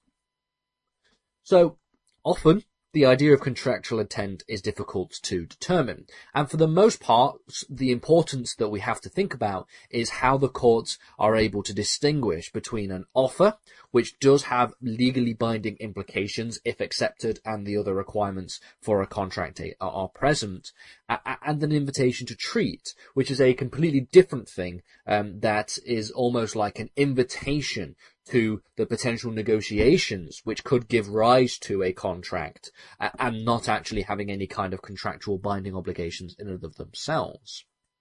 So often the idea of contractual intent is difficult to determine. And for the most part, the importance that we have to think about is how the courts are able to distinguish between an offer, which does have legally binding implications if accepted and the other requirements for a contract are present, and an invitation to treat, which is a completely different thing, that is almost like an invitation to the potential negotiations which could give rise to a contract, and not actually having any kind of contractual binding obligations in and of themselves.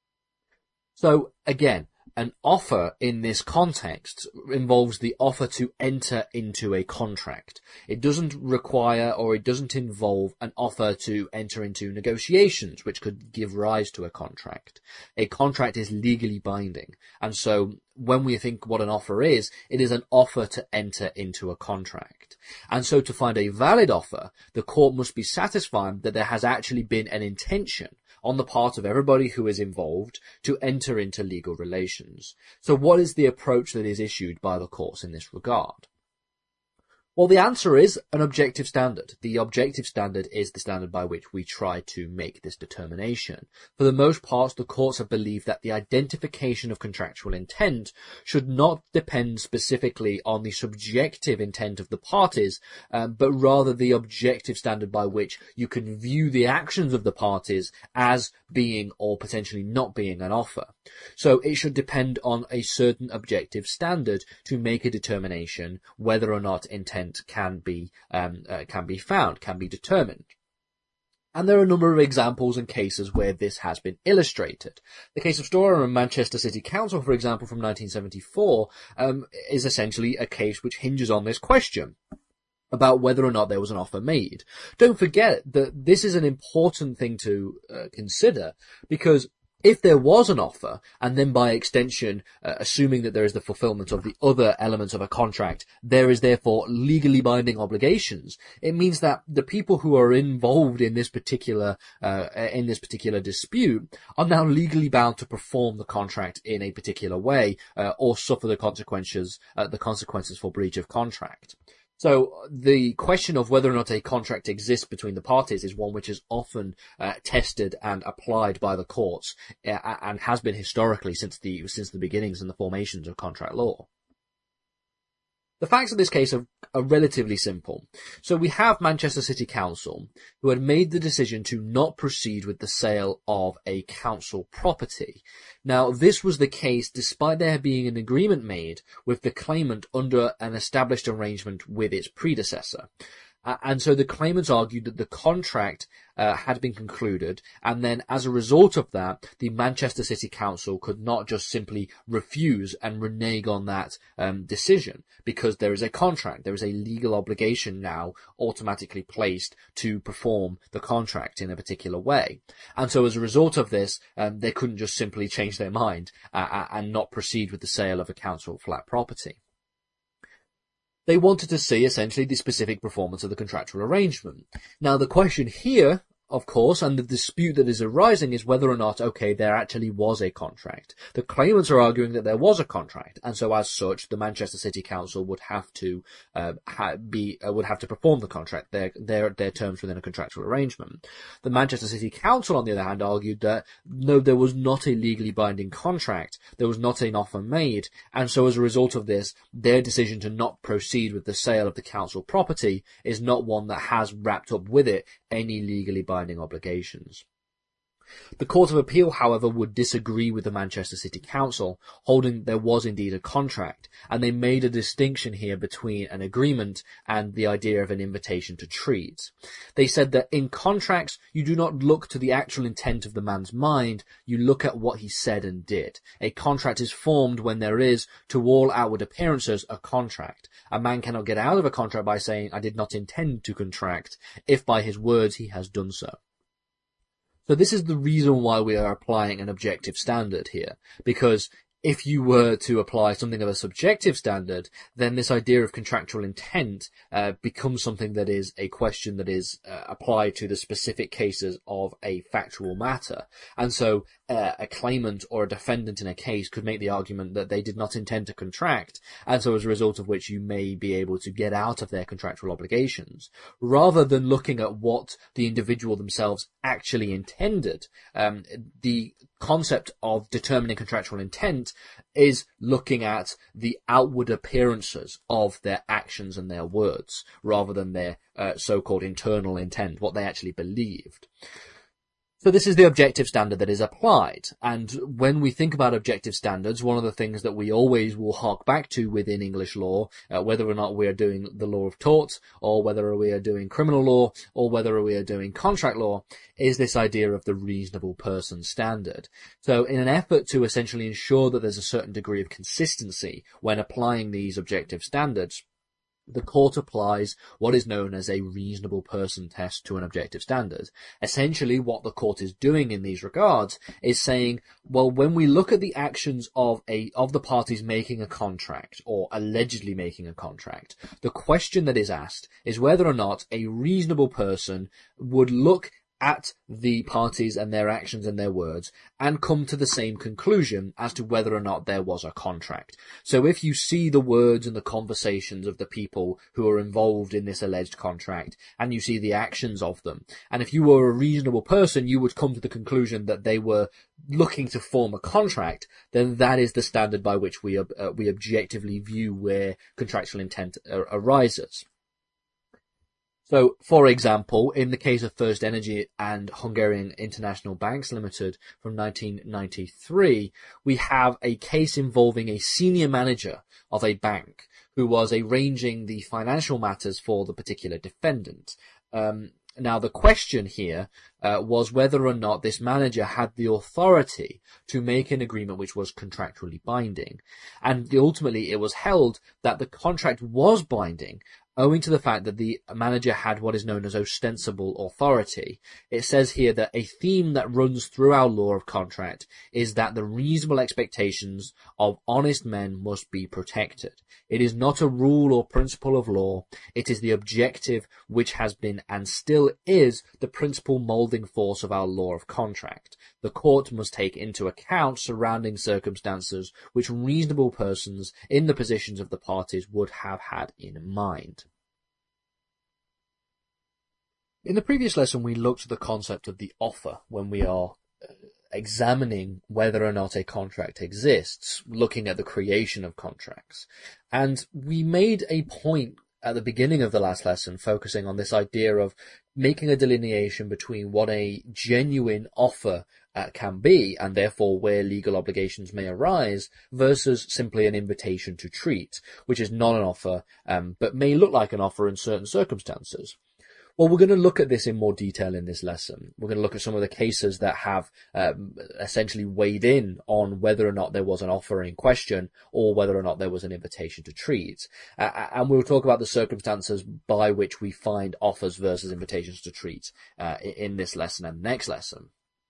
So again, an offer in this context involves the offer to enter into a contract. It doesn't require, or it doesn't involve, an offer to enter into negotiations which could give rise to a contract. A contract is legally binding, and so when we think what an offer is, it is an offer to enter into a contract. And so to find a valid offer, the court must be satisfied that there has actually been an intention on the part of everybody who is involved to enter into legal relations. So what is the approach that is issued by the courts in this regard? Well, the answer is an objective standard. The objective standard is the standard by which we try to make this determination. For the most part, the courts have believed that the identification of contractual intent should not depend specifically on the subjective intent of the parties, but rather the objective standard by which you can view the actions of the parties as being or potentially not being an offer. So it should depend on a certain objective standard to make a determination whether or not intent can be found, can be determined. And there are a number of examples and cases where this has been illustrated. The case of Storer and Manchester City Council, for example, from 1974, is essentially a case which hinges on this question about whether or not there was an offer made. Don't forget that this is an important thing to consider, because if there was an offer, and then by extension, assuming that there is the fulfillment of the other elements of a contract, there is therefore legally binding obligations, it means that the people who are involved in this particular dispute are now legally bound to perform the contract in a particular way, or suffer the consequences for breach of contract. So the question of whether or not a contract exists between the parties is one which is often tested and applied by the courts, and has been historically since the beginnings and the formations of contract law. The facts of this case are relatively simple. So we have Manchester City Council, who had made the decision to not proceed with the sale of a council property. Now, this was the case despite there being an agreement made with the claimant under an established arrangement with its predecessor. And so the claimants argued that the contract had been concluded, and then as a result of that, the Manchester City Council could not just simply refuse and renege on that decision, because there is a contract, there is a legal obligation now automatically placed to perform the contract in a particular way. And so as a result of this, they couldn't just simply change their mind and not proceed with the sale of a council flat property. They wanted to see essentially the specific performance of the contractual arrangement. Now the question here, of course, and the dispute that is arising is whether or not, okay, there actually was a contract. The claimants are arguing that there was a contract, and so as such, the Manchester City Council would have to perform the contract, their terms within a contractual arrangement. The Manchester City Council, on the other hand, argued that no, there was not a legally binding contract, there was not an offer made, and so as a result of this, their decision to not proceed with the sale of the council property is not one that has wrapped up with it any legally binding obligations. The Court of Appeal, however, would disagree with the Manchester City Council, holding there was indeed a contract, and they made a distinction here between an agreement and the idea of an invitation to treat. They said that in contracts, you do not look to the actual intent of the man's mind, you look at what he said and did. A contract is formed when there is, to all outward appearances, a contract. A man cannot get out of a contract by saying, I did not intend to contract, if by his words he has done so. So this is the reason why we are applying an objective standard here, because if you were to apply something of a subjective standard, then this idea of contractual intent becomes something that is a question that is applied to the specific cases of a factual matter. And so a claimant or a defendant in a case could make the argument that they did not intend to contract, and so as a result of which you may be able to get out of their contractual obligations, rather than looking at what the individual themselves actually intended. The concept of determining contractual intent is looking at the outward appearances of their actions and their words, rather than their so-called internal intent, what they actually believed. So this is the objective standard that is applied. And when we think about objective standards, one of the things that we always will hark back to within English law, whether or not we are doing the law of tort, or whether we are doing criminal law, or whether we are doing contract law, is this idea of the reasonable person standard. So in an effort to essentially ensure that there's a certain degree of consistency when applying these objective standards, the court applies what is known as a reasonable person test to an objective standard. Essentially, what the court is doing in these regards is saying, well, when we look at the actions of the parties making a contract, or allegedly making a contract, the question that is asked is whether or not a reasonable person would look at the parties and their actions and their words and come to the same conclusion as to whether or not there was a contract. So if you see the words and the conversations of the people who are involved in this alleged contract, and you see the actions of them, and if you were a reasonable person, you would come to the conclusion that they were looking to form a contract, then that is the standard by which we objectively view where contractual intent arises. So, for example, in the case of First Energy and Hungarian International Banks Limited from 1993, we have a case involving a senior manager of a bank who was arranging the financial matters for the particular defendant. Now, the question here was whether or not this manager had the authority to make an agreement which was contractually binding. And ultimately, it was held that the contract was binding, owing to the fact that the manager had what is known as ostensible authority. It says here that a theme that runs through our law of contract is that the reasonable expectations of honest men must be protected. It is not a rule or principle of law. It is the objective which has been and still is the principal moulding force of our law of contract. The court must take into account surrounding circumstances which reasonable persons in the positions of the parties would have had in mind. In the previous lesson, we looked at the concept of the offer when we are examining whether or not a contract exists, looking at the creation of contracts. And we made a point at the beginning of the last lesson focusing on this idea of making a delineation between what a genuine offer can be, and therefore where legal obligations may arise, versus simply an invitation to treat, which is not an offer, but may look like an offer in certain circumstances. Well, we're going to look at this in more detail in this lesson. We're going to look at some of the cases that have essentially weighed in on whether or not there was an offer in question or whether or not there was an invitation to treat. And we'll talk about the circumstances by which we find offers versus invitations to treat in this lesson and next lesson.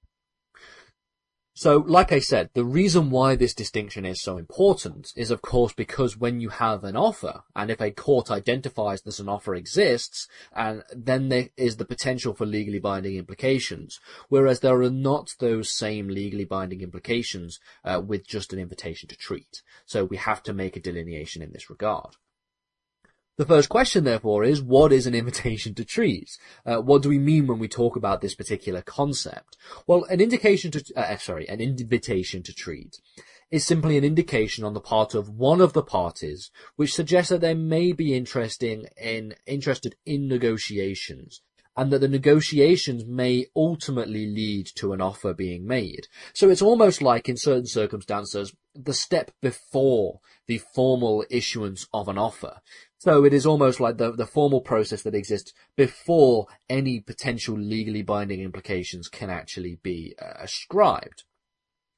So, like I said, the reason why this distinction is so important is, of course, because when you have an offer, and if a court identifies that an offer exists, and then there is the potential for legally binding implications, whereas there are not those same legally binding implications with just an invitation to treat. So we have to make a delineation in this regard. The first question, therefore, is what is an invitation to treat? What do we mean when we talk about this particular concept? Well, an invitation to treat is simply an indication on the part of one of the parties which suggests that they may be interested in negotiations, and that the negotiations may ultimately lead to an offer being made. So it's almost like, in certain circumstances, the step before the formal issuance of an offer. So it is almost like the formal process that exists before any potential legally binding implications can actually be ascribed.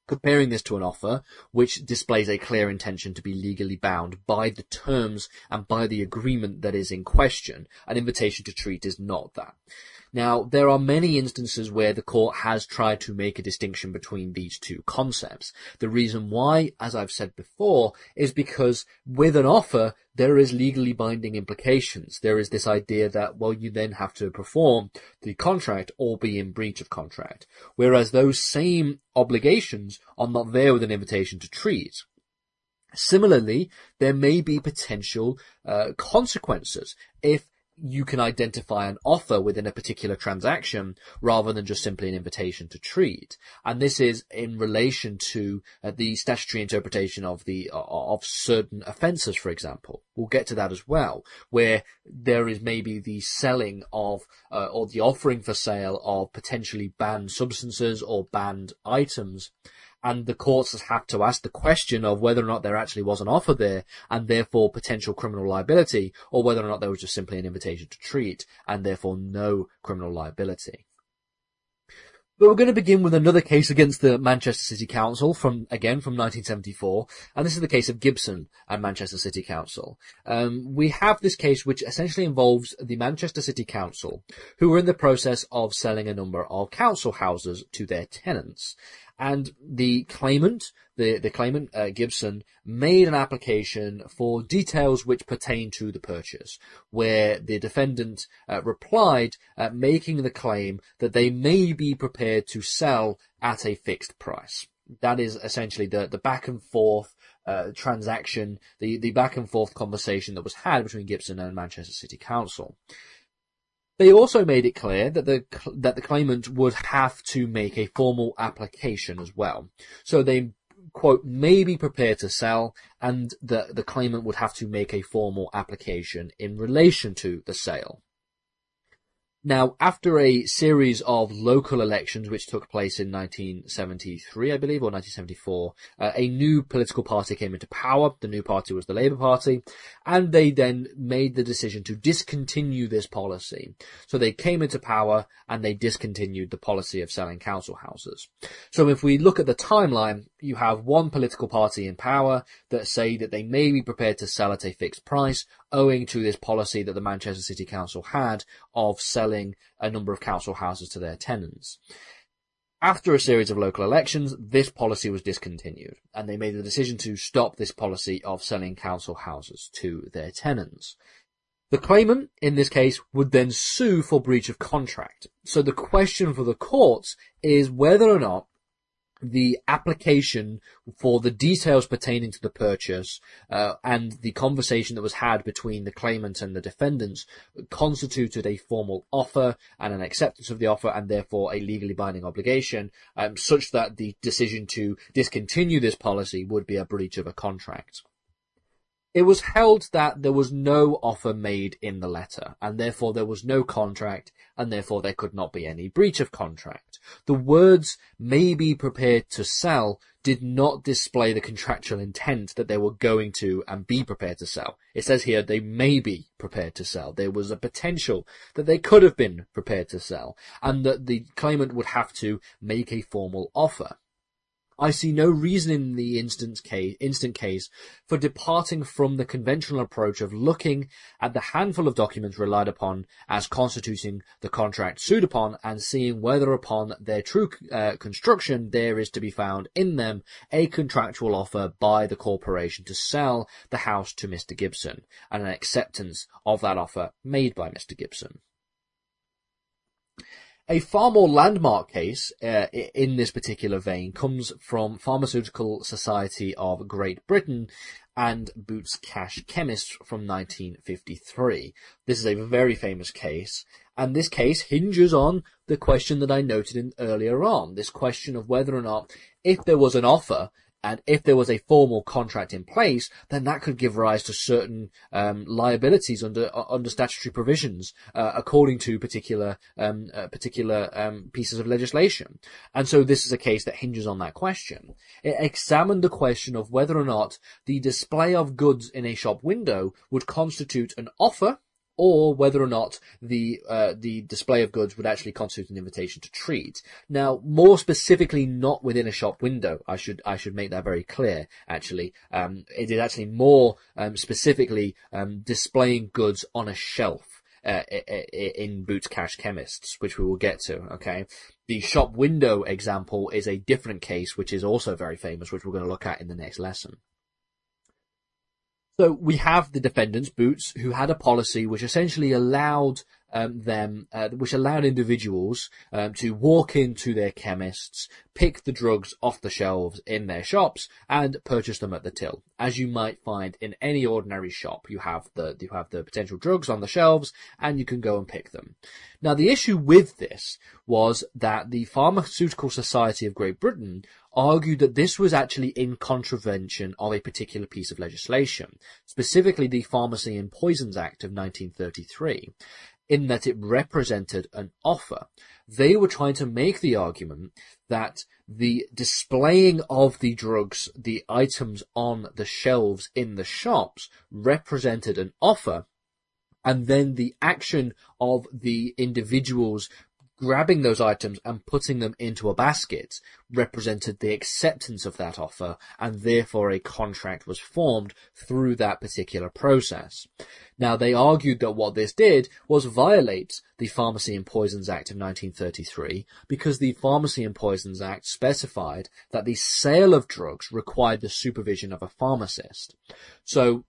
Comparing this to an offer, which displays a clear intention to be legally bound by the terms and by the agreement that is in question, an invitation to treat is not that. Now, there are many instances where the court has tried to make a distinction between these two concepts. The reason why, as I've said before, is because with an offer, there is legally binding implications. There is this idea that, well, you then have to perform the contract or be in breach of contract, whereas those same obligations are not there with an invitation to treat. Similarly, there may be potential consequences if you can identify an offer within a particular transaction rather than just simply an invitation to treat. And this is in relation to the statutory interpretation of certain offences, for example. We'll get to that as well, where there is maybe the selling of or the offering for sale of potentially banned substances or banned items. And the courts have to ask the question of whether or not there actually was an offer there and therefore potential criminal liability, or whether or not there was just simply an invitation to treat and therefore no criminal liability. But we're going to begin with another case against the Manchester City Council from 1974, and this is the case of Gibson and Manchester City Council. We have this case which essentially involves the Manchester City Council, who were in the process of selling a number of council houses to their tenants. And the claimant, Gibson, made an application for details which pertain to the purchase, where the defendant replied, making the claim that they may be prepared to sell at a fixed price. That is essentially the back and forth transaction, the back and forth conversation that was had between Gibson and Manchester City Council. They also made it clear that the claimant would have to make a formal application as well. So they, quote, may be prepared to sell, and the claimant would have to make a formal application in relation to the sale. Now, after a series of local elections which took place in 1973, I believe, or 1974, a new political party came into power. The new party was the Labour Party, and they then made the decision to discontinue this policy. So they came into power and they discontinued the policy of selling council houses. So if we look at the timeline, you have one political party in power that say that they may be prepared to sell at a fixed price, owing to this policy that the Manchester City Council had of selling a number of council houses to their tenants. After a series of local elections, this policy was discontinued, and they made the decision to stop this policy of selling council houses to their tenants. The claimant, in this case, would then sue for breach of contract. So the question for the courts is whether or not the application for the details pertaining to the purchase and the conversation that was had between the claimant and the defendants constituted a formal offer and an acceptance of the offer, and therefore a legally binding obligation, such that the decision to discontinue this policy would be a breach of a contract. It was held that there was no offer made in the letter, and therefore there was no contract, and therefore there could not be any breach of contract. The words "may be prepared to sell" did not display the contractual intent that they were going to and be prepared to sell. It says here they may be prepared to sell. There was a potential that they could have been prepared to sell, and that the claimant would have to make a formal offer. I see no reason in the instant case for departing from the conventional approach of looking at the handful of documents relied upon as constituting the contract sued upon and seeing whether upon their true construction there is to be found in them a contractual offer by the corporation to sell the house to Mr. Gibson and an acceptance of that offer made by Mr. Gibson. A far more landmark case in this particular vein comes from Pharmaceutical Society of Great Britain and Boots Cash Chemists from 1953. This is a very famous case, and this case hinges on the question that I noted earlier on, this question of whether or not, if there was an offer, and if there was a formal contract in place, then that could give rise to certain liabilities under statutory provisions, according to particular pieces of legislation. And so this is a case that hinges on that question. It examined the question of whether or not the display of goods in a shop window would constitute an offer or whether or not the display of goods would actually constitute an invitation to treat. Now, more specifically, not within a shop window. I should make that very clear. Actually, it is actually more specifically displaying goods on a shelf in Boots Cash Chemists, which we will get to. Okay, the shop window example is a different case, which is also very famous, which we're going to look at in the next lesson. So we have the defendants, Boots, who had a policy which essentially allowed individuals to walk into their chemists, pick the drugs off the shelves in their shops, and purchase them at the till. As you might find in any ordinary shop, you have the potential drugs on the shelves, and you can go and pick them. Now, the issue with this was that the Pharmaceutical Society of Great Britain argued that this was actually in contravention of a particular piece of legislation, specifically the Pharmacy and Poisons Act of 1933, in that it represented an offer. They were trying to make the argument that the displaying of the drugs, the items on the shelves in the shops, represented an offer, and then the action of the individuals grabbing those items and putting them into a basket represented the acceptance of that offer, and therefore a contract was formed through that particular process. Now, they argued that what this did was violate the Pharmacy and Poisons Act of 1933, because the Pharmacy and Poisons Act specified that the sale of drugs required the supervision of a pharmacist. So,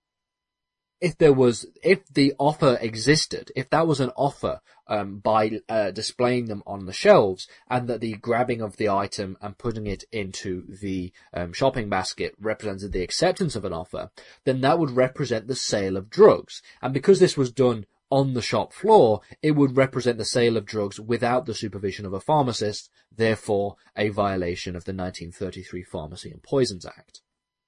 if the offer existed, if that was an offer by displaying them on the shelves, and that the grabbing of the item and putting it into the shopping basket represented the acceptance of an offer, then that would represent the sale of drugs. And because this was done on the shop floor, it would represent the sale of drugs without the supervision of a pharmacist, therefore a violation of the 1933 Pharmacy and Poisons Act.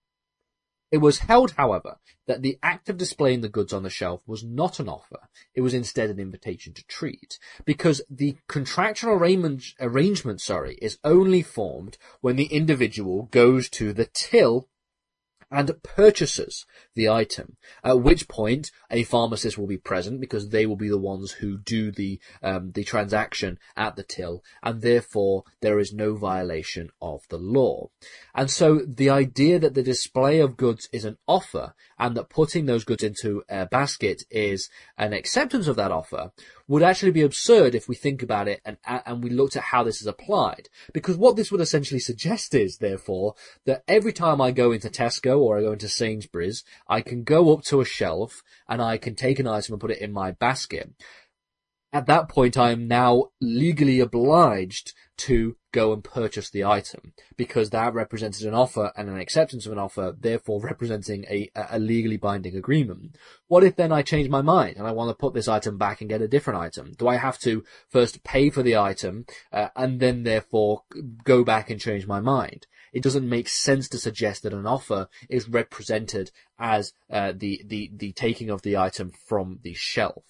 It was held, however, that the act of displaying the goods on the shelf was not an offer. It was instead an invitation to treat, because the contractual arrangement is only formed when the individual goes to the till and purchases the item, at which point a pharmacist will be present, because they will be the ones who do the transaction at the till, and therefore there is no violation of the law. And so the idea that the display of goods is an offer, and that putting those goods into a basket is an acceptance of that offer, would actually be absurd if we think about it and we looked at how this is applied. Because what this would essentially suggest is, therefore, that every time I go into Tesco or I go into Sainsbury's, I can go up to a shelf and I can take an item and put it in my basket. At that point, I am now legally obliged to go and purchase the item, because that represented an offer and an acceptance of an offer, therefore representing a legally binding agreement. What if then I change my mind and I want to put this item back and get a different item? Do I have to first pay for the item and then therefore go back and change my mind? It doesn't make sense to suggest that an offer is represented as the taking of the item from the shelf.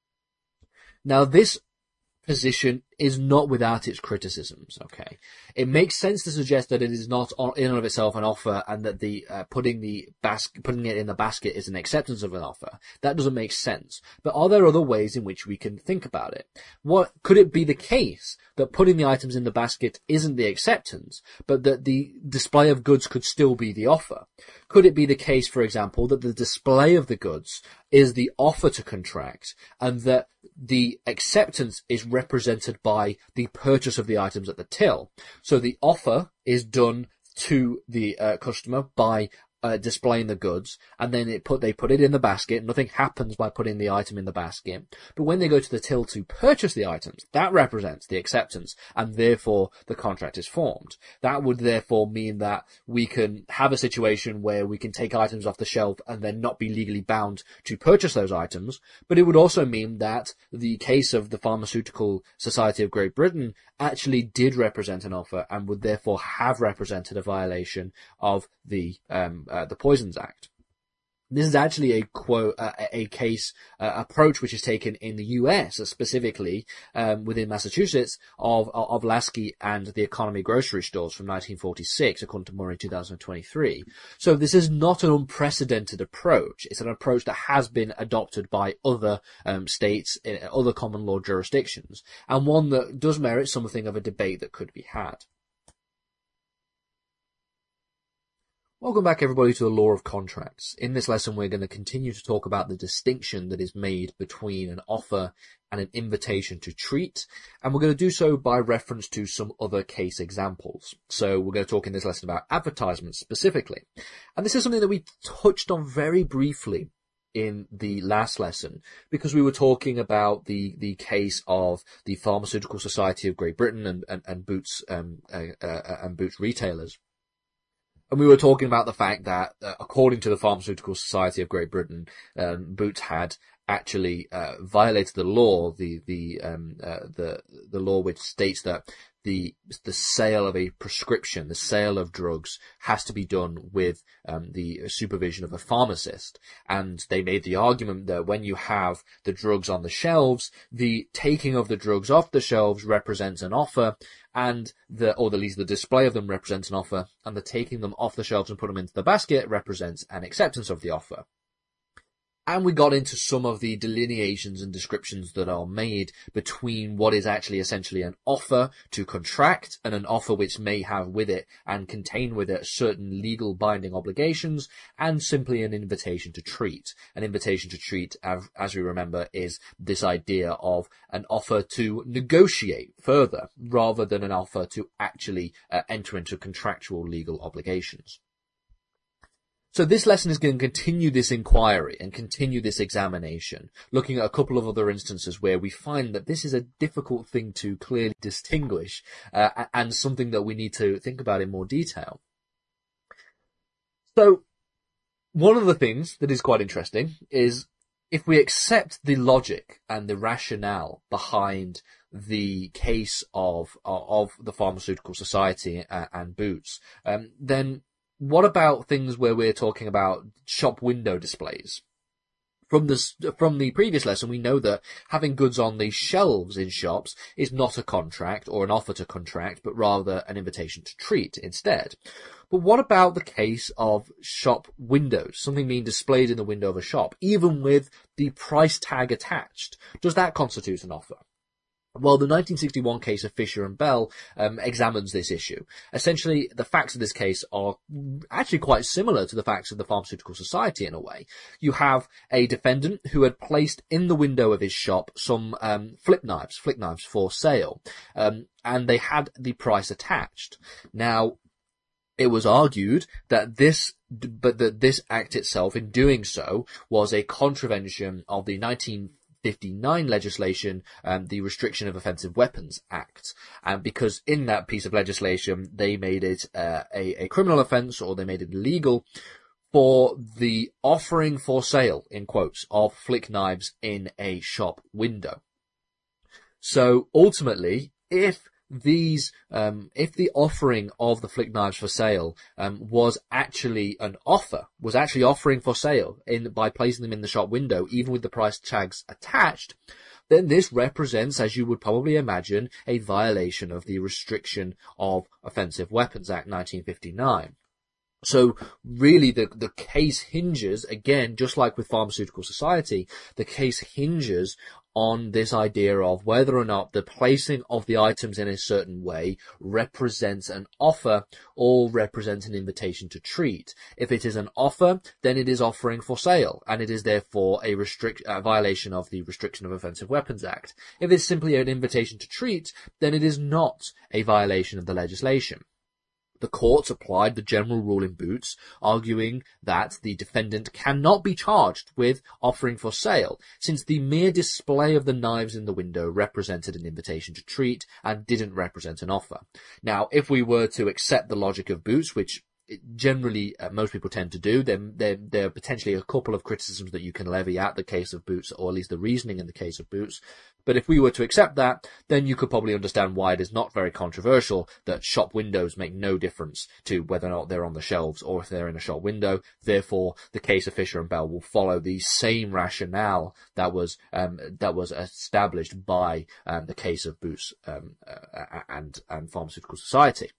Now, this position is not without its criticisms, okay? It makes sense to suggest that it is not in and of itself an offer, and that the putting it in the basket is an acceptance of an offer. That doesn't make sense. But are there other ways in which we can think about it? What could it be the case that putting the items in the basket isn't the acceptance, but that the display of goods could still be the offer? Could it be the case, for example, that the display of the goods is the offer to contract, and that the acceptance is represented by the purchase of the items at the till? So the offer is done to the customer by displaying the goods, and then they put it in the basket. Nothing happens by putting the item in the basket. But when they go to the till to purchase the items, that represents the acceptance, and therefore the contract is formed. That would therefore mean that we can have a situation where we can take items off the shelf and then not be legally bound to purchase those items. But it would also mean that the case of the Pharmaceutical Society of Great Britain actually did represent an offer, and would therefore have represented a violation of the Poisons Act. This is actually a case approach which is taken in the US, specifically within Massachusetts, of Lasky and the Economy grocery stores from 1946, according to Murray 2023. So this is not an unprecedented approach. It's an approach that has been adopted by other states, other common law jurisdictions, and one that does merit something of a debate that could be had. Welcome back, everybody, to the Law of Contracts. In this lesson, we're going to continue to talk about the distinction that is made between an offer and an invitation to treat, and we're going to do so by reference to some other case examples. So we're going to talk in this lesson about advertisements specifically. And this is something that we touched on very briefly in the last lesson, because we were talking about the case of the Pharmaceutical Society of Great Britain and Boots retailers. And we were talking about the fact that, according to the Pharmaceutical Society of Great Britain, Boots had actually violated the law, the law which states that the sale of a prescription, the sale of drugs, has to be done with the supervision of a pharmacist. And they made the argument that when you have the drugs on the shelves, the taking of the drugs off the shelves represents an offer, and or at least the display of them represents an offer, and the taking them off the shelves and put them into the basket represents an acceptance of the offer. And we got into some of the delineations and descriptions that are made between what is actually essentially an offer to contract and an offer which may have with it and contain with it certain legal binding obligations, and simply an invitation to treat. An invitation to treat, as we remember, is this idea of an offer to negotiate further rather than an offer to actually enter into contractual legal obligations. So this lesson is going to continue this inquiry and continue this examination, looking at a couple of other instances where we find that this is a difficult thing to clearly distinguish, and something that we need to think about in more detail. So one of the things that is quite interesting is, if we accept the logic and the rationale behind the case of the Pharmaceutical Society and Boots, then what about things where we're talking about shop window displays? From the previous lesson, we know that having goods on the shelves in shops is not a contract or an offer to contract, but rather an invitation to treat instead. But what about the case of shop windows, something being displayed in the window of a shop, even with the price tag attached? Does that constitute an offer? Well, the 1961 case of Fisher and Bell examines this issue. Essentially, the facts of this case are actually quite similar to the facts of the Pharmaceutical Society in a way. You have a defendant who had placed in the window of his shop some flick knives for sale, and they had the price attached. Now, it was argued that this act itself, in doing so, was a contravention of the 1959 legislation, the Restriction of Offensive Weapons Act, because in that piece of legislation they made it a criminal offence, or they made it illegal for the offering for sale, in quotes, of flick knives in a shop window. So ultimately, if the offering of the flick knives for sale was actually an offer, was actually offering for sale by placing them in the shop window, even with the price tags attached, then this represents, as you would probably imagine, a violation of the Restriction of Offensive Weapons Act 1959. So really the case hinges, again, just like with Pharmaceutical Society, the case hinges on this idea of whether or not the placing of the items in a certain way represents an offer or represents an invitation to treat. If it is an offer, then it is offering for sale, and it is therefore a violation of the Restriction of Offensive Weapons Act. If it's simply an invitation to treat, then it is not a violation of the legislation. The courts applied the general rule in Boots, arguing that the defendant cannot be charged with offering for sale, since the mere display of the knives in the window represented an invitation to treat and didn't represent an offer. Now, if we were to accept the logic of Boots, which generally most people tend to do. There are potentially a couple of criticisms that you can levy at the case of Boots, or at least the reasoning in the case of Boots. But if we were to accept that, then you could probably understand why it is not very controversial that shop windows make no difference to whether or not they're on the shelves or if they're in a shop window. Therefore, the case of Fisher and Bell will follow the same rationale that was established by the case of Boots and Pharmaceutical Society.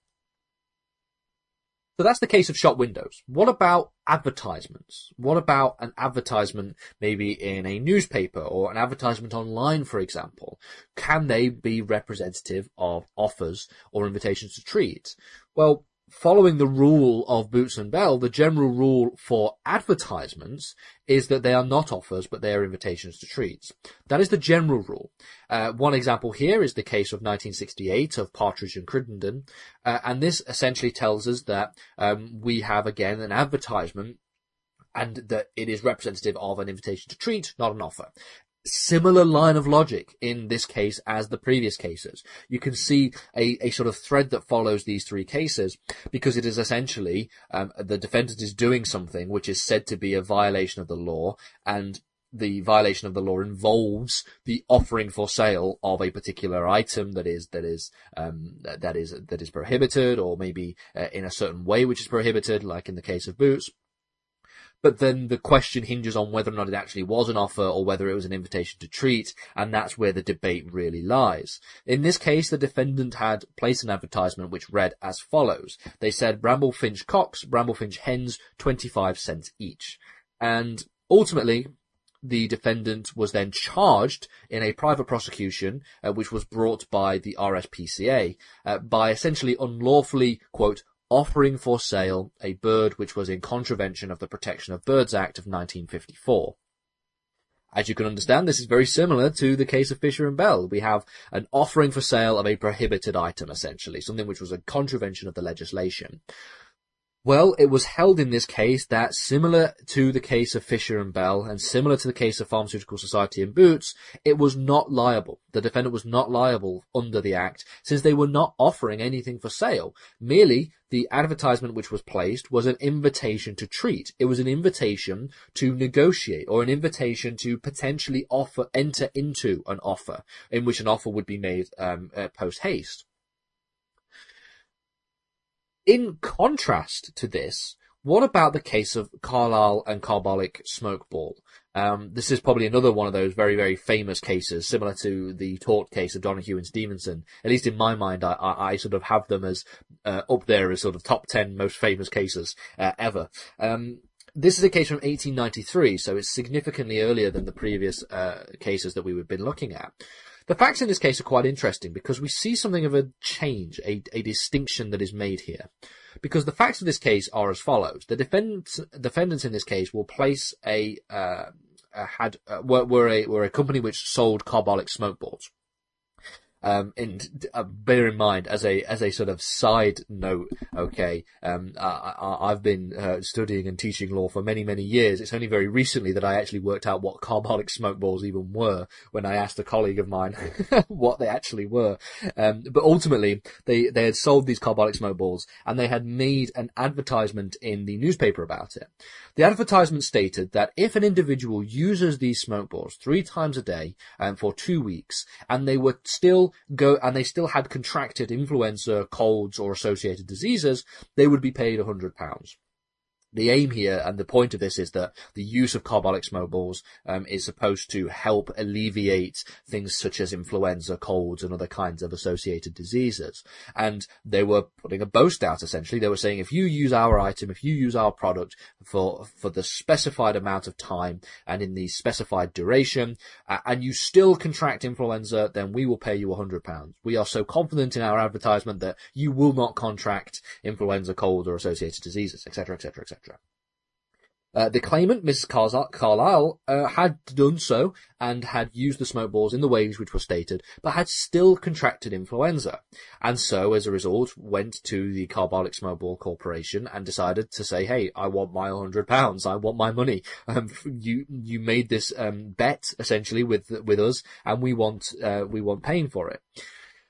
So that's the case of shop windows. What about advertisements? What about an advertisement maybe in a newspaper or an advertisement online, for example? Can they be representative of offers or invitations to treat? Well, following the rule of Boots and Bell, the general rule for advertisements is that they are not offers, but they are invitations to treats. That is the general rule. One example here is the case of 1968 of Partridge and Crittenden, and this essentially tells us that we have, again, an advertisement and that it is representative of an invitation to treat, not an offer. Similar line of logic in this case as the previous cases. You can see a sort of thread that follows these three cases, because it is essentially the defendant is doing something which is said to be a violation of the law, and the violation of the law involves the offering for sale of a particular item that is prohibited, or maybe in a certain way which is prohibited, like in the case of Boots. But then the question hinges on whether or not it actually was an offer or whether it was an invitation to treat, and that's where the debate really lies. In this case, the defendant had placed an advertisement which read as follows. They said Bramble Finch cocks, Bramble Finch hens, 25 cents each. And ultimately, the defendant was then charged in a private prosecution, which was brought by the RSPCA, by essentially unlawfully, quote, offering for sale a bird which was in contravention of the Protection of Birds Act of 1954. As you can understand, this is very similar to the case of Fisher and Bell. We have an offering for sale of a prohibited item, essentially, something which was a contravention of the legislation. Well, it was held in this case that, similar to the case of Fisher and Bell and similar to the case of Pharmaceutical Society and Boots, it was not liable. The defendant was not liable under the Act, since they were not offering anything for sale. Merely, the advertisement which was placed was an invitation to treat. It was an invitation to negotiate, or an invitation to potentially enter into an offer, in which an offer would be made post haste. In contrast to this, what about the case of Carlisle and Carbolic Smoke Ball? This is probably another one of those very, very famous cases, similar to the tort case of Donoghue and Stevenson. At least in my mind, I sort of have them as up there as sort of top 10 most famous cases ever. This is a case from 1893, so it's significantly earlier than the previous cases that we've been looking at. The facts in this case are quite interesting because we see something of a change, a distinction that is made here. Because the facts of this case are as follows. The defendants in this case will place were a company which sold carbolic smoke balls. Bear in mind, as a sort of side note, okay, I've been studying and teaching law for many, many years. It's only very recently that I actually worked out what carbolic smoke balls even were when I asked a colleague of mine what they actually were. But ultimately, they had sold these carbolic smoke balls, and they had made an advertisement in the newspaper about it. The advertisement stated that if an individual uses these smoke balls 3 times a day for 2 weeks, and they still had contracted influenza, colds, or associated diseases, they would be paid £100. The aim here and the point of this is that the use of carbolic smoke balls is supposed to help alleviate things such as influenza, colds, and other kinds of associated diseases. And they were putting a boast out, essentially. They were saying, if you use our item, if you use our product for the specified amount of time and in the specified duration, and you still contract influenza, then we will pay you £100. We are so confident in our advertisement that you will not contract influenza, cold, or associated diseases, etc., etc., etc. The claimant, Mrs. Carlisle, had done so and had used the smoke balls in the ways which were stated, but had still contracted influenza. And so, as a result, went to the Carbolic Smoke Ball Corporation and decided to say, hey, I want my £100. I want my money. You made this bet, essentially, with us, and we want paying for it.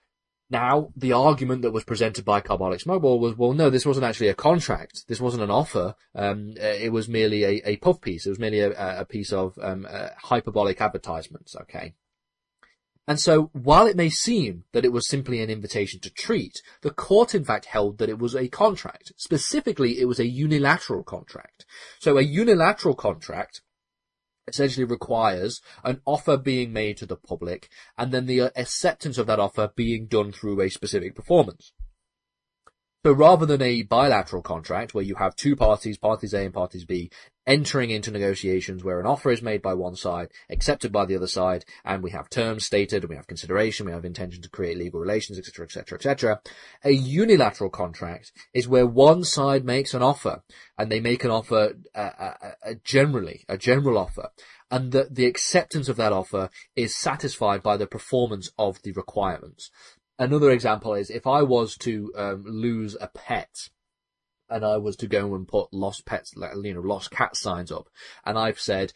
Now, the argument that was presented by Carbolic Smokeball was, well, no, this wasn't actually a contract. This wasn't an offer. It was merely a puff piece. It was merely a piece of hyperbolic advertisements, okay? And so, while it may seem that it was simply an invitation to treat, the court in fact held that it was a contract. Specifically, it was a unilateral contract. So a unilateral contract essentially requires an offer being made to the public and then the acceptance of that offer being done through a specific performance. So rather than a bilateral contract where you have two parties, parties A and parties B, entering into negotiations where an offer is made by one side, accepted by the other side, and we have terms stated, and we have consideration, we have intention to create legal relations, etc., etc., etc. A unilateral contract is where one side makes an offer, and they make an offer a general offer, and the acceptance of that offer is satisfied by the performance of the requirements. Another example is if I was to lose a pet, and I was to go and put lost pets, lost cat signs up, and I've said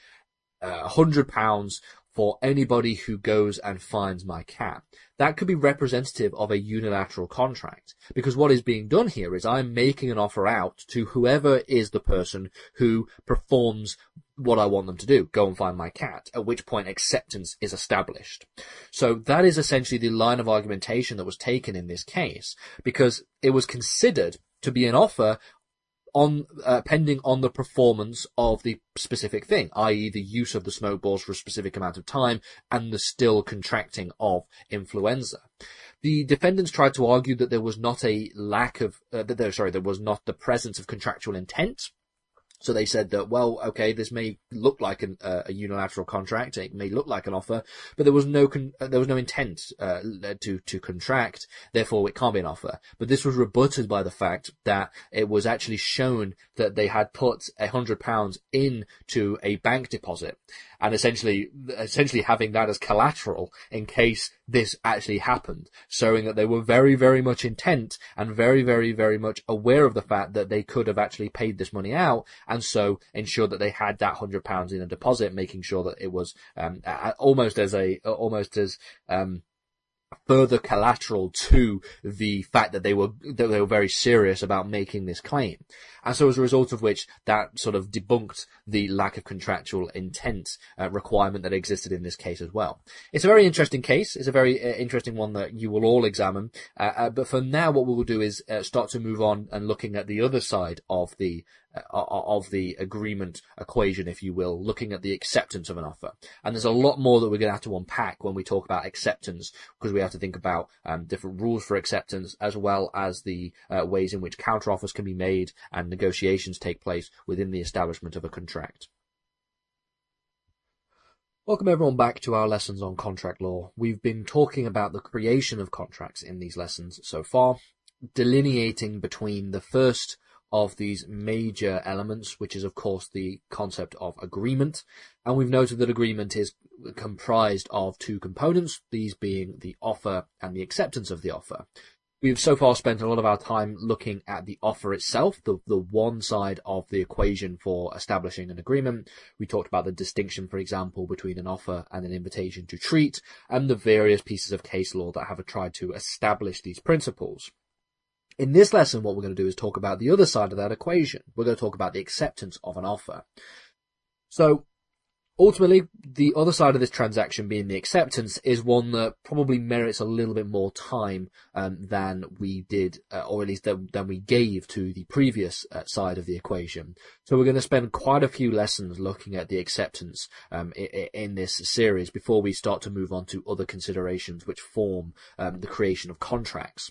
£100 for anybody who goes and finds my cat. That could be representative of a unilateral contract, because what is being done here is I'm making an offer out to whoever is the person who performs what I want them to do, go and find my cat, at which point acceptance is established. So that is essentially the line of argumentation that was taken in this case, because it was considered to be an offer on pending on the performance of the specific thing, i.e. the use of the smoke balls for a specific amount of time and the still contracting of influenza. The defendants tried to argue that there was not a lack of, there was not the presence of contractual intent. So they said that, well, okay, this may look like a unilateral contract, it may look like an offer, but there was no intent to contract, therefore it can't be an offer. But this was rebutted by the fact that it was actually shown that they had put £100 into a bank deposit, and essentially having that as collateral in case this actually happened, showing that they were very, very much intent and very, very, very much aware of the fact that they could have actually paid this money out, and so ensured that they had that £100 in a deposit, making sure that it was almost as further collateral to the fact that they were very serious about making this claim. And so as a result of which, that sort of debunked the lack of contractual intent requirement that existed in this case as well. It's a very interesting case. It's a very interesting one that you will all examine. But for now, what we will do is start to move on and looking at the other side of the agreement equation, if you will, looking at the acceptance of an offer. And there's a lot more that we're going to have to unpack when we talk about acceptance, because we have to think about different rules for acceptance, as well as the ways in which counteroffers can be made and negotiations take place within the establishment of a contract. Welcome everyone back to our lessons on contract law. We've been talking about the creation of contracts in these lessons so far, delineating between the first of these major elements, which is of course the concept of agreement. And we've noted that agreement is comprised of two components, these being the offer and the acceptance of the offer. We've so far spent a lot of our time looking at the offer itself, the one side of the equation for establishing an agreement. We talked about the distinction, for example, between an offer and an invitation to treat, and the various pieces of case law that have tried to establish these principles. In this lesson, what we're going to do is talk about the other side of that equation. We're going to talk about the acceptance of an offer. So, ultimately, the other side of this transaction, being the acceptance, is one that probably merits a little bit more time than we did, or at least than we gave to the previous side of the equation. So we're going to spend quite a few lessons looking at the acceptance in this series before we start to move on to other considerations which form the creation of contracts.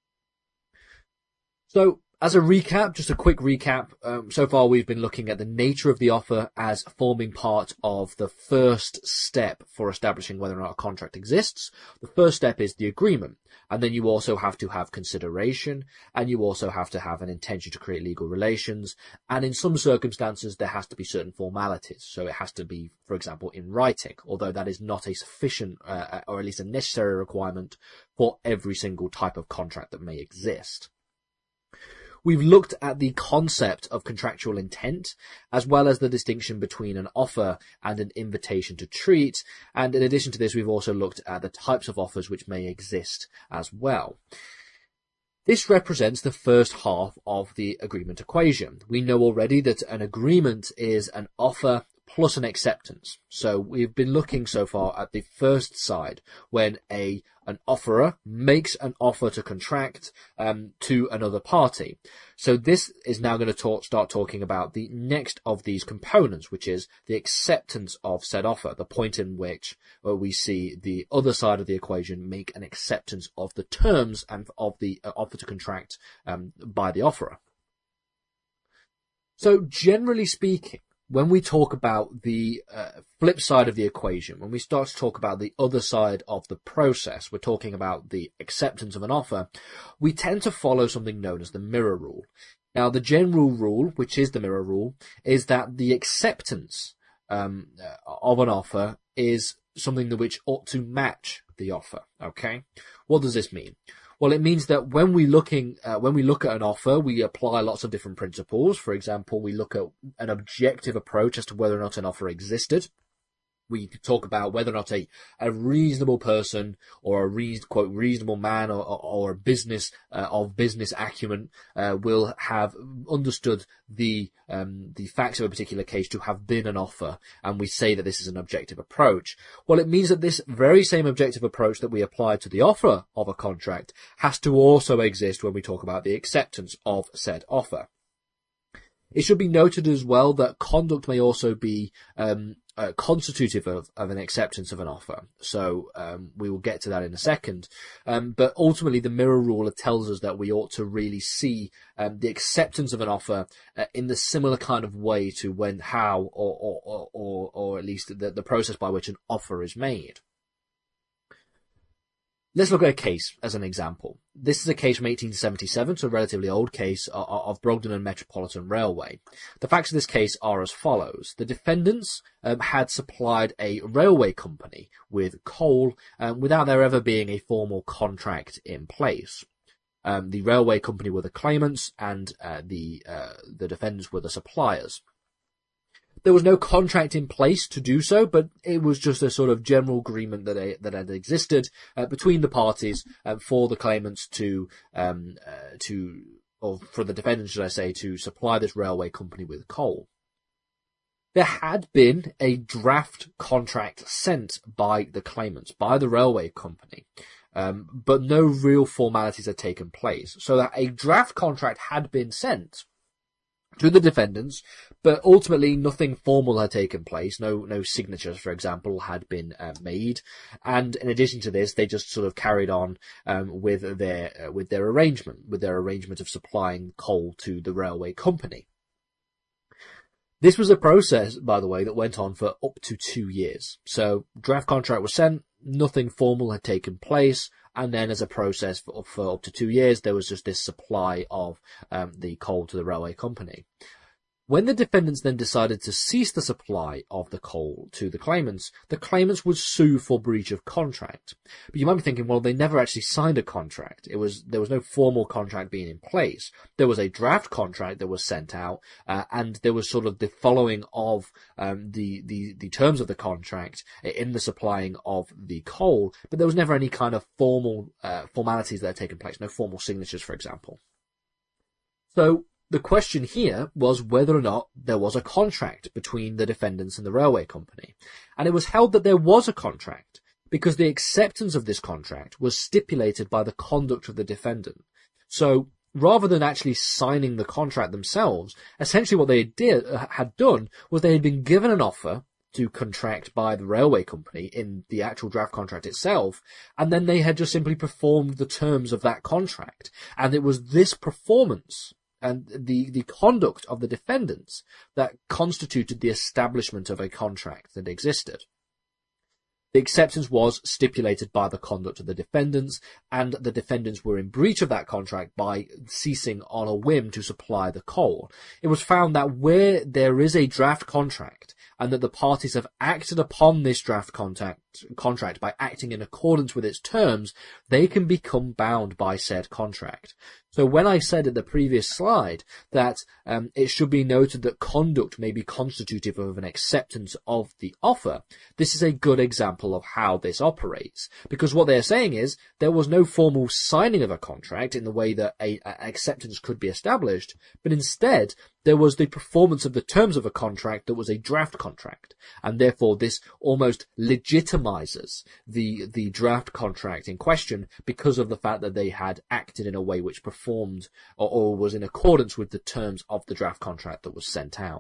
So, as a recap, just a quick recap, so far we've been looking at the nature of the offer as forming part of the first step for establishing whether or not a contract exists. The first step is the agreement, and then you also have to have consideration, and you also have to have an intention to create legal relations, and in some circumstances there has to be certain formalities. So it has to be, for example, in writing, although that is not a sufficient, or at least a necessary requirement for every single type of contract that may exist. We've looked at the concept of contractual intent, as well as the distinction between an offer and an invitation to treat. And in addition to this, we've also looked at the types of offers which may exist as well. This represents the first half of the agreement equation. We know already that an agreement is an offer plus an acceptance. So we've been looking so far at the first side, when an offerer makes an offer to contract to another party. So this is now going to start talking about the next of these components, which is the acceptance of said offer, the point in which we see the other side of the equation make an acceptance of the terms and of the offer to contract by the offerer. So generally speaking, when we talk about the flip side of the equation, when we start to talk about the other side of the process, we're talking about the acceptance of an offer, we tend to follow something known as the mirror rule. Now, the general rule, which is the mirror rule, is that the acceptance of an offer is something which ought to match the offer. Okay? What does this mean? Well, it means that when we look at an offer, we apply lots of different principles. For example, we look at an objective approach as to whether or not an offer existed. We talk about whether or not a reasonable person or a quote reasonable man or a business of business acumen will have understood the facts of a particular case to have been an offer, and we say that this is an objective approach. Well, it means that this very same objective approach that we apply to the offer of a contract has to also exist when we talk about the acceptance of said offer. It should be noted as well that conduct may also be constitutive of an acceptance of an offer. So we will get to that in a second. But ultimately, the mirror rule tells us that we ought to really see the acceptance of an offer in the similar kind of way to how or at least the process by which an offer is made. Let's look at a case as an example. This is a case from 1877, so a relatively old case of Brogden and Metropolitan Railway. The facts of this case are as follows. The defendants had supplied a railway company with coal without there ever being a formal contract in place. The railway company were the claimants and the defendants were the suppliers. There was no contract in place to do so, but it was just a sort of general agreement that had existed between the parties for the claimants or for the defendants, should I say, to supply this railway company with coal. There had been a draft contract sent by the claimants, by the railway company, but no real formalities had taken place. So that a draft contract had been sent to the defendants, but ultimately nothing formal had taken place. No signatures, for example, had been made. And in addition to this, they just sort of carried on with their arrangement of supplying coal to the railway company. This was a process, by the way, that went on for up to 2 years. So draft contract was sent, nothing formal had taken place, and then as a process for up to 2 years, there was just this supply of the coal to the railway company. When the defendants then decided to cease the supply of the coal to the claimants would sue for breach of contract. But you might be thinking, well, they never actually signed a contract. There was no formal contract being in place. There was a draft contract that was sent out, and there was sort of the following of the terms of the contract in the supplying of the coal, but there was never any kind of formalities that had taken place, no formal signatures, for example. So the question here was whether or not there was a contract between the defendants and the railway company. And it was held that there was a contract because the acceptance of this contract was stipulated by the conduct of the defendant. So rather than actually signing the contract themselves, essentially what they had done was they had been given an offer to contract by the railway company in the actual draft contract itself, and then they had just simply performed the terms of that contract. And it was this performance and the conduct of the defendants that constituted the establishment of a contract that existed. The acceptance was stipulated by the conduct of the defendants, and the defendants were in breach of that contract by ceasing on a whim to supply the coal. It was found that where there is a draft contract, and that the parties have acted upon this draft contract contract by acting in accordance with its terms, they can become bound by said contract. So when I said in the previous slide that it should be noted that conduct may be constitutive of an acceptance of the offer, this is a good example of how this operates. Because what they're saying is there was no formal signing of a contract in the way that an acceptance could be established, but instead there was the performance of the terms of a contract that was a draft contract, and therefore this almost legitimizes the draft contract in question because of the fact that they had acted in a way which performed or was in accordance with the terms of the draft contract that was sent out.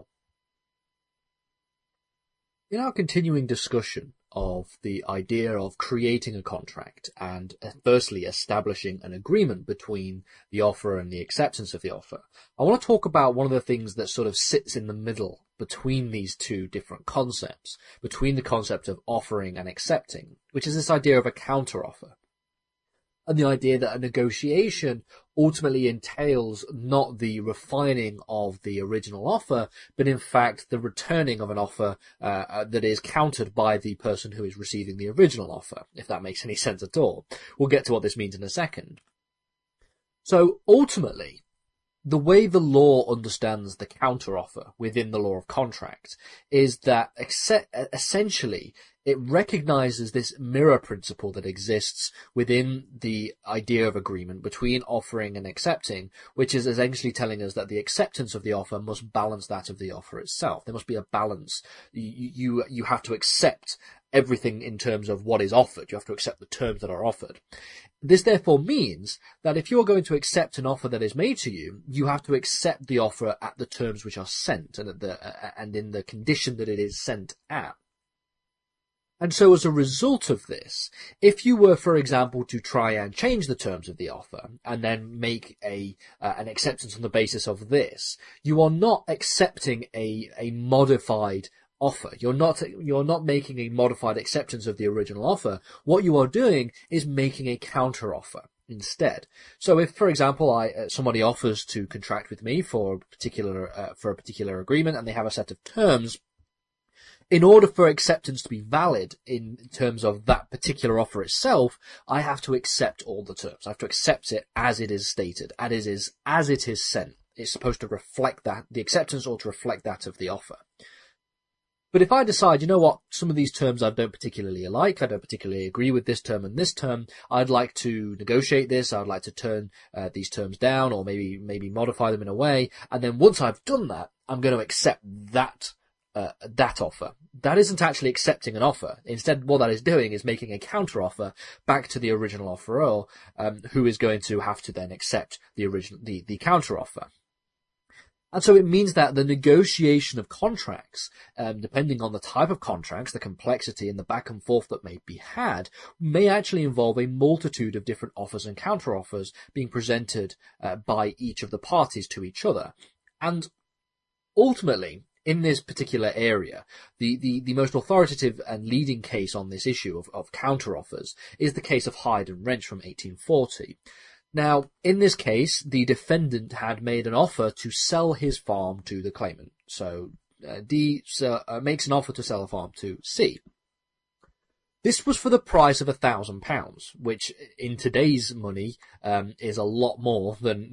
In our continuing discussion of the idea of creating a contract and firstly establishing an agreement between the offer and the acceptance of the offer, I want to talk about one of the things that sort of sits in the middle between these two different concepts, between the concept of offering and accepting, which is this idea of a counteroffer. And the idea that a negotiation ultimately entails not the refining of the original offer, but in fact the returning of an offer that is countered by the person who is receiving the original offer, if that makes any sense at all. We'll get to what this means in a second. So ultimately, the way the law understands the counteroffer within the law of contract is that essentially it recognizes this mirror principle that exists within the idea of agreement between offering and accepting, which is essentially telling us that the acceptance of the offer must balance that of the offer itself. There must be a balance. You have to accept everything in terms of what is offered. You have to accept the terms that are offered. This therefore means that if you are going to accept an offer that is made to you, you have to accept the offer at the terms which are sent and in the condition that it is sent at. And so as a result of this, if you were, for example, to try and change the terms of the offer and then make an acceptance on the basis of this, you are not accepting a modified offer. You're not making a modified acceptance of the original offer. What you are doing is making a counter offer instead. So if, for example, somebody offers to contract with me for a particular agreement and they have a set of terms, in order for acceptance to be valid in terms of that particular offer itself, I have to accept all the terms. I have to accept it as it is stated, as it is sent. It's supposed to reflect that, the acceptance ought to reflect that of the offer. But if I decide, you know what, some of these terms I don't particularly like, I don't particularly agree with this term and this term, I'd like to negotiate this, I'd like to turn these terms down or maybe modify them in a way, and then once I've done that, I'm going to accept that offer. That isn't actually accepting an offer. Instead, what that is doing is making a counter offer back to the original offeror, who is going to have to then accept the counter offer. And so it means that the negotiation of contracts, depending on the type of contracts, the complexity and the back and forth that may be had, may actually involve a multitude of different offers and counter offers being presented by each of the parties to each other. And ultimately, in this particular area, the most authoritative and leading case on this issue of counter-offers is the case of Hyde and Wrench from 1840. Now, in this case, the defendant had made an offer to sell his farm to the claimant. So D makes an offer to sell a farm to C. This was for the price of £1,000, which in today's money is a lot more than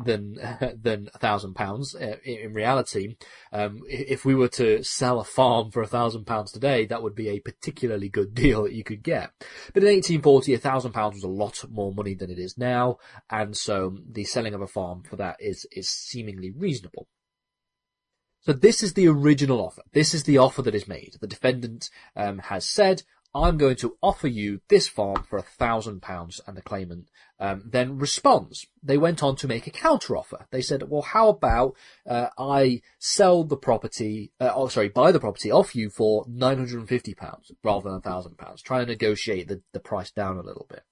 £1,000. In reality, if we were to sell a farm for £1,000 today, that would be a particularly good deal that you could get. But in 1840, £1,000 was a lot more money than it is now, and so the selling of a farm for that is seemingly reasonable. So this is the original offer. This is the offer that is made. The defendant has said, I'm going to offer you this farm for £1,000, and the claimant then responds. They went on to make a counter-offer. They said, well, how about I sell the property, buy the property off you for £950 rather than £1,000. Try and negotiate the price down a little bit.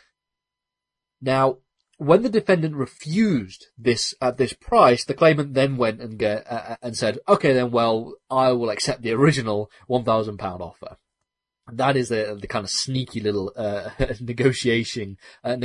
Now, when the defendant refused this at this price, the claimant then went and said, okay, then, well, I will accept the original £1,000 offer. That is the kind of sneaky little negotiating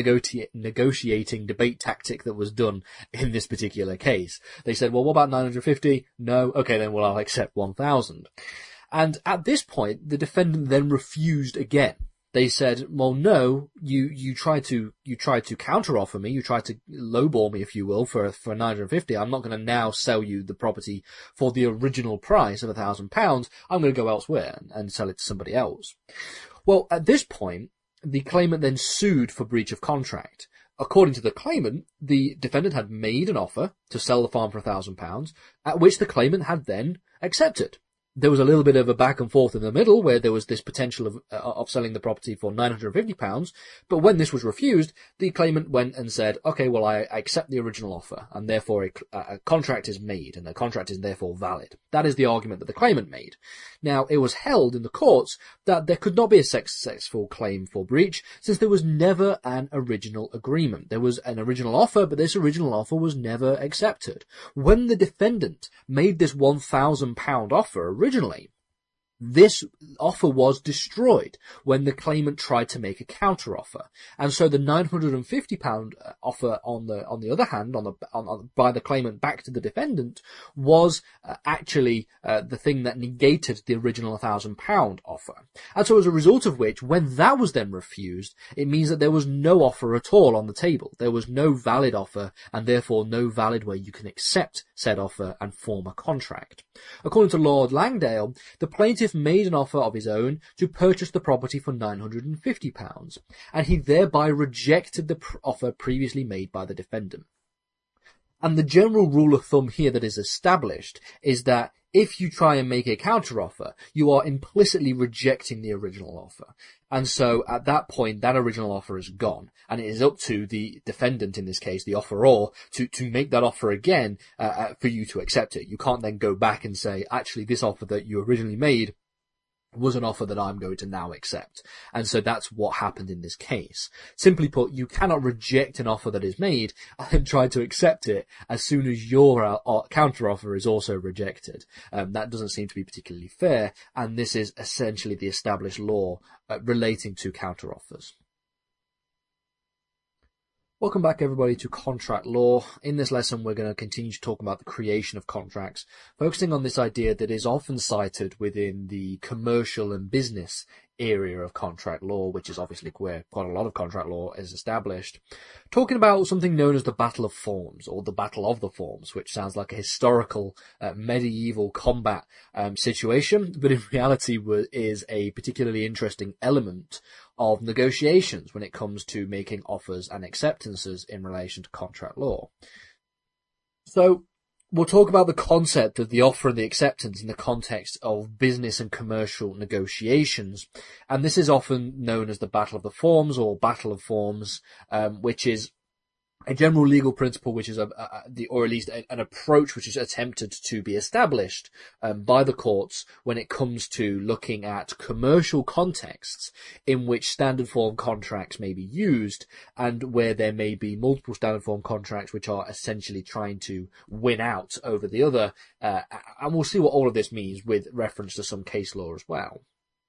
debate tactic that was done in this particular case. They said, well, what about 950? No. Okay, then, well, I'll accept 1,000. And at this point, the defendant then refused again. they said, well, no, you tried to counter-offer me, you tried to lowball me, if you will, for 950. I'm not going to now sell you the property for the original price of £1,000. I'm going to go elsewhere and sell it to somebody else. Well, at this point, the claimant then sued for breach of contract. According to the claimant, the defendant had made an offer to sell the farm for £1,000, at which the claimant had then accepted. There was a little bit of a back and forth in the middle where there was this potential of selling the property for £950, but when this was refused, the claimant went and said, okay, well, I accept the original offer, and therefore a contract is made, and the contract is therefore valid. That is the argument that the claimant made. Now, it was held in the courts that there could not be a successful claim for breach, since there was never an original agreement. There was an original offer, but this original offer was never accepted. When the defendant made this £1,000 offer originally, this offer was destroyed when the claimant tried to make a counter offer, and so the £950 offer on the other hand, by the claimant back to the defendant, was actually the thing that negated the original £1,000 offer. And so as a result of which, when that was then refused, it means that there was no offer at all on the table. There was no valid offer, and therefore no valid way you can accept said offer and form a contract. According to Lord Langdale, the plaintiff made an offer of his own to purchase the property for £950, and he thereby rejected the offer previously made by the defendant. And the general rule of thumb here that is established is that if you try and make a counter-offer, you are implicitly rejecting the original offer. And so at that point, that original offer is gone. And it is up to the defendant, in this case, the offeror, to make that offer again for you to accept it. You can't then go back and say, actually, this offer that you originally made was an offer that I'm going to now accept. And so that's what happened in this case. Simply put, you cannot reject an offer that is made and then try to accept it as soon as your counter-offer is also rejected. That doesn't seem to be particularly fair, and this is essentially the established law relating to counter-offers. Welcome back, everybody, to Contract Law. In this lesson, we're going to continue to talk about the creation of contracts, focusing on this idea that is often cited within the commercial and business area of contract law, which is obviously where quite a lot of contract law is established, talking about something known as the Battle of Forms, or the Battle of the Forms, which sounds like a historical medieval combat situation, but in reality is a particularly interesting element of negotiations when it comes to making offers and acceptances in relation to contract law. So we'll talk about the concept of the offer and the acceptance in the context of business and commercial negotiations. And this is often known as the Battle of the Forms or Battle of Forms, which is a general legal principle, which is or at least an approach which is attempted to be established by the courts when it comes to looking at commercial contexts in which standard form contracts may be used, and where there may be multiple standard form contracts which are essentially trying to win out over the other. And we'll see what all of this means with reference to some case law as well.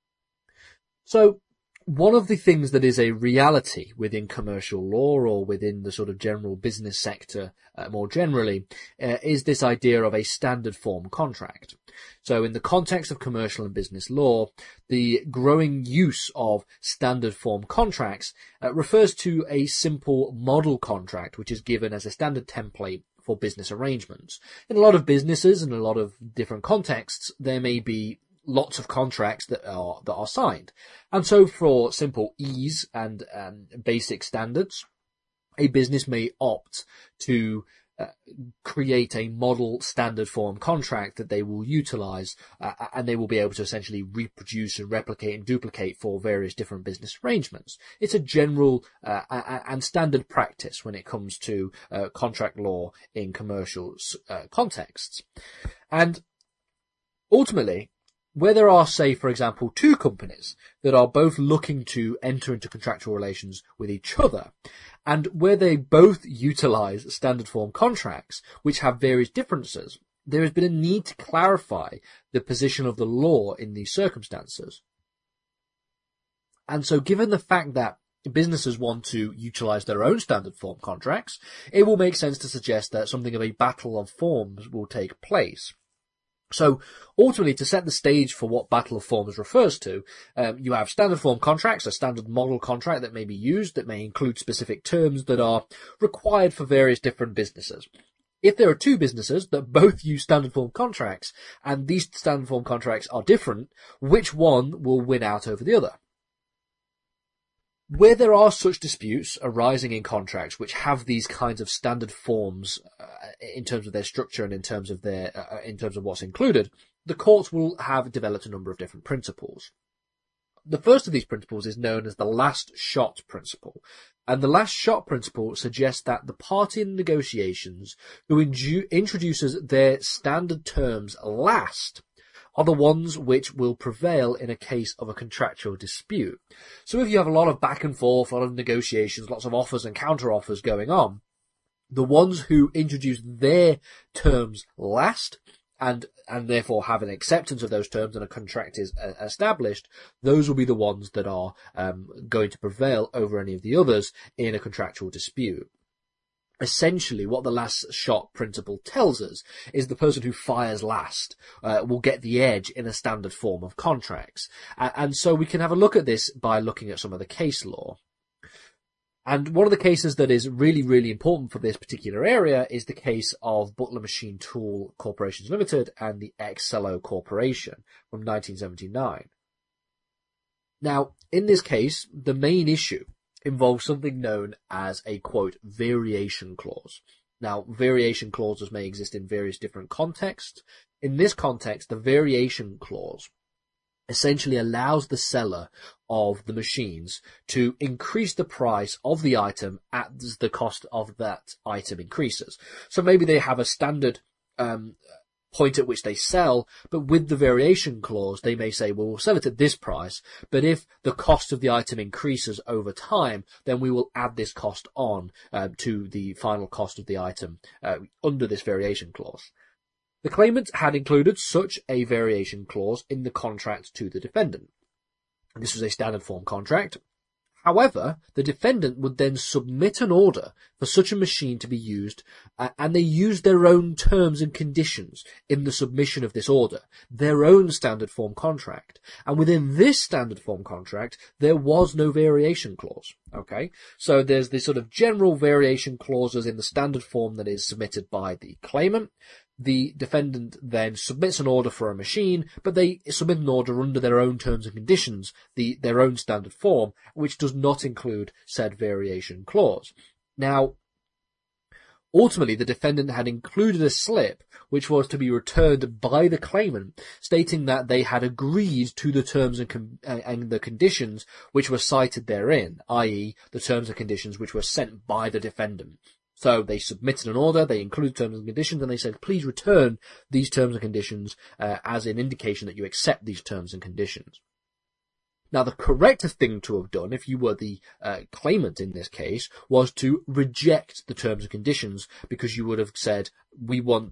So, one of the things that is a reality within commercial law or within the sort of general business sector more generally is this idea of a standard form contract. So in the context of commercial and business law, the growing use of standard form contracts refers to a simple model contract which is given as a standard template for business arrangements. In a lot of businesses and a lot of different contexts, there may be lots of contracts that are signed. And so for simple ease and basic standards, a business may opt to create a model standard form contract that they will utilize, and they will be able to essentially reproduce and replicate and duplicate for various different business arrangements. It's a general and standard practice when it comes to contract law in commercial contexts. And ultimately, where there are, say, for example, two companies that are both looking to enter into contractual relations with each other, and where they both utilize standard form contracts, which have various differences, there has been a need to clarify the position of the law in these circumstances. And so given the fact that businesses want to utilize their own standard form contracts, it will make sense to suggest that something of a battle of forms will take place. So ultimately, to set the stage for what Battle of Forms refers to, you have standard form contracts, a standard model contract that may be used, that may include specific terms that are required for various different businesses. If there are two businesses that both use standard form contracts, and these standard form contracts are different, which one will win out over the other? Where there are such disputes arising in contracts which have these kinds of standard forms in terms of their structure and in terms of what's included, the courts will have developed a number of different principles. The first of these principles is known as the last shot principle, and the last shot principle suggests that the party in negotiations who introduces their standard terms last are the ones which will prevail in a case of a contractual dispute. So if you have a lot of back and forth, a lot of negotiations, lots of offers and counter offers going on, the ones who introduce their terms last and therefore have an acceptance of those terms and a contract is established, those will be the ones that are going to prevail over any of the others in a contractual dispute. Essentially, what the last shot principle tells us is the person who fires last will get the edge in a standard form of contracts. And so we can have a look at this by looking at some of the case law. And one of the cases that is really, really important for this particular area is the case of Butler Machine Tool Corporations Limited and the Excello Corporation from 1979. Now, in this case, the main issue involves something known as a, quote, variation clause. Now, variation clauses may exist in various different contexts. In this context, the variation clause essentially allows the seller of the machines to increase the price of the item as the cost of that item increases. So maybe they have a standard point at which they sell, but with the variation clause, they may say, well, we'll sell it at this price, but if the cost of the item increases over time, then we will add this cost on to the final cost of the item under this variation clause. The claimant had included such a variation clause in the contract to the defendant. This was a standard form contract. However, the defendant would then submit an order for such a machine to be used, and they used their own terms and conditions in the submission of this order, their own standard form contract. And within this standard form contract, there was no variation clause. Okay, so there's this sort of general variation clauses in the standard form that is submitted by the claimant. The defendant then submits an order for a machine, but they submit an order under their own terms and conditions, their own standard form, which does not include said variation clause. Now, ultimately, the defendant had included a slip which was to be returned by the claimant, stating that they had agreed to the terms and the conditions which were cited therein, i.e. the terms and conditions which were sent by the defendant. So they submitted an order, they included terms and conditions, and they said, please return these terms and conditions as an indication that you accept these terms and conditions. Now, the correct thing to have done, if you were the claimant in this case, was to reject the terms and conditions, because you would have said, we will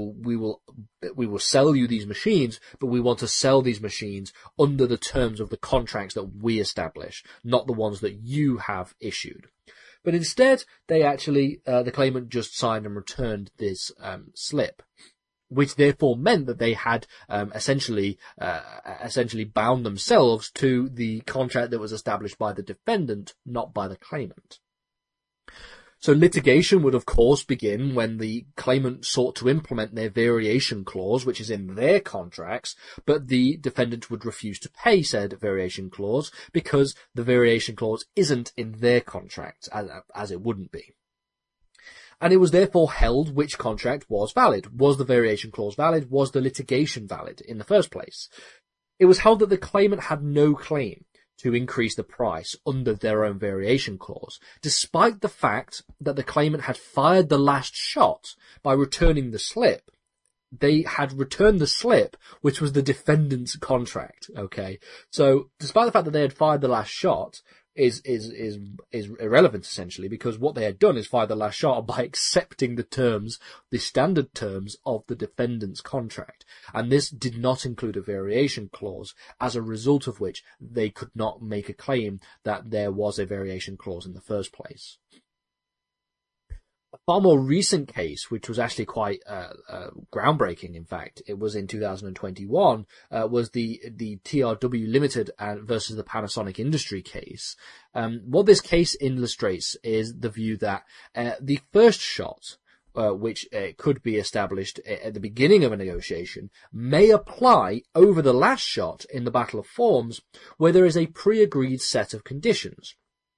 sell you these machines, but we want to sell these machines under the terms of the contracts that we establish, not the ones that you have issued. But instead, they actually, the claimant just signed and returned this slip, which therefore meant that they had essentially bound themselves to the contract that was established by the defendant, not by the claimant. So litigation would, of course, begin when the claimant sought to implement their variation clause, which is in their contracts, but the defendant would refuse to pay said variation clause because the variation clause isn't in their contract, as it wouldn't be. And it was therefore held which contract was valid. Was the variation clause valid? Was the litigation valid in the first place? It was held that the claimant had no claim to increase the price under their own variation clause, despite the fact that the claimant had fired the last shot by returning the slip. They had returned the slip, which was the defendant's contract. Okay, so despite the fact that they had fired the last shot, is irrelevant essentially, because what they had done is fire the last shot by accepting the terms, the standard terms of the defendant's contract. And this did not include a variation clause, as a result of which they could not make a claim that there was a variation clause in the first place. A far more recent case, which was actually quite groundbreaking, in fact, it was in 2021, was the TRW Limited versus the Panasonic Industry case. What this case illustrates is the view that the first shot, which could be established at the beginning of a negotiation, may apply over the last shot in the Battle of Forms, where there is a pre-agreed set of conditions.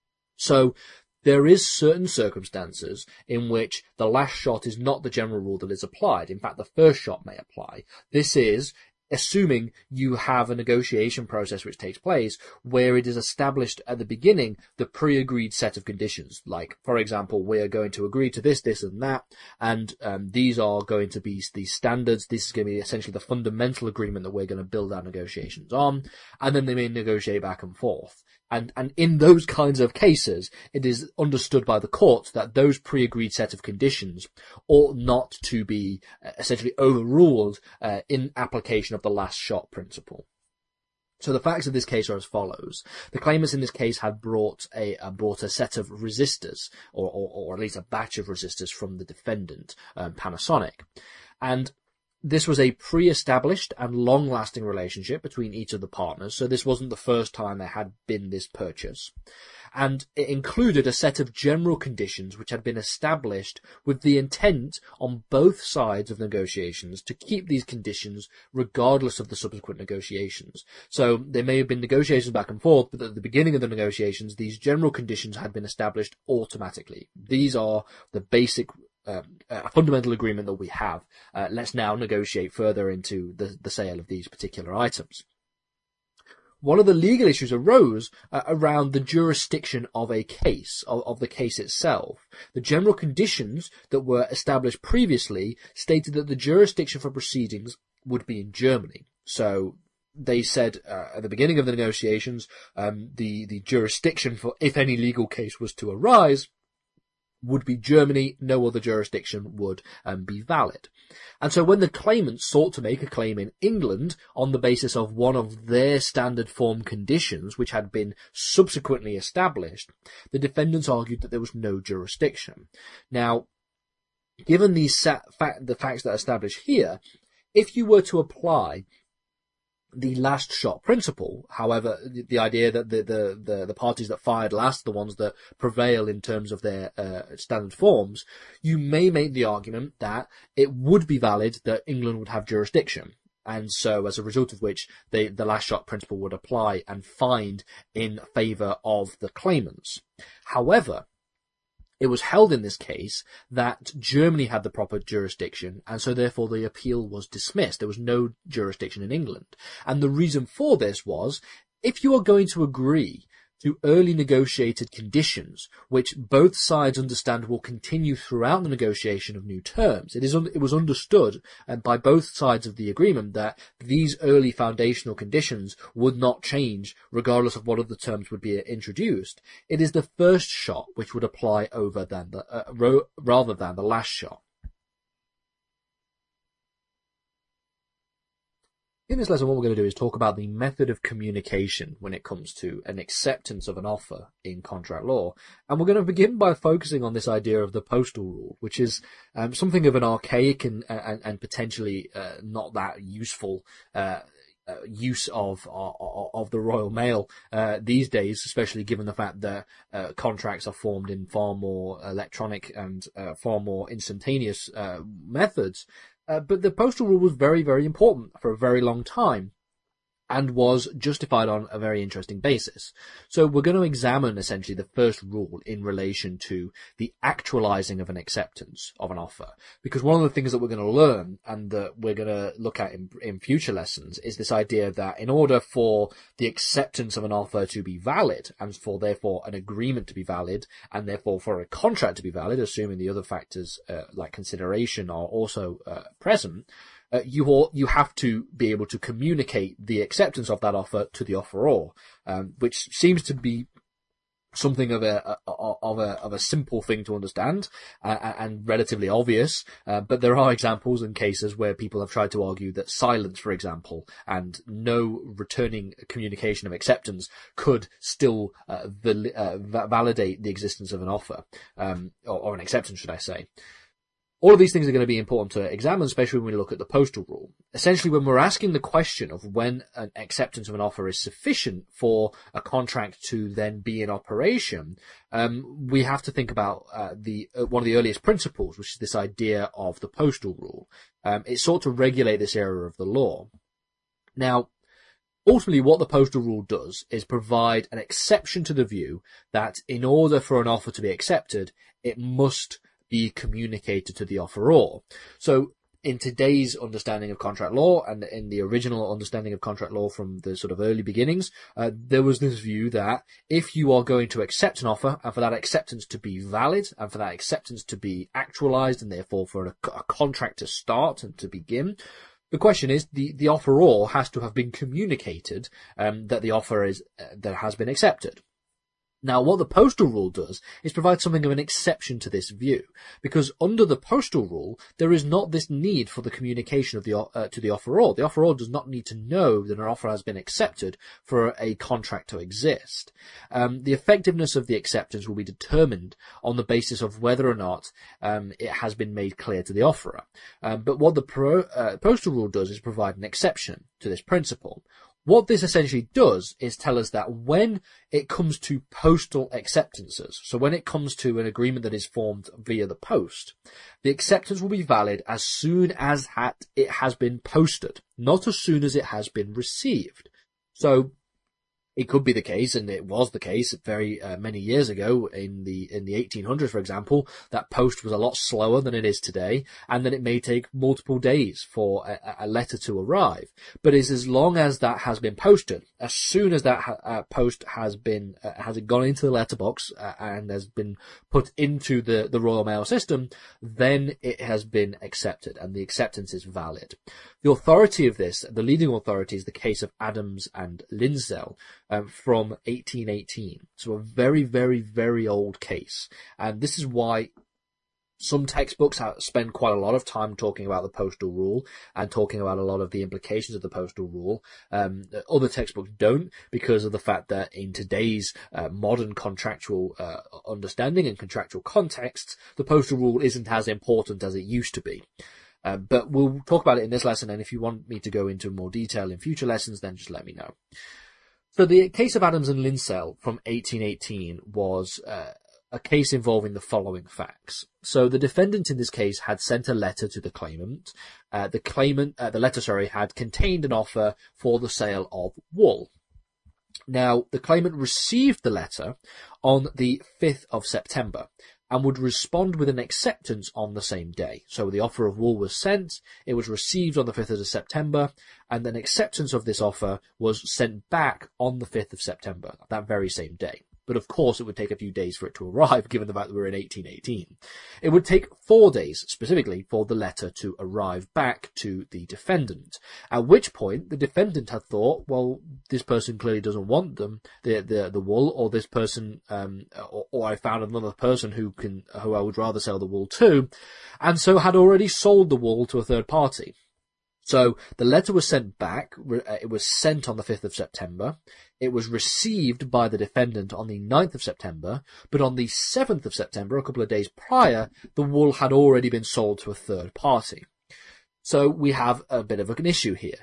So there is certain circumstances in which the last shot is not the general rule that is applied. In fact, the first shot may apply. This is assuming you have a negotiation process which takes place where it is established at the beginning the pre-agreed set of conditions. Like, for example, we are going to agree to this, this and that, and these are going to be the standards. This is going to be essentially the fundamental agreement that we're going to build our negotiations on, and then they may negotiate back and forth. And in those kinds of cases, it is understood by the court that those pre-agreed set of conditions ought not to be essentially overruled in application of the last shot principle. So the facts of this case are as follows. The claimants in this case had brought a set of resistors, or at least a batch of resistors from the defendant, Panasonic. And this was a pre-established and long-lasting relationship between each of the partners, so this wasn't the first time there had been this purchase. And it included a set of general conditions which had been established with the intent on both sides of negotiations to keep these conditions regardless of the subsequent negotiations. So there may have been negotiations back and forth, but at the beginning of the negotiations, these general conditions had been established automatically. These are the basic a fundamental agreement that we have. Let's now negotiate further into the sale of these particular items. One of the legal issues arose around the jurisdiction of a case, of the case itself. The general conditions that were established previously stated that the jurisdiction for proceedings would be in Germany. So they said at the beginning of the negotiations, the jurisdiction for if any legal case was to arise would be Germany, no other jurisdiction would be valid. And so when the claimant sought to make a claim in England on the basis of one of their standard form conditions, which had been subsequently established, the defendants argued that there was no jurisdiction. Now, given the facts that are established here, if you were to apply the last shot principle, however, the idea that the parties that fired last are the ones that prevail in terms of their standard forms, you may make the argument that it would be valid that England would have jurisdiction. And so as a result of which the last shot principle would apply and find in favour of the claimants. However, it was held in this case that Germany had the proper jurisdiction, and so therefore the appeal was dismissed. There was no jurisdiction in England. And the reason for this was, if you are going to agree to early negotiated conditions, which both sides understand will continue throughout the negotiation of new terms, it was understood by both sides of the agreement that these early foundational conditions would not change regardless of what other terms would be introduced. It is the first shot which would apply rather than the last shot. In this lesson, what we're going to do is talk about the method of communication when it comes to an acceptance of an offer in contract law. And we're going to begin by focusing on this idea of the postal rule, which is something of an archaic and potentially not that useful use of the Royal Mail these days, especially given the fact that contracts are formed in far more electronic and far more instantaneous methods. But the postal rule was very, very important for a very long time and was justified on a very interesting basis. So we're going to examine essentially the first rule in relation to the actualizing of an acceptance of an offer. Because one of the things that we're going to learn and that we're going to look at in future lessons is this idea that in order for the acceptance of an offer to be valid, and for therefore an agreement to be valid, and therefore for a contract to be valid, assuming the other factors like consideration are also present, you have to be able to communicate the acceptance of that offer to the offeror, which seems to be something of a simple thing to understand and relatively obvious, but there are examples and cases where people have tried to argue that silence, for example, and no returning communication of acceptance could still validate the existence of an offer, or an acceptance, should I say. All of these things are going to be important to examine, especially when we look at the postal rule. Essentially, when we're asking the question of when an acceptance of an offer is sufficient for a contract to then be in operation, we have to think about one of the earliest principles, which is this idea of the postal rule. It sought to regulate this area of the law. Now, ultimately, what the postal rule does is provide an exception to the view that in order for an offer to be accepted, it must be communicated to the offeror. So in today's understanding of contract law and in the original understanding of contract law from the sort of early beginnings, there was this view that if you are going to accept an offer and for that acceptance to be valid and for that acceptance to be actualized and therefore for a contract to start and to begin, the question is the offeror has to have been communicated that the offer that has been accepted. Now, what the postal rule does is provide something of an exception to this view, because under the postal rule, there is not this need for the communication of to the offeror. The offeror does not need to know that an offer has been accepted for a contract to exist. The effectiveness of the acceptance will be determined on the basis of whether or not it has been made clear to the offerer. But what the postal rule does is provide an exception to this principle. What this essentially does is tell us that when it comes to postal acceptances, so when it comes to an agreement that is formed via the post, the acceptance will be valid as soon as it has been posted, not as soon as it has been received. So it could be the case, and it was the case very many years ago in the 1800s, for example, that post was a lot slower than it is today, and that it may take multiple days for a letter to arrive. But it's as long as that has been posted, as soon as that post has gone into the letterbox and has been put into the Royal Mail system, then it has been accepted, and the acceptance is valid. The authority of this, the leading authority, is the case of Adams and Lindsell, from 1818. So a very, very, very old case. And this is why some textbooks spend quite a lot of time talking about the postal rule and talking about a lot of the implications of the postal rule. Other textbooks don't, because of the fact that in today's modern contractual understanding and contractual contexts, the postal rule isn't as important as it used to be. But we'll talk about it in this lesson, and if you want me to go into more detail in future lessons, then just let me know. So the case of Adams and Lindsell from 1818 was a case involving the following facts. So the defendant in this case had sent a letter to the claimant. The letter had contained an offer for the sale of wool. Now, the claimant received the letter on the 5th of September and would respond with an acceptance on the same day. So the offer of wool was sent, it was received on the 5th of September, and an acceptance of this offer was sent back on the 5th of September, that very same day. But of course it would take a few days for it to arrive, given the fact that we're in 1818. It would take 4 days, specifically, for the letter to arrive back to the defendant. At which point, the defendant had thought, well, this person clearly doesn't want the wool, or this person, or I found another person who I would rather sell the wool to, and so had already sold the wool to a third party. So the letter was sent back. It was sent on the 5th of September. It was received by the defendant on the 9th of September, but on the 7th of September, a couple of days prior, the wool had already been sold to a third party. So we have a bit of an issue here.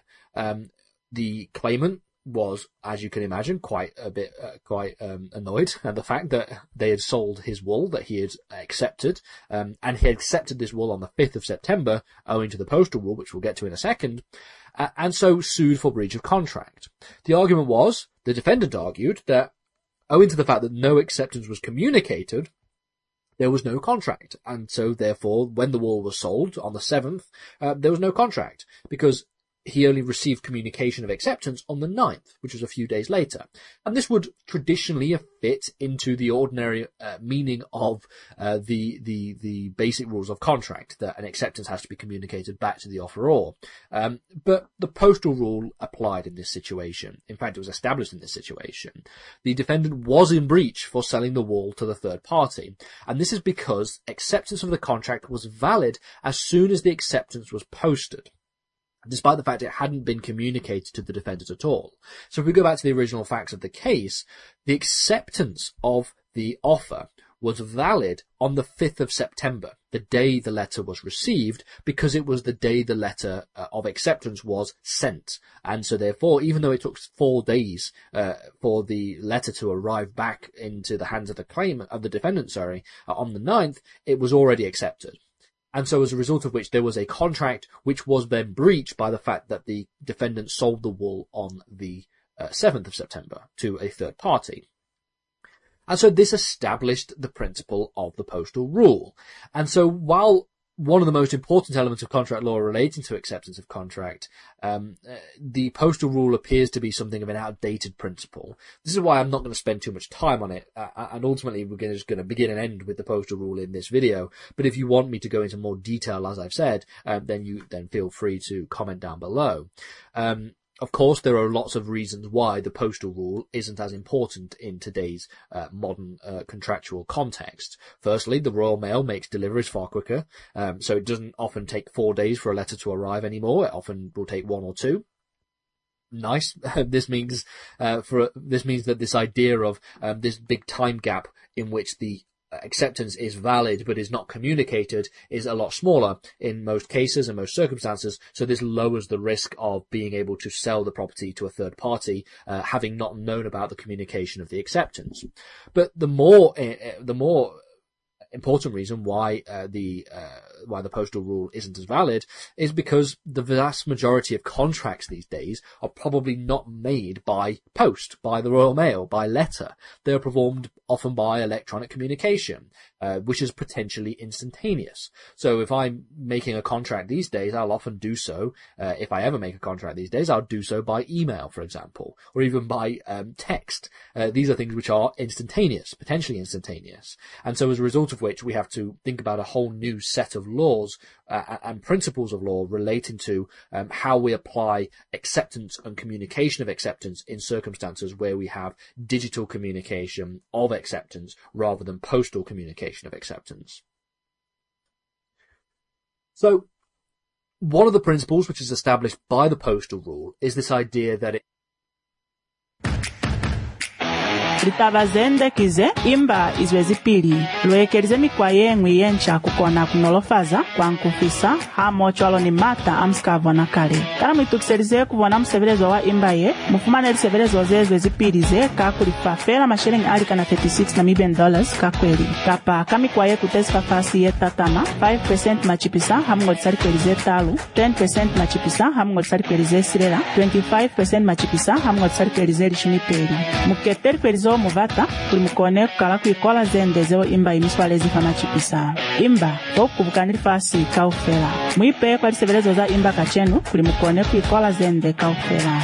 The claimant was, as you can imagine, quite annoyed at the fact that they had sold his wool that he had accepted, and he had accepted this wool on the 5th of September owing to the postal rule, which we'll get to in a second, and so sued for breach of contract. The argument was, the defendant argued that owing to the fact that no acceptance was communicated, there was no contract, and so therefore when the wool was sold on the 7th, there was no contract, because he only received communication of acceptance on the 9th, which was a few days later. And this would traditionally fit into the ordinary meaning of the basic rules of contract, that an acceptance has to be communicated back to the offeror. But the postal rule applied in this situation. In fact, it was established in this situation. The defendant was in breach for selling the wool to the third party. And this is because acceptance of the contract was valid as soon as the acceptance was posted, despite the fact it hadn't been communicated to the defendant at all. So if we go back to the original facts of the case, the acceptance of the offer was valid on the 5th of September, the day the letter was received, because it was the day the letter of acceptance was sent. And so therefore, even though it took 4 days for the letter to arrive back into the hands of the defendant, on the 9th, it was already accepted. And so as a result of which there was a contract which was then breached by the fact that the defendant sold the wool on the 7th of September to a third party. And so this established the principle of the postal rule. And so while one of the most important elements of contract law relating to acceptance of contract, the postal rule appears to be something of an outdated principle. This is why I'm not going to spend too much time on it, and ultimately we're just going to begin and end with the postal rule in this video. But if you want me to go into more detail, as I've said, then feel free to comment down below. Of course, there are lots of reasons why the postal rule isn't as important in today's modern contractual context. Firstly, the Royal Mail makes deliveries far quicker, so it doesn't often take 4 days for a letter to arrive anymore. It often will take 1 or 2. Nice. This means that this idea of this big time gap in which the acceptance is valid but is not communicated is a lot smaller in most cases and most circumstances, so this lowers the risk of being able to sell the property to a third party having not known about the communication of the acceptance. But the more important reason why the postal rule isn't as valid is because the vast majority of contracts these days are probably not made by post, by the Royal Mail, by letter. They are performed often by electronic communication, which is potentially instantaneous. So if I'm making a contract these days, I'll often do so, if I ever make a contract these days, I'll do so by email, for example, or even by text. These are things which are instantaneous, potentially instantaneous. And so as a result of which we have to think about a whole new set of laws and principles of law relating to how we apply acceptance and communication of acceptance in circumstances where we have digital communication of acceptance rather than postal communication of acceptance. So one of the principles which is established by the postal rule is this idea that it Litabazende kize imba izwezipili lwekerize mikwaye ngwiyencha kukona kunolofaza kwa nkufisa hamo chwalo ni mata amskavo na kale kana mwitukiserize kubona mseverezo wa imba ye mufumane liseverezo zezwezipilize kakulifafela mashiringi alika na $36 kakweli kapa kamikwaye kutesika fasi ye tatama 5% machipisa hamungo lisarikwelize talu 10% machipisa hamungo lisarikwelize sirela 25% machipisa hamungo lisarikwelize lishimipeli muketeri kwelizo muvata kuli mukone kukala kuikola zendezeo imba imiswale zifana chipisa imba tokubukanili fasi kaufela mwipe kwa lisevelezo za imba kachenu kuli mukone kuikola zende kaufela.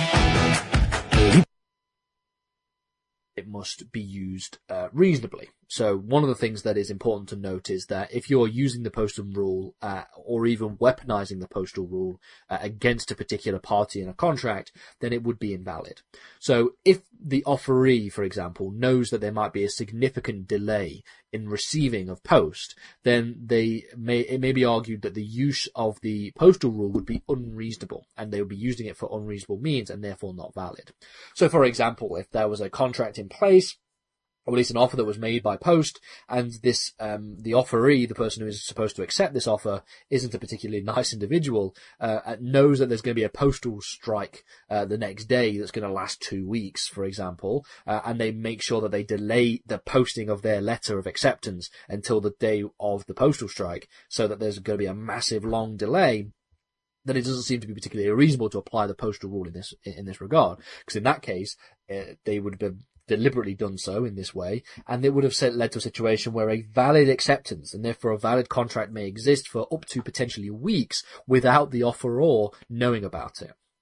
It must be used reasonably. So one of the things that is important to note is that if you're using the postal rule or even weaponizing the postal rule against a particular party in a contract, then it would be invalid. So if the offeree, for example, knows that there might be a significant delay in receiving of post, then it may be argued that the use of the postal rule would be unreasonable, and they would be using it for unreasonable means and therefore not valid. So for example, if there was a contract in place, or at least an offer that was made by post, and this, the offeree, the person who is supposed to accept this offer, isn't a particularly nice individual, knows that there's going to be a postal strike, the next day that's going to last 2 weeks, for example, and they make sure that they delay the posting of their letter of acceptance until the day of the postal strike, so that there's going to be a massive long delay, then it doesn't seem to be particularly reasonable to apply the postal rule in this regard, because in that case, they would have deliberately done so in this way, and it would have led to a situation where a valid acceptance and therefore a valid contract may exist for up to potentially weeks without the offeror knowing about it.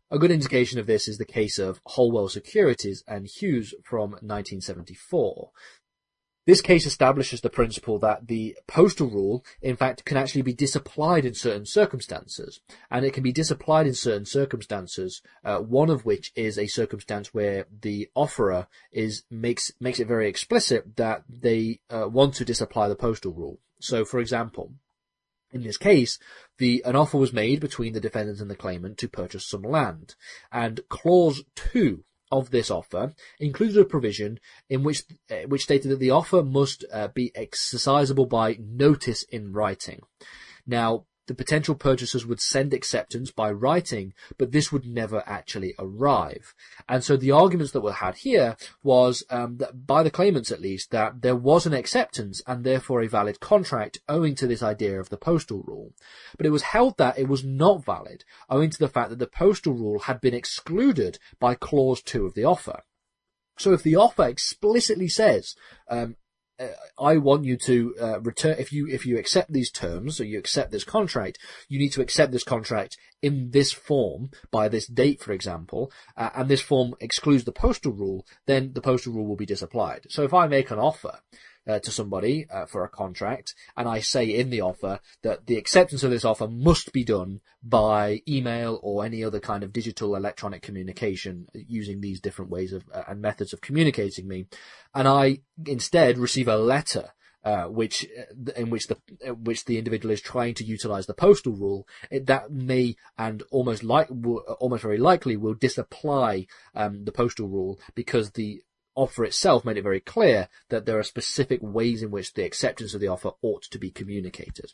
A good indication of this is the case of Holwell Securities and Hughes from 1974. This case establishes the principle that the postal rule, in fact, can actually be disapplied in certain circumstances. And it can be disapplied in certain circumstances, one of which is a circumstance where the offerer makes it very explicit that they want to disapply the postal rule. So, for example, in this case, an offer was made between the defendant and the claimant to purchase some land, and Clause 2 of this offer included a provision in which stated that the offer must be exercisable by notice in writing. Now, the potential purchasers would send acceptance by writing, but this would never actually arrive. And so the arguments that were had here was that by the claimants at least, that there was an acceptance and therefore a valid contract owing to this idea of the postal rule. But it was held that it was not valid owing to the fact that the postal rule had been excluded by Clause 2 of the offer. So if the offer explicitly says, I want you to return, if you accept these terms, or you accept this contract, you need to accept this contract in this form by this date, for example, and this form excludes the postal rule, then the postal rule will be disapplied. So if I make an offer to somebody for a contract, and I say in the offer that the acceptance of this offer must be done by email or any other kind of digital electronic communication using these different ways of and methods of communicating me, and I instead receive a letter in which the individual is trying to utilize the postal rule, that may and almost very likely will disapply the postal rule, because the offer itself made it very clear that there are specific ways in which the acceptance of the offer ought to be communicated.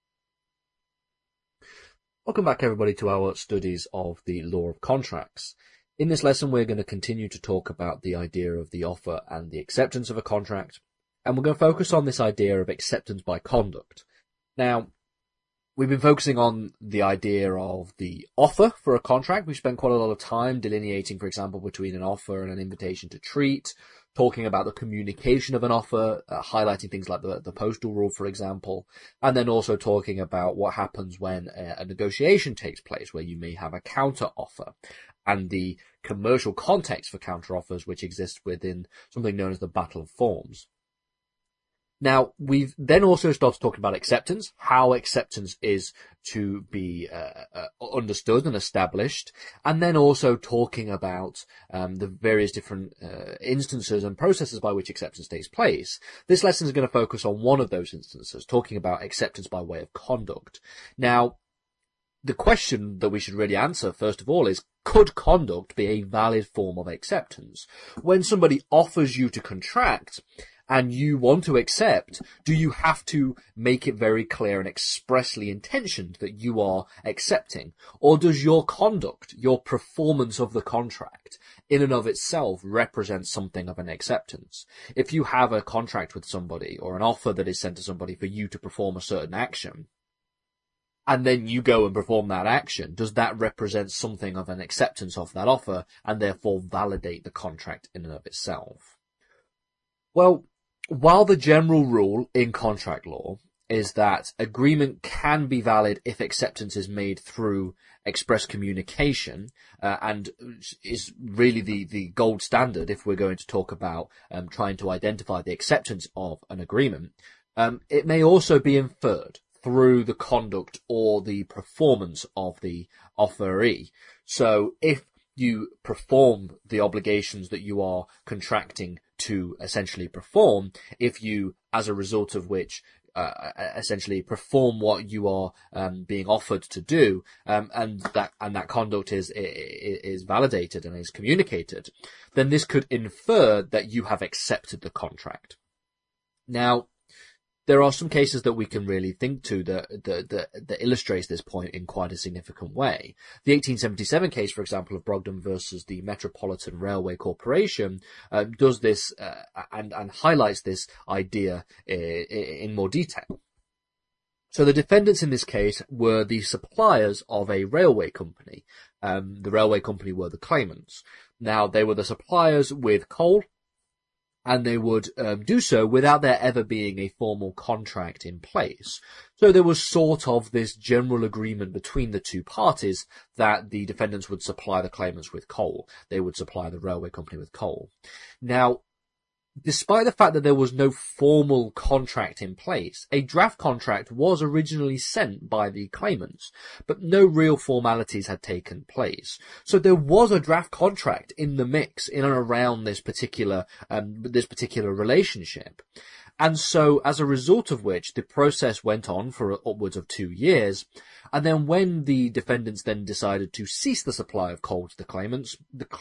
Welcome back, everybody, to our studies of the law of contracts. In this lesson, we're going to continue to talk about the idea of the offer and the acceptance of a contract, and we're going to focus on this idea of acceptance by conduct. Now, we've been focusing on the idea of the offer for a contract. We've spent quite a lot of time delineating, for example, between an offer and an invitation to treat, talking about the communication of an offer, highlighting things like the postal rule, for example, and then also talking about what happens when a negotiation takes place, where you may have a counter offer, and the commercial context for counter offers, which exists within something known as the Battle of Forms. Now, we've then also started talking about acceptance, how acceptance is to be understood and established, and then also talking about the various different instances and processes by which acceptance takes place. This lesson is going to focus on one of those instances, talking about acceptance by way of conduct. Now, the question that we should really answer, first of all, is, could conduct be a valid form of acceptance? When somebody offers you to contract, and you want to accept, do you have to make it very clear and expressly intentioned that you are accepting? Or does your conduct, your performance of the contract, in and of itself represent something of an acceptance? If you have a contract with somebody, or an offer that is sent to somebody for you to perform a certain action, and then you go and perform that action, does that represent something of an acceptance of that offer, and therefore validate the contract in and of itself? Well, while the general rule in contract law is that agreement can be valid if acceptance is made through express communication, and is really the gold standard if we're going to talk about trying to identify the acceptance of an agreement, it may also be inferred through the conduct or the performance of the offeree. So if you perform the obligations that you are contracting to essentially perform, if you, as a result of which, essentially perform what you are being offered to do, and that conduct is validated and is communicated, then this could infer that you have accepted the contract. Now, there are some cases that we can really think to that illustrates this point in quite a significant way. The 1877 case, for example, of Brogdon versus the Metropolitan Railway Corporation does this and highlights this idea in more detail. So the defendants in this case were the suppliers of a railway company. The railway company were the claimants. Now, they were the suppliers with coal, and they would do so without there ever being a formal contract in place. So there was sort of this general agreement between the two parties that the defendants would supply the claimants with coal. They would supply the railway company with coal. Now, despite the fact that there was no formal contract in place, a draft contract was originally sent by the claimants, but no real formalities had taken place. So there was a draft contract in the mix in and around this particular relationship. And so, as a result of which, the process went on for upwards of 2 years. And then when the defendants then decided to cease the supply of coal to the claimants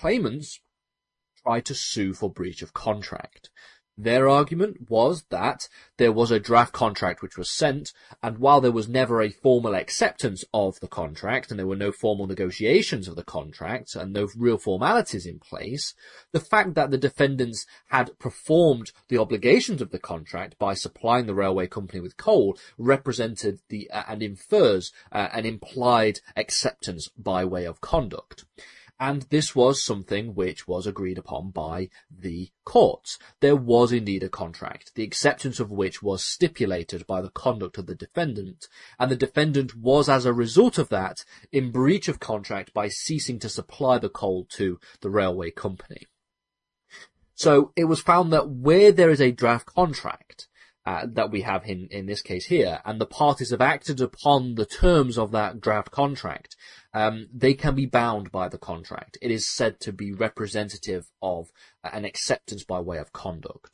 tried to sue for breach of contract. Their argument was that there was a draft contract which was sent, and while there was never a formal acceptance of the contract, and there were no formal negotiations of the contract, and no real formalities in place, the fact that the defendants had performed the obligations of the contract by supplying the railway company with coal represented and infers an implied acceptance by way of conduct. And this was something which was agreed upon by the courts. There was indeed a contract, the acceptance of which was stipulated by the conduct of the defendant, and the defendant was, as a result of that, in breach of contract by ceasing to supply the coal to the railway company. So it was found that where there is a draft contract, that we have in this case here, and the parties have acted upon the terms of that draft contract, they can be bound by the contract. It is said to be representative of an acceptance by way of conduct.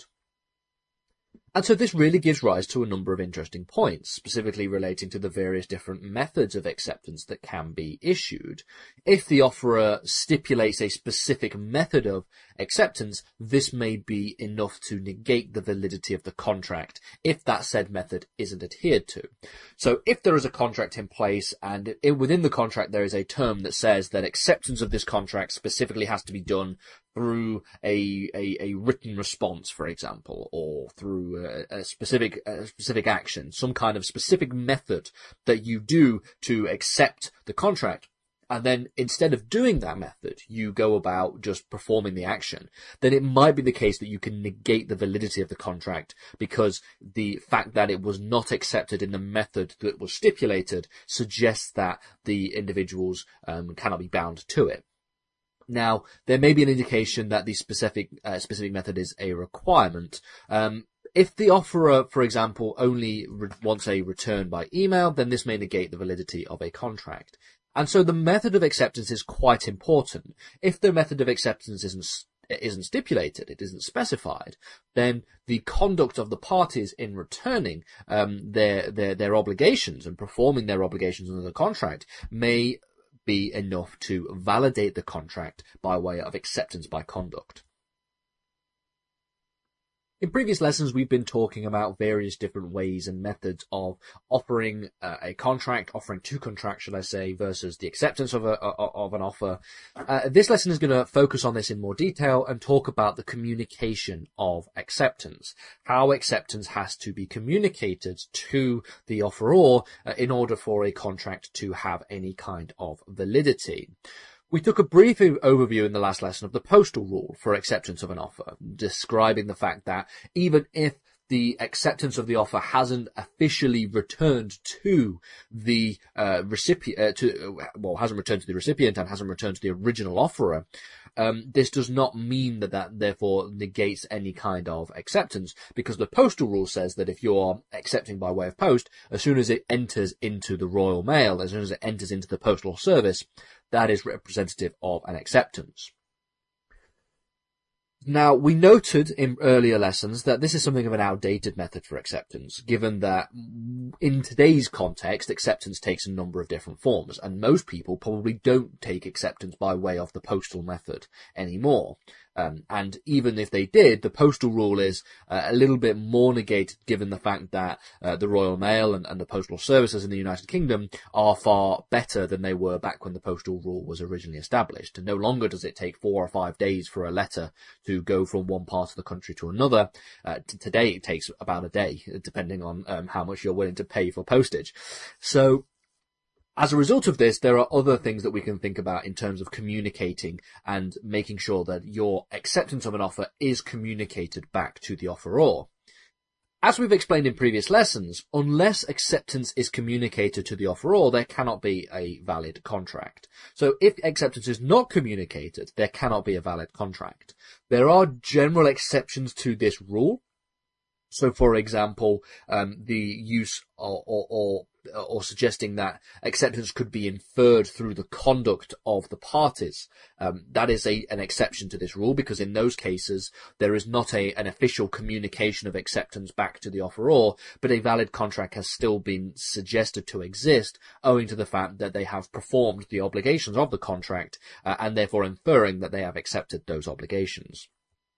And so this really gives rise to a number of interesting points, specifically relating to the various different methods of acceptance that can be issued. If the offerer stipulates a specific method of acceptance, this may be enough to negate the validity of the contract if that said method isn't adhered to. So if there is a contract in place and within the contract there is a term that says that acceptance of this contract specifically has to be done through a written response, for example, or through a specific action, some kind of specific method that you do to accept the contract, and then instead of doing that method, you go about just performing the action, then it might be the case that you can negate the validity of the contract because the fact that it was not accepted in the method that was stipulated suggests that the individuals cannot be bound to it. Now, there may be an indication that the specific method is a requirement. If the offerer, for example, only wants a return by email, then this may negate the validity of a contract. And so the method of acceptance is quite important. If the method of acceptance isn't stipulated, it isn't specified, then the conduct of the parties in returning their obligations and performing their obligations under the contract may be enough to validate the contract by way of acceptance by conduct. In previous lessons, we've been talking about various different ways and methods of offering a contract, offering to contract, should I say, versus the acceptance of an offer. This lesson is going to focus on this in more detail and talk about the communication of acceptance, how acceptance has to be communicated to the offeror in order for a contract to have any kind of validity. We took a brief overview in the last lesson of the postal rule for acceptance of an offer, describing the fact that even if the acceptance of the offer hasn't officially returned to the recipient, hasn't returned to the recipient and hasn't returned to the original offerer, this does not mean that therefore negates any kind of acceptance, because the postal rule says that if you are accepting by way of post, as soon as it enters into the Royal Mail, as soon as it enters into the postal service, that is representative of an acceptance. Now, we noted in earlier lessons that this is something of an outdated method for acceptance, given that in today's context, acceptance takes a number of different forms, and most people probably don't take acceptance by way of the postal method anymore. And even if they did, the postal rule is a little bit more negated given the fact that the Royal Mail and the postal services in the United Kingdom are far better than they were back when the postal rule was originally established. And no longer does it take 4 or 5 days for a letter to go from one part of the country to another. Today it takes about a day, depending on how much you're willing to pay for postage. So As a result of this, there are other things that we can think about in terms of communicating and making sure that your acceptance of an offer is communicated back to the offeror. As we've explained in previous lessons, unless acceptance is communicated to the offeror, there cannot be a valid contract. So if acceptance is not communicated, there cannot be a valid contract. There are general exceptions to this rule. So, for example, the use or suggesting that acceptance could be inferred through the conduct of the parties. That is an exception to this rule, because in those cases there is not an official communication of acceptance back to the offeror, but a valid contract has still been suggested to exist, owing to the fact that they have performed the obligations of the contract, and therefore inferring that they have accepted those obligations.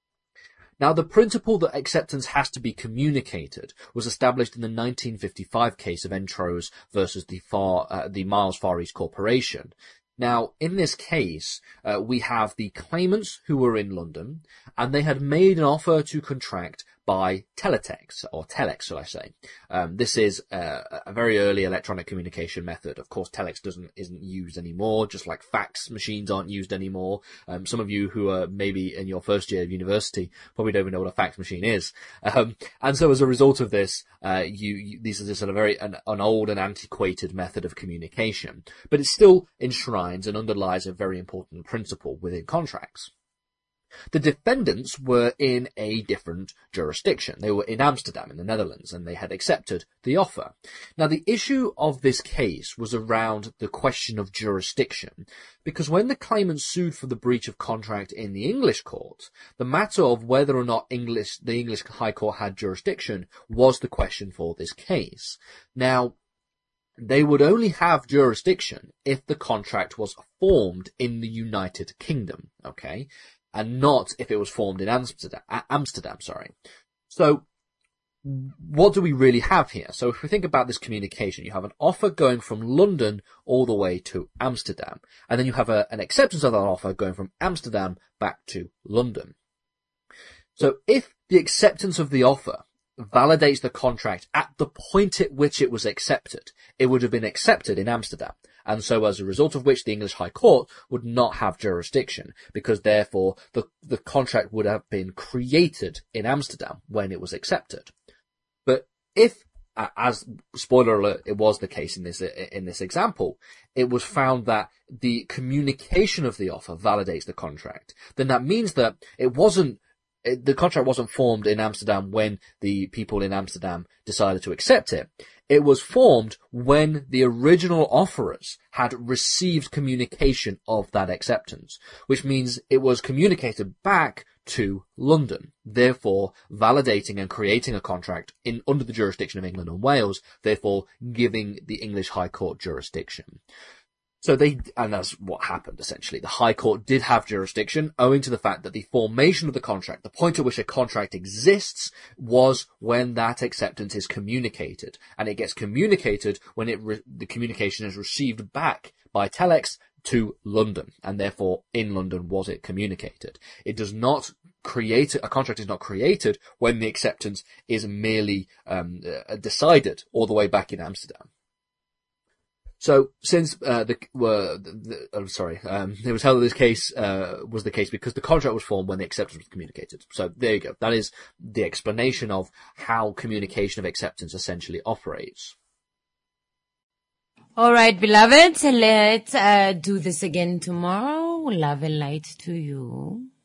Now, the principle that acceptance has to be communicated was established in the 1955 case of Entrose versus the Miles Far East Corporation. Now, in this case, we have the claimants who were in London, and they had made an offer to contract by teletext, or telex, shall I say. This is a very early electronic communication method. Of course, telex isn't used anymore, just like fax machines aren't used anymore. Some of you who are maybe in your first year of university probably don't even know what a fax machine is. And so as a result of this, this is a very an old and antiquated method of communication, but it still enshrines and underlies a very important principle within contracts. The defendants were in a different jurisdiction. They were in Amsterdam in the Netherlands, and they had accepted the offer. Now, the issue of this case was around the question of jurisdiction, because when the claimant sued for the breach of contract in the English court, the matter of whether or not the English High Court had jurisdiction was the question for this case. Now, they would only have jurisdiction if the contract was formed in the United Kingdom, okay? And not if it was formed in Amsterdam. So what do we really have here? So if we think about this communication, you have an offer going from London all the way to Amsterdam, and then you have an acceptance of that offer going from Amsterdam back to London. So if the acceptance of the offer validates the contract at the point at which it was accepted, it would have been accepted in Amsterdam. And so as a result of which the English High Court would not have jurisdiction, because therefore the contract would have been created in Amsterdam when it was accepted. But if, as spoiler alert, it was the case in this example, it was found that the communication of the offer validates the contract, then that means that the contract wasn't formed in Amsterdam when the people in Amsterdam decided to accept it. It was formed when the original offerers had received communication of that acceptance, which means it was communicated back to London, therefore validating and creating a contract under the jurisdiction of England and Wales, therefore giving the English High Court jurisdiction. So and that's what happened essentially. The High Court did have jurisdiction owing to the fact that the formation of the contract, the point at which a contract exists, was when that acceptance is communicated. And it gets communicated when the communication is received back by telex to London. And therefore, in London was it communicated. It does not a contract is not created when the acceptance is merely decided all the way back in Amsterdam. So, since it was held that this case was the case because the contract was formed when the acceptance was communicated. So there you go. That is the explanation of how communication of acceptance essentially operates. All right, beloveds, let's do this again tomorrow. Love and light to you.